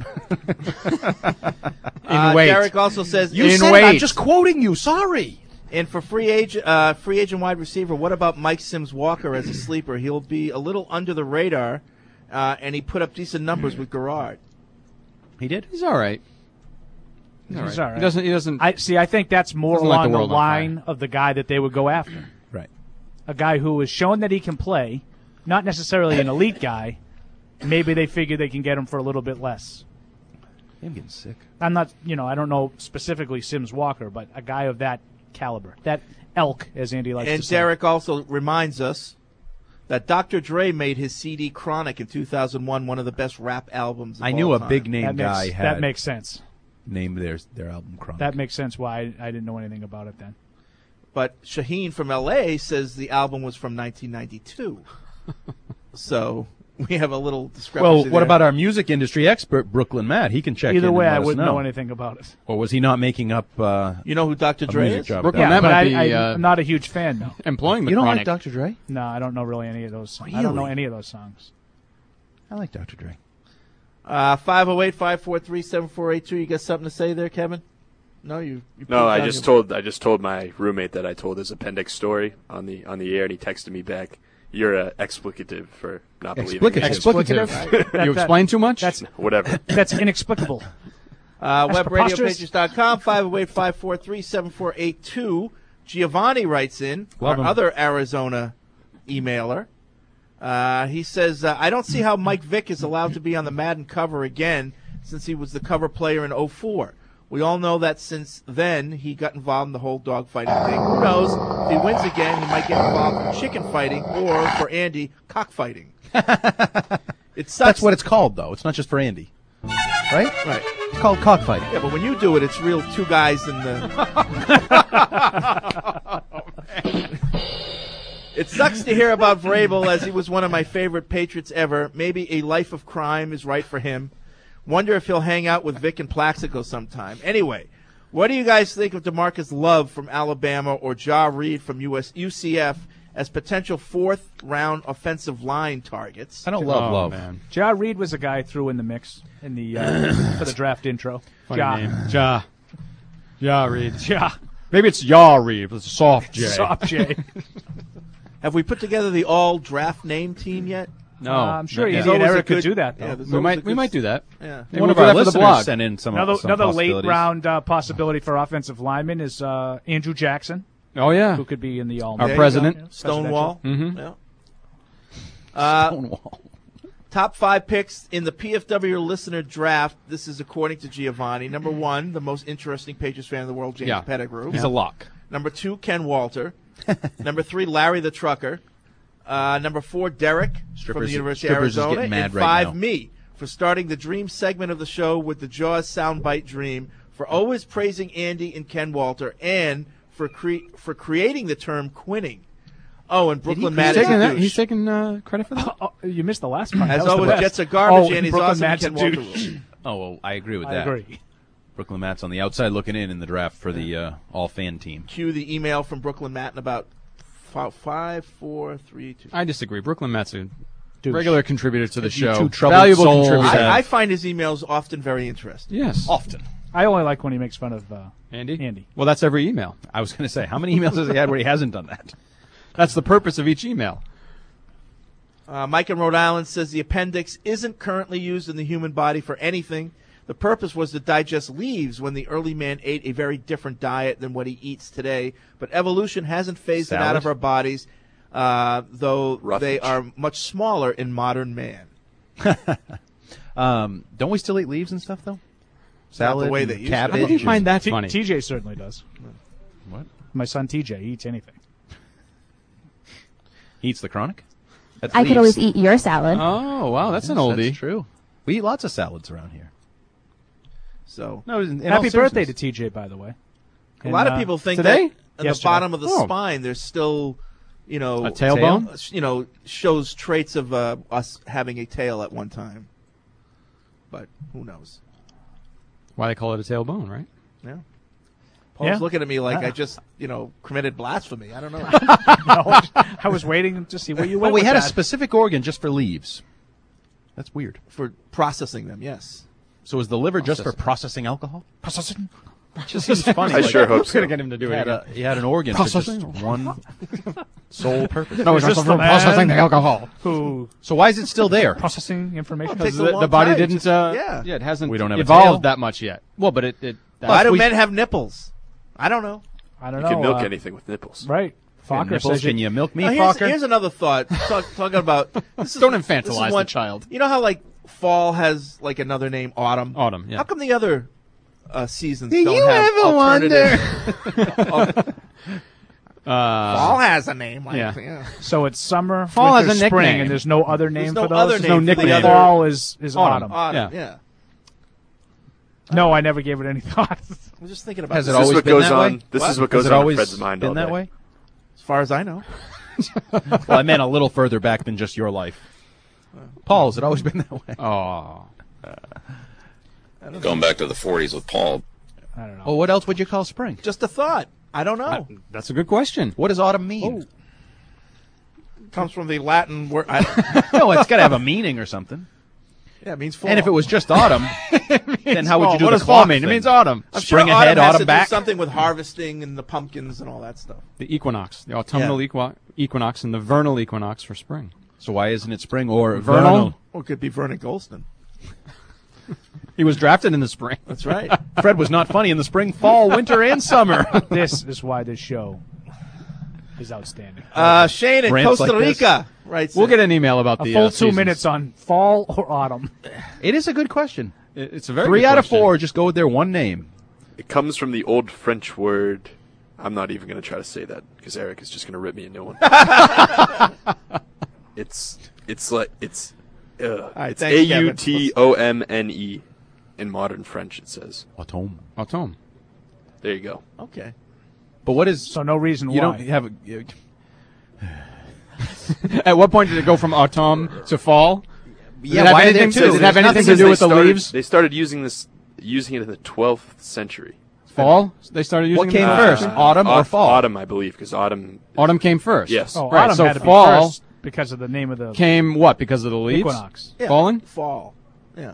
Uh, weight. Derek also says You In said it, I'm weight. just quoting you. Sorry. And for free agent, uh, free agent wide receiver, what about Mike Sims Walker as a sleeper? He'll be a little under the radar, uh, and he put up decent numbers with Garrard. He did? He's all right. He's all He's right. all right. He doesn't. He doesn't. I see. I think that's more Doesn't light along the the, world on line of the guy that they would go after. Right. A guy who has shown that he can play, not necessarily an elite guy. Maybe they figure they can get him for a little bit less. I'm getting sick. I'm not, you know, I don't know specifically Sims Walker, but a guy of that caliber, that elk, as Andy likes And to say. Derek also reminds us that Doctor Dre made his C D Chronic in two thousand one one of the best rap albums of I all knew a time. big name that guy makes, had that makes sense. named their their album Chronic. That makes sense why I, I didn't know anything about it then. But Shaheen from L A says the album was from nineteen ninety-two. So we have a little discrepancy Well, what there. about our music industry expert, Brooklyn Matt? He can check in Either and way, let I us wouldn't know. know anything about it. Or was he not making up uh, You know who Doctor a Dre music is? job? Brooklyn Yeah, Matt but might I, be, I, uh, I'm not a huge fan, though. employing the You don't Chronic. like Doctor Dre? No, I don't know really any of those songs. I don't know Really? any of those songs. I like Doctor Dre. Uh, five oh eight, five four three, seven four eight two. You got something to say there, Kevin? No, you. you No, put I down just your- told I just told my roommate that I told his appendix story on the on the air, and he texted me back. You're uh, explicative for not believing me." Explicative. That- You that- explain too much? That's Whatever. that's inexplicable. Uh, That's web radio preposterous. pages dot com, five oh eight, five four three, seven four eight two. Giovanni writes in, Love our him. other Arizona emailer. Uh, he says, uh, I don't see how Mike Vick is allowed to be on the Madden cover again since he was the cover player in oh four. We all know that since then he got involved in the whole dogfighting thing. Who knows? If he wins again, he might get involved in chicken fighting or, for Andy, cockfighting. It sucks. That's what it's called, though. It's not just for Andy. Right? Right. It's called cockfighting. Yeah, but when you do it, it's real two guys in the. It sucks to hear about Vrabel, as he was one of my favorite Patriots ever. Maybe a life of crime is right for him. Wonder if he'll hang out with Vic and Plaxico sometime. Anyway, what do you guys think of DeMarcus Love from Alabama or Ja Reed from U S U C F as potential fourth round offensive line targets? I don't love Oh, love. man. Ja Reed was a guy I threw in the mix in the uh, for the draft intro. Funny Ja. name. Ja. Ja Reed. Ja. Maybe it's Ya Reed. It's a soft J. Soft J. Have we put together the all draft name team yet? No. Uh, I'm sure not Andy yet. and always a Eric could good- do that, though. yeah, there's We always might a we good- might do that. Yeah. Maybe One we'll of do our that for the listeners blog. sent in some Another, some another late possibilities. round uh, possibility for offensive lineman is uh, Andrew Jackson, Oh yeah. who could be in the all. Our There you president. go. Stonewall. Mhm. Yeah. Uh, Stonewall. Top five picks in the P F W listener draft. This is according to Giovanni. Number one, the most interesting Patriots fan in the world, James Yeah. Pettigrew. He's a lock. Number two, Ken Walter. Number three, Larry the Trucker. Uh, number four, Derek from Strippers- the University of Strippers is Arizona. getting mad and right five, now. me, for starting the Dream segment of the show with the Jaws soundbite Dream, for always praising Andy and Ken Walter, and for cre- for creating the term quinning. Oh, and Brooklyn He's Matt is taking, a that, douche. he's taking uh, credit for that? Oh, you missed the last part. As That was the always, best. Jets are garbage, Oh, and he's Brooklyn awesome. Matt's Ken a Walter douche. rule. Oh, well, I agree with I that. agree. Brooklyn Matt's on the outside looking in in the draft for the uh, all-fan team. Cue the email from Brooklyn Matt in about f- five, four, three, two. I disagree. Brooklyn Matt's a Douche. regular contributor to the You show. two troubled Valuable souls. contributor. I, I find his emails often very interesting. yes. Often. I only like when he makes fun of uh, Andy? Andy. Well, that's every email. I was going to say, how many emails has he had where he hasn't done that? That's the purpose of each email. Uh, Mike in Rhode Island says the appendix isn't currently used in the human body for anything. The purpose was to digest leaves when the early man ate a very different diet than what he eats today. But evolution hasn't phased it out Salad? of our bodies, uh, though Roughage. they are much smaller in modern man. Um, don't we still eat leaves and stuff, though? Not Salad, the way and they used to. cabbage. How did you and- find that T- funny? T J certainly does. What? My son T J he eats anything. He eats the chronic? That's I could leaves. always eat your salad. Oh, wow. That's an Yes, oldie. That's true. We eat lots of salads around here. So No, in, in all Happy birthday seriousness. to T J, by the way. a And, lot of uh, people think today? that at Yesterday. the bottom of the Oh. spine there's still, you know, A tailbone? tail- you know, shows traits of uh, us having a tail at one time. But who knows? Why they call it a tailbone, right? Yeah. Paul's Yeah. looking at me like Ah. I just, you know, committed blasphemy. I don't know. No, I was waiting to see where you Well, went we with had a that. specific organ just for leaves. That's weird. For processing them, yes. So is the liver just for processing alcohol? Processing. Just seems funny. I like, sure hope We're so. going to get him to do He it had, again. a, he had an organ for just Processing. one sole purpose. No, Is it's this just the for processing the man alcohol. Who So why is it still there? processing information? It takes The, a long the body time. didn't, Just- uh, yeah. yeah, it hasn't We don't have a evolved tail. that much yet. Well, but it, it Why that's- do we- men have nipples? I don't know. I don't You know. can milk uh, anything with nipples. Right. Yeah, Fokker nipples, says can you, you milk me, Now, here's, Fokker? here's another thought. Talk, talking about this is, Don't this is infantilize the one- child. You know how like fall has like another name, autumn. Autumn, yeah. How come the other uh, seasons Do don't you have ever alternative? Oh, Uh, fall has a name. Like, yeah. yeah. so it's summer, Fall winter, has a spring, nickname. and there's no other name There's no for those. other There's name no for the nickname. other- Fall is is Autumn. autumn. Autumn. Yeah. Yeah. No, I never gave it any thought. I'm just thinking about Has it this. This is always what been goes that on. way? This What? is what Has goes it on in always Fred's mind been all that day. way? As far as I know. Well, I meant a little further back than just your life. Paul, has it always been that way? Oh. Going back to the forties with Paul. I don't know. Well, what else would you call spring? Just a thought. I don't know. That's a good question. What does autumn mean? Comes from the Latin word. I, No, it's got to have a meaning or something. yeah, it means fall. And if it was just autumn, then how would you do What the does fall clock mean? It thing? means autumn. I'm sure Spring autumn ahead, has autumn to back. do something with harvesting and the pumpkins and all that stuff. The equinox, the autumnal equi- equinox, and the vernal equinox for spring. So why isn't it spring or Vernal? vernal? Or it could be Vernon Golston. He was drafted in the spring. That's right. Fred was not funny in the spring, fall, winter, and summer. This is why this show is outstanding. Uh, Shane in Rants Costa like this. Rica writes. We'll in. get an email about A the full uh, two seasons. minutes on fall or autumn. It is a good question. It- It's a very Three good out of question. four, just go with their one name. It comes from the old French word. I'm not even going to try to say that because Eric is just going to rip me a new one. it's it's like it's uh, right, it's thanks, A Kevin. U T O M N E in modern French. It says Autumn. Autumn. there you go. Okay. But what is... So no reason You why. don't have... A, you- At what point did it go from autumn to fall? Did Yeah, it have why are there anything, two? Does it have There's anything It to says do they with the started- leaves? They started using this using it in the twelfth century. Fall? They started using What it came in the- first, autumn or Au- fall? Autumn, I believe, because autumn. Autumn came first. Yes. Oh, Right, autumn so had to fall be first because of the name of the came what? Because of the leaves? equinox. Yeah. Falling? Fall. Yeah.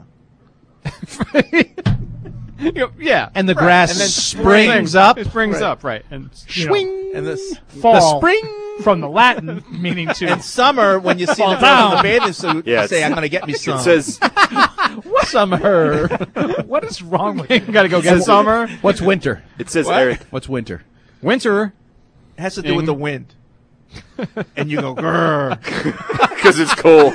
Yeah. And the Right. grass And then springs up. It springs Right. up, right. And You know, Swing. And this fall The spring. from the Latin meaning to in summer when you see Fall the girl in the down. bathing suit, Yeah, you say, it's- "I'm going to get me some." It says Summer. what is wrong with you you? gotta go get summer. What's winter? it says What? Eric. What's winter? Winter. It has to do with the wind. And you go, grrr. Because it's cold.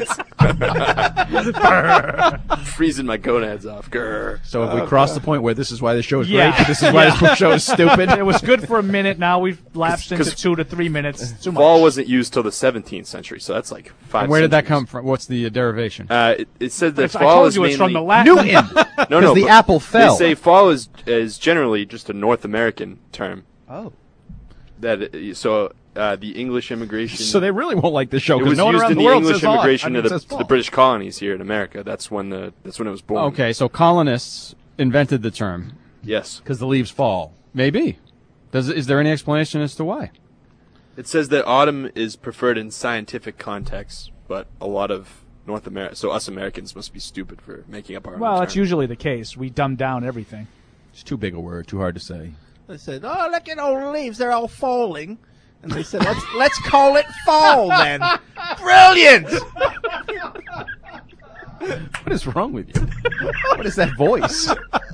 Freezing my gonads off. Grr. So have we crossed the point where this is why this show is Yeah. great? This is why Yeah. this show is stupid? It was good for a minute. Now we've lapsed into 'Cause two to three minutes. Too much. Fall wasn't used till the seventeenth century, so that's like five. And where did that centuries. come from? What's the uh, derivation? Uh, it, it said that It's- I fall told is you it's mainly from the Latin. Newton. no, no, the but apple fell. They say fall is is generally just a North American term. Oh. That it- so uh, the English immigration. So they really won't like the show It because was no one used around in the the world English says immigration I mean, to, the, says to the fall. British colonies here in America. That's when the that's when it was born. Okay, so colonists invented the term. Yes. Because the leaves fall. Maybe. Does is there any explanation as to why? It says that autumn is preferred in scientific contexts, but a lot of North America, so us Americans must be stupid for making up our own Well, term. that's usually the case. We dumb down everything. It's too big a word, too hard to say. They said, "Oh, look at all the leaves; they're all falling." And they said, "Let's let's call it fall then." Brilliant. What is wrong with you? What is that voice?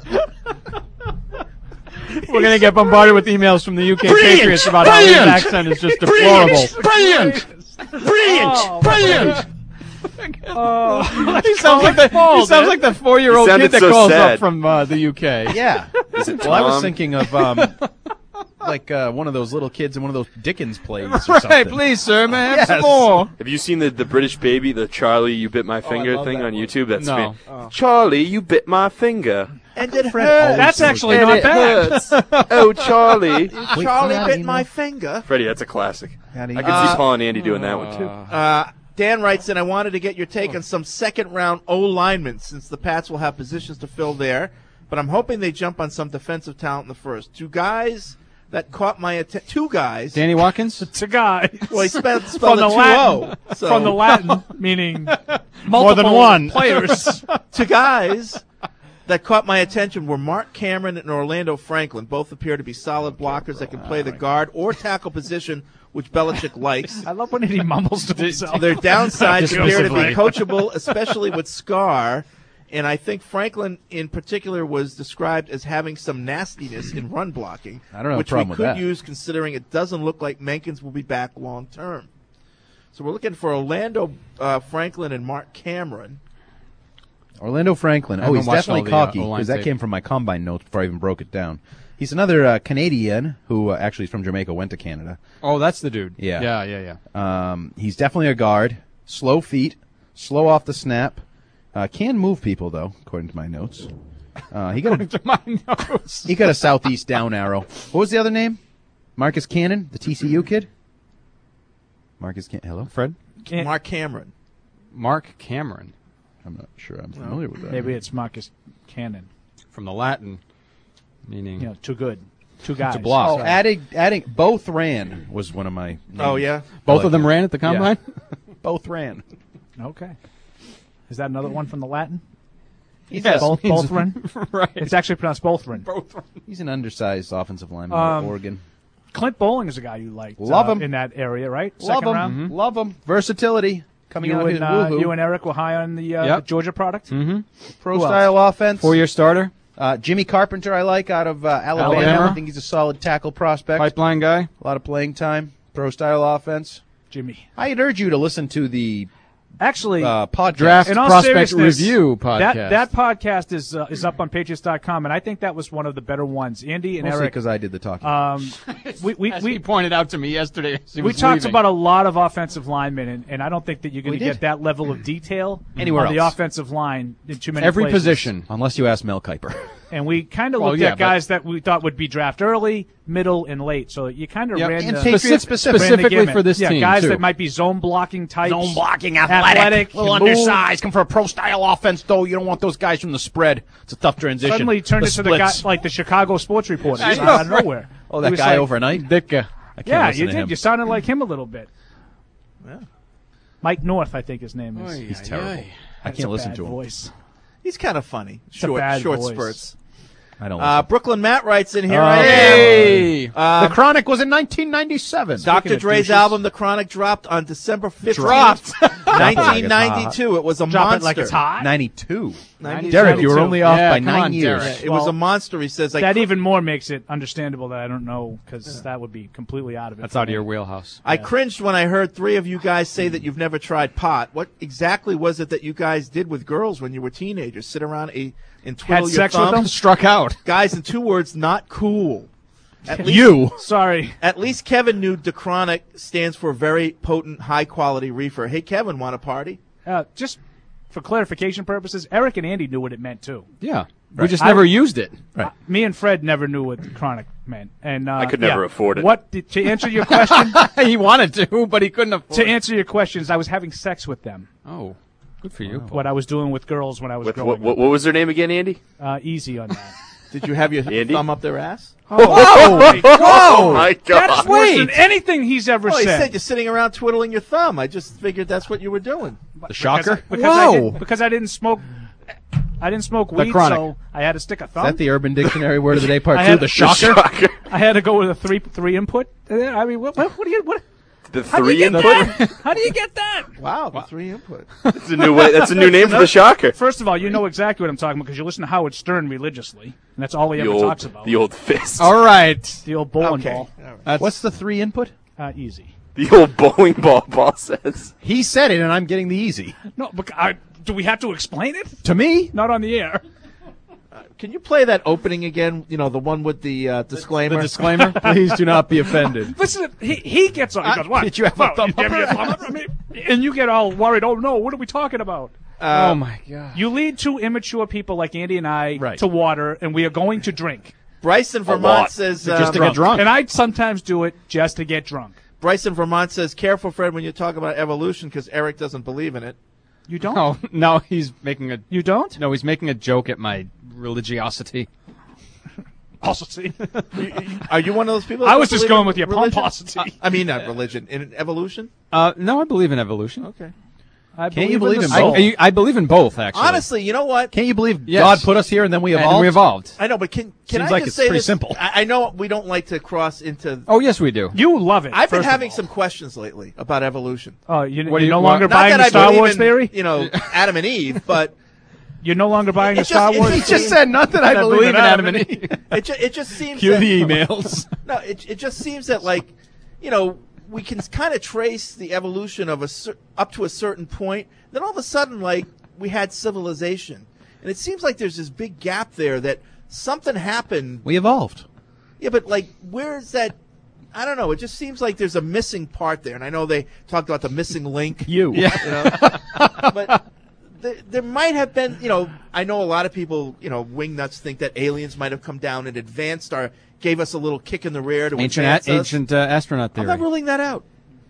We're going to get bombarded with emails from the U K Brilliant! Patriots about how Brilliant! his accent is just deplorable. Brilliant! Brilliant! Oh, Brilliant! Oh, he sounds like the, fall, he sounds man. like the four-year-old He kid sounded that so calls sad. up from uh, the U K. Yeah. Is it Well, I was Tom? thinking of um, like uh, one of those little kids in one of those Dickens plays or Right, something. please, sir, may I have Yes. some more? Have you seen the, the British baby, the Charlie, you bit my finger love thing that on one. YouTube? That's No. fan- Charlie, you bit my finger. And it Fred hurts. always That's says actually And not it bad. hurts. Oh, Charlie. Charlie Wait, bit you my know. finger. Freddie, that's a classic. How do I you- can Uh, see Paul and Andy doing that one, too. Uh, Dan writes in, I wanted to get your take on some second-round O-linemen since the Pats will have positions to fill there, but I'm hoping they jump on some defensive talent in the first. Two guys that caught my attention. Two guys. Danny Watkins? It's a guy. Well, he spelled, From spelled the it two Latin. O. So. From the Latin, meaning More than multiple one. players. Two guys that caught my attention were Mark Cameron and Orlando Franklin. Both appear to be solid blockers that can play the guard or tackle position, which Belichick likes. I love when he mumbles to himself. Their downsides appear to be Dismissively. coachable, especially with Scar. And I think Franklin, in particular, was described as having some nastiness in run blocking, I don't have a which we problem with could that. use considering it doesn't look like Menkins will be back long term. So we're looking for Orlando uh, Franklin and Mark Cameron. Orlando Franklin. I Oh, haven't he's watched definitely all the, uh, cocky O-line because that tape. came from my combine notes before I even broke it down. He's another uh, Canadian who uh, actually is from Jamaica, went to Canada. Oh, that's the dude. Yeah. Yeah, yeah, yeah. Um, he's definitely a guard. Slow feet, slow off the snap. Uh, can move people though, according to my notes. Uh, he got a, To my nose. he got a southeast down arrow. What was the other name? Marcus Cannon, the T C U kid. Marcus Can. Hello, Fred? Can't- Mark Cameron. Mark Cameron. I'm not sure. I'm familiar with that. Maybe it's Marcus Cannon. From the Latin, meaning... You know, too good. Two guys. To block. Oh, adding, adding, both ran was one of my. Names. Oh, yeah? Both like of them it. ran at the combine? Yeah. Both ran. Okay. Is that another one from the Latin? Yes. Both, both run? Right. It's actually pronounced both run. Both run. He's an undersized offensive lineman Um, at Oregon. Clint Bowling is a guy you liked. Love uh, him. in that area, right? Love Second him. round. Love him. Versatility coming You out and, of uh, his woohoo. you and Eric were high on the, uh, Yep. the Georgia product. Mm-hmm. Pro Who style offense. Four-year starter. Uh, Jimmy Carpenter, I like out of uh, Alabama. Alabama. I think he's a solid tackle prospect. Pipeline guy. A lot of playing time. Pro style offense. Jimmy. I'd urge you to listen to the Actually, uh, podcast. Draft in all Prospect seriousness, Review podcast. That that podcast is uh, is up on Patriots dot com, and I think that was one of the better ones. Andy and Mostly Eric. because I did the talking. Um, we we As we, he pointed out to me yesterday. as he we was talked leaving. about a lot of offensive linemen, and, and I don't think that you're going We to did. get that level of detail Anywhere on the else. offensive line in too many every places. position. Unless you ask Mel Kiper. And we kind of Well, looked yeah, at but- guys that we thought would be draft early, middle, and late. So you kind of Yep. ran And the Patriots ran the specific- specifically gamut. for this yeah, team, guys too. that might be zone blocking types, Zone blocking, athletic, athletic, little can move. undersized, come for a pro style offense. Though you don't want those guys from the spread. It's a tough transition. Suddenly turned the into the guy splits. like the Chicago sports reporter I out know, of nowhere. Oh, He that was guy like- overnight. Ditka. I can't Yeah, listen you to did. him. You sounded like him a little bit. Mike North, I think his name is. He's terrible. I That's can't a listen bad to him. voice. He's kind of funny. a Short, bad short voice. spurts. I don't. Uh, listen. Brooklyn Matt writes in here. Oh, I am. hey! Um, the Chronic was in nineteen ninety-seven. Doctor of Dre's douches. album, The Chronic, dropped on December fifteenth, Dropped. nineteen ninety-two. It was a Drop monster. it like it's hot. ninety-two. ninety-two. Derek, you were only off Yeah, by come nine on, years. Derek. It was Well, a monster. He says, like, That even more makes it understandable that I don't know because that would be completely out of it. That's for out of me. your wheelhouse. I cringed when I heard three of you guys say that you've never tried pot. What exactly was it that you guys did with girls when you were teenagers? Sit around a, and twiddle Had your sex with thumbs? them? Struck out. Guys, in two words, not cool. At least, You. Sorry. At least Kevin knew DeChronic stands for very potent, high-quality reefer. Hey, Kevin, want a party? Uh, just for clarification purposes, Eric and Andy knew what it meant too. Yeah. We just I- never used it. Uh, me and Fred never knew what chronic meant, and uh, I could never yeah. afford it. What did, to answer your question? He wanted to, but he couldn't afford To it. answer your questions, I was having sex with them. Oh, good for you. What I was doing with girls when I was With, growing what, what, up. what was their name again, Andy? Uh, easy on that. Did you have your Andy? thumb up their ass? Oh, my God. Oh, my God. That's worse than anything he's ever Well, he said. said you're sitting around twiddling your thumb. I just figured that's what you were doing. The shocker? Because, because I did, because I didn't smoke. I didn't smoke The weed, chronic. so I had to stick a Is thumb. that the Urban Dictionary word of the day, part I two? had- The shocker? I had to go with a three three input. Uh, I mean, what, what, what do you what? The How do you three get input? that? How do you get that? Wow, the three input. That's a new way. That's a new name for the shocker. First of all, you know exactly what I'm talking about because you listen to Howard Stern religiously, and that's all he The ever old, talks about. the old fist. All right. The old bowling Okay. ball. That's- What's the three input? Uh, easy. The old bowling ball. Paul says. He said it, and I'm getting the easy. No, but I, do we have to explain it? To me? Not on the air. Can you play that opening again? You know, the one with the uh, disclaimer. The disclaimer? Please do not be offended. Listen, he he gets on. He Uh, goes, "What? did you have a Well, thumb give up? me a thumb up?" I mean, and you get all worried. Oh no, what are we talking about? Uh, oh my God. You lead two immature people like Andy and I Right. to water, and we are going to drink. Bryson lot. Vermont says uh, Just to get drunk. And I sometimes do it just to get drunk. Bryson Vermont says, "Careful, Fred, when you talk about evolution, because Eric doesn't believe in it." You don't? No, no, he's making a. You don't? No, he's making a joke at my religiosity. Also, see, Are you one of those people? I that was don't just believe going in with your religion? pomposity. I mean, not religion, in evolution. Uh, no, I believe in evolution. Okay. I Can't you believe believe in in the I, soul. I, I believe in both, actually. Honestly, you know what? Can't you believe Yes. God put us here and then we And evolved? we evolved. I know, but can can Seems I like just it's say pretty this? simple. I, I know we don't like to cross into. Oh, yes, we do. You love it. I've been first of having all. some questions lately about evolution. Oh, you, What do you're you- no longer Not buying that the I Star believe Wars in, theory? you know, Adam and Eve, but You're no longer buying It the just- Star it Wars just- He just said not that I believe in Adam and Eve. it ju- it just seems Cue that, the emails. No, it it just seems that like, you know, we can kind of trace the evolution of a cer- up to a certain point. Then all of a sudden, like we had civilization, and it seems like there's this big gap there that something happened. We evolved. Yeah, but like, where's that? I don't know. It just seems like there's a missing part there, and I know they talked about the missing link. You. You know? But there, there might have been, you know, I know a lot of people, you know, wingnuts think that aliens might have come down and advanced our, gave us a little kick in the rear to Ancient, advance a- us. ancient uh, astronaut I'm theory. not ruling that out.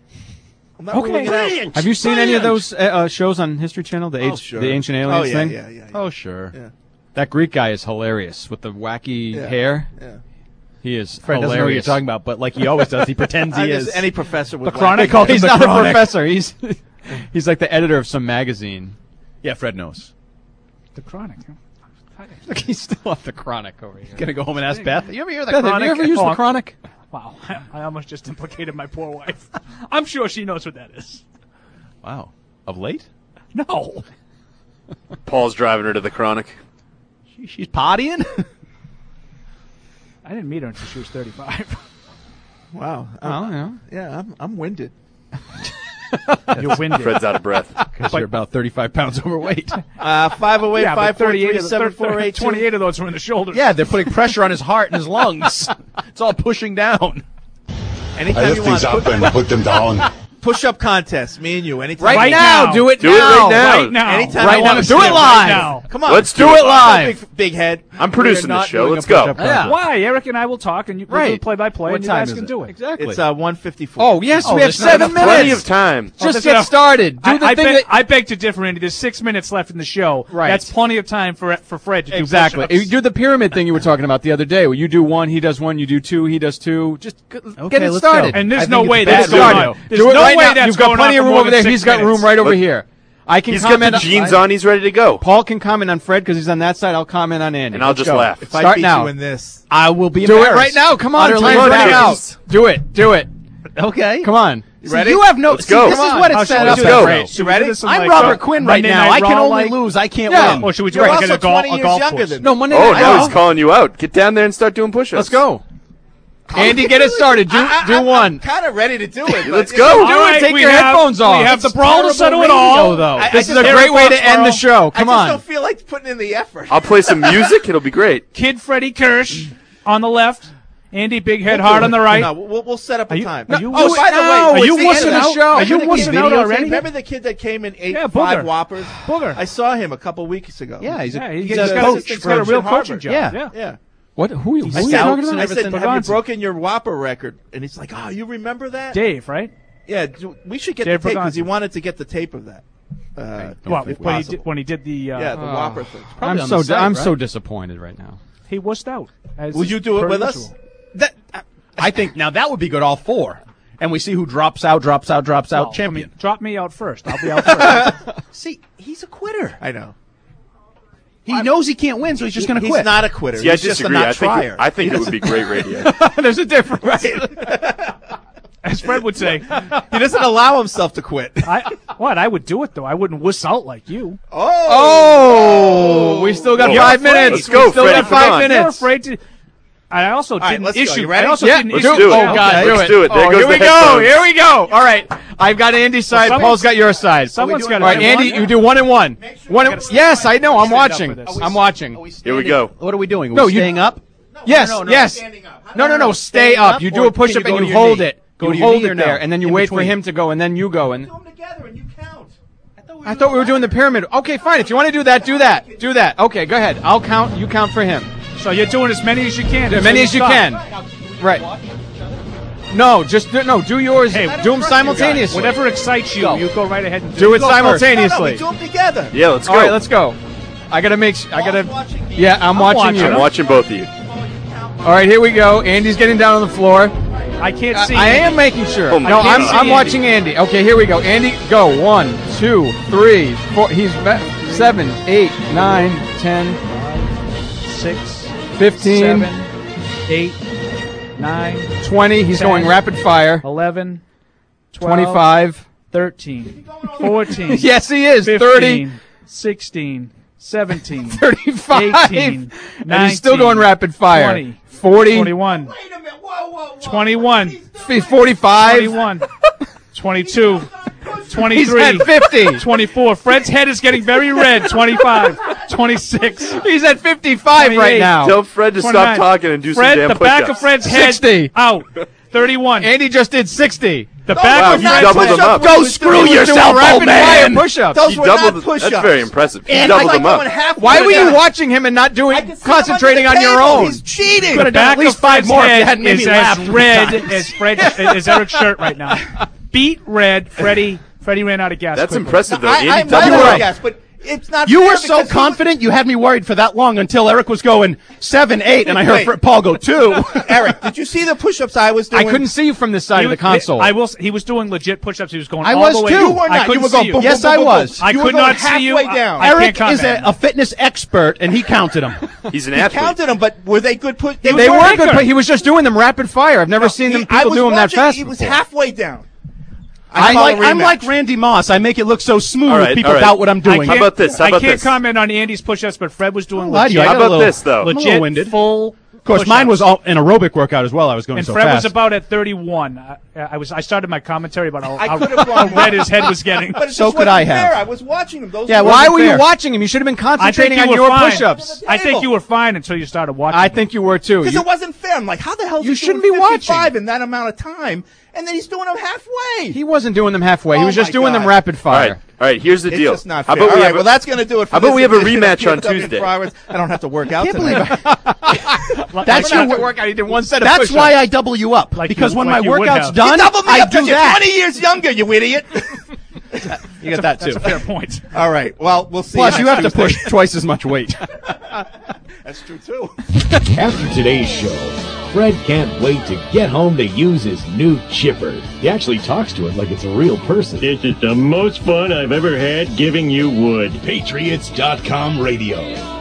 I'm not Okay. ruling it out. Have you seen any of those uh, uh, shows on History Channel? The, Oh, age, sure. the Ancient Aliens Oh, yeah, thing? yeah, yeah, yeah. Oh, sure. Yeah. That Greek guy is hilarious with the wacky Yeah. hair. Yeah. He is Fred doesn't know what you're hilarious. talking about, but like he always does, he pretends I he just- is. Any professor would The laugh. Chronic. They call him He's the not Chronic. a professor. He's he's like the editor of some magazine. Yeah, Fred knows. The Chronic. huh? Look, he's still off the Chronic over here. Gonna go home and ask Beth. You ever hear the Beth, Chronic? have you ever used Oh, the Chronic? Wow, I almost just implicated my poor wife. I'm sure she knows what that is. Wow. Of late? No. Paul's driving her to the Chronic. She, she's partying? I didn't meet her until she was thirty-five. Wow. Oh, I'm- yeah. Yeah, I'm, I'm winded. You're winded. Fred's out of breath. Because you're about thirty-five pounds overweight. Uh, five oh eight, Yeah, but five four thirty-eight three, of the- seven four eight two. twenty-eight of those were in the shoulders. Yeah, they're putting pressure on his heart and his lungs. It's all pushing down. Anytime I you lift want. these up and put them down. Push-up contest, me and you. Anytime. Right, Right now, now. do it Do it now. right now. Right now. Anytime Right I now. want to Do it see live. Right now. Come on. Let's do Do it. it live. Big, big head. I'm We are producing the not show. doing Let's a go. push-up Yeah. contest. Why? Eric and I will talk, and you we'll do Right. play by play, What and you time guys is can it? do it. Exactly. It's uh, one fifty-four. Oh, yes, Oh, we have there's not seven enough- minutes. Plenty of time. Oh, Just there's get enough- started. Do I, the I, thing beg, that... I beg to differ, Andy. There's six minutes left in the show. Right. That's plenty of time for for Fred to do Exactly. push-ups. You do the pyramid thing you were talking about the other day, where you do one, he does one, you do two, he does two. Just g- get it let's started. go. And I there's think no it's way bad that's radio. going on. There's do it no right way now. that's You've got going plenty on of for room more over than there. six He's got minutes. room right over here. I can He's got comment. the jeans I- on. He's ready to go. Paul can comment on Fred because he's on that side. I'll comment on Andy. And I'll Let's just go. laugh. If I Start beat now. you in this, I will be Do it embarrassed. right now. Come on. Utterly Time's running embarrassed. out. Do it. Do it. Okay. Come on. See, ready? you have no. Let's see, go. This Come is on. what How it's should set we up do as. go. Great. Should we Ready? do this in I'm like, Robert uh, Quinn right Monday now. Night I can Raw, only like- lose. I can't Yeah. win. Or should we do You're it like also a golf, twenty a years golf younger course? than me. No, Monday Oh, Night now Raw. he's calling you out. Get down there and start doing push-ups. Let's go. Andy, get it started. Do I, I, do I'm, one. I'm kind of ready to do it. but, Let's you go. know, Do Do All it. right, Take we your have- headphones off. We have the It's brawl to terrible settle it radio, all. though. I- I This is just- a great way to Foxborough. end the show. Come I just on. don't feel like putting in the effort. I'll play some music. It'll be great. Kid Freddie Kirsch on the left, Andy, big head, We'll hard do on it. the right. No, we'll, we'll set up a Are you- time. are you oh, wuss- by the way, no, are it's you the wussing end of the out? show. Are you I think wussing he out videotaped- already? Remember the kid that came and ate Yeah, five Booger. Whoppers? Booger. I saw him a couple weeks ago. Yeah, he's a, Yeah, he's, he's a got- coach. he's got a for- real at Harvard. coaching job. Yeah. Yeah. Yeah. What? Who, who are you I said, talking about? I said, have you Bogdanski. broken your Whopper record? And he's like, oh, you remember that? Dave, right? Yeah, do- we should get Dave the tape because Bogdanski. he wanted to get the tape of that. Uh, Well, if when he, possible. did, when he did the uh, Yeah, the Oh. Whopper thing. I'm on so the site, I'm right? so disappointed right now. he wussed out. as Would you do it per with us? usual. That, I think now that would be good, all four. And we see who drops out, drops out, drops out, Well, I champion. mean, drop me out first. I'll be out first. See, he's a quitter. I know. He knows he can't win, so he's just going to He's quit. not a quitter. See, I he's just a disagree. not I think, trier. it, I think it would be great radio. There's a difference. Right. As Fred would say. He doesn't allow himself to quit. I, what? I would do it, though. I wouldn't wuss out like you. Oh, we still got Whoa. five You're afraid. minutes. Let's go, we still Freddie, got five come on. You're minutes. afraid to... I also right, didn't let's go. issue... You ready? I also Yeah, didn't let's issue... do it. Oh God, Okay. do Let's it. do it. There oh, goes here we the go. headphones. Here we go. All right, I've got Andy's side. someone's- Paul's got your side. Someone's got All right, to Andy, you do one and one. One. And, yes, I know. I'm watching. I'm watching. Here we go. What are we doing? Are No, we you- staying up? Yes, no, no, yes. standing up. No, no, no. Stay Staying up. up, You or do a can push you up go and to you your hold knee? it. Go You to your hold knee or it no? there, and then you In wait for between. him to go, and then you go. And them together and you count. I thought we were doing the pyramid. Okay, fine. If you want to do that, do that. Do that. Okay, go ahead. I'll count. You count for him. So you're doing as many as you can. As until many as you stop. can. Right. No, just do, no. Do yours. Hey, do them simultaneously. Whatever excites you, Go. you go right ahead and do, Do it. it Go first. simultaneously. No, no, we do them together. Yeah, let's go. All right, let's go. I gotta make. s- I gotta. Yeah, I'm, watching, watching. you. I'm watching both of you. All right, here we go. Andy's getting down on the floor. I can't I, see. I Andy. am making sure. Oh my no, God. I'm, I can't I'm see watching Andy. Okay, here we go. Andy, go. One, two, three, four. He's ba- seven, eight, nine, ten, Six, fifteen, seven, eight, nine, twenty. He's ten, going rapid fire. eleven, twelve, twenty-five. thirteen, fourteen, Yes, he is. fifteen, thirty, sixteen, seventeen, thirty-five. eighteen, And he's still going nineteen, rapid fire. twenty, forty, twenty-one, Wait a minute. Whoa, whoa, whoa. twenty-one, forty-five. twenty-one, twenty-two, He's twenty-three, at fifty. twenty-four. Fred's head is getting very red. twenty-five, twenty-six. He's at fifty-five right twenty-eight. now. Tell Fred to stop twenty-nine. talking and do Fred, some damn the back push-ups. of Fred's head sixty. out. thirty-one. Andy just did sixty. The Those back Wow, of you Fred's doubled head. them up. Go screw He was doing yourself, rapid old man. fire push-ups. Those He were doubled not them. That's push-ups. very impressive. He And doubled I them like up. going halfway Why were you down. watching him and not doing I can see him concentrating under on the your table. own? He's cheating. Could have The done back at least of five Fred's more if you head hadn't made is me as laugh. three red times. as Fred as Eric's shirt right now. Beat red. Freddie. Freddie ran out of gas. That's quickly. impressive, though. I, Andy I'm doubled not them right. up. Guess, but it's not. You fair were so because he- confident, you had me worried for that long until Eric was going seven, eight, and I heard Wait. Fred- Paul go two. Eric, did you see the push-ups I was doing? I couldn't see you from this side He of the was- console. I will. s- He was doing legit push-ups. He was going. I all was the way. too. You were I not. couldn't You were see going you. boom, Yes, boom, I boom, was. boom. I You could were going not see you. halfway down. I can't Eric is a, comment. a fitness expert, and he counted them. He's an He athlete. counted them, but were they good push? they was were going good, bigger. but he was just doing them rapid fire. I've never No, seen he- them I people was do them that watching, fast. He was before. halfway down. I'm call like, a I'm rematch. like Randy Moss. I make it look so smooth. All right, people all right. doubt what I'm I doing. can't, How about this? How I about can't this? comment on Andy's push-ups, but Fred was doing I'll lie to you. legit. I How got a about little- this, though? I'm a little legit winded. full. Of course, mine was all an aerobic workout as well. I was going And so Fred fast. was about at thirty-one. I, I was. I started my commentary about how, I how, could have how gone red his head was getting. But it So just could wasn't I have. fair. I was watching them. Those Yeah, were Why wasn't were you fair. watching him? You should have been I think concentrating you on were your fine. push-ups. I think you were fine until you started watching. I think you were too. because You- it wasn't fair. I'm like, how the hell? is You he shouldn't doing be watching. fifty-five in that amount of time, and then he's doing them halfway. he wasn't doing them halfway. He Oh was just my doing them God. rapid All right, fire. all right. Here's the It's deal. just not How fair. about All we right, have a- well, that's going to do it. For How about this we have a edition of rematch on P F W Tuesday? Progress. I don't have to work out Can't tonight. believe That's Not your to work out. He did one set of That's push-ups. why I double you up Like because you- when like my you would workout's have. done, You double me I up do because you're that. twenty years younger, you idiot. You get that too. That's a fair point. All right. Well, we'll see. Plus, you have next to Tuesday. push twice as much weight. That's true too. After today's show, Fred can't wait to get home to use his new chipper. He actually talks to it like it's a real person. This is the most fun I've ever had giving you wood. Patriots dot com radio.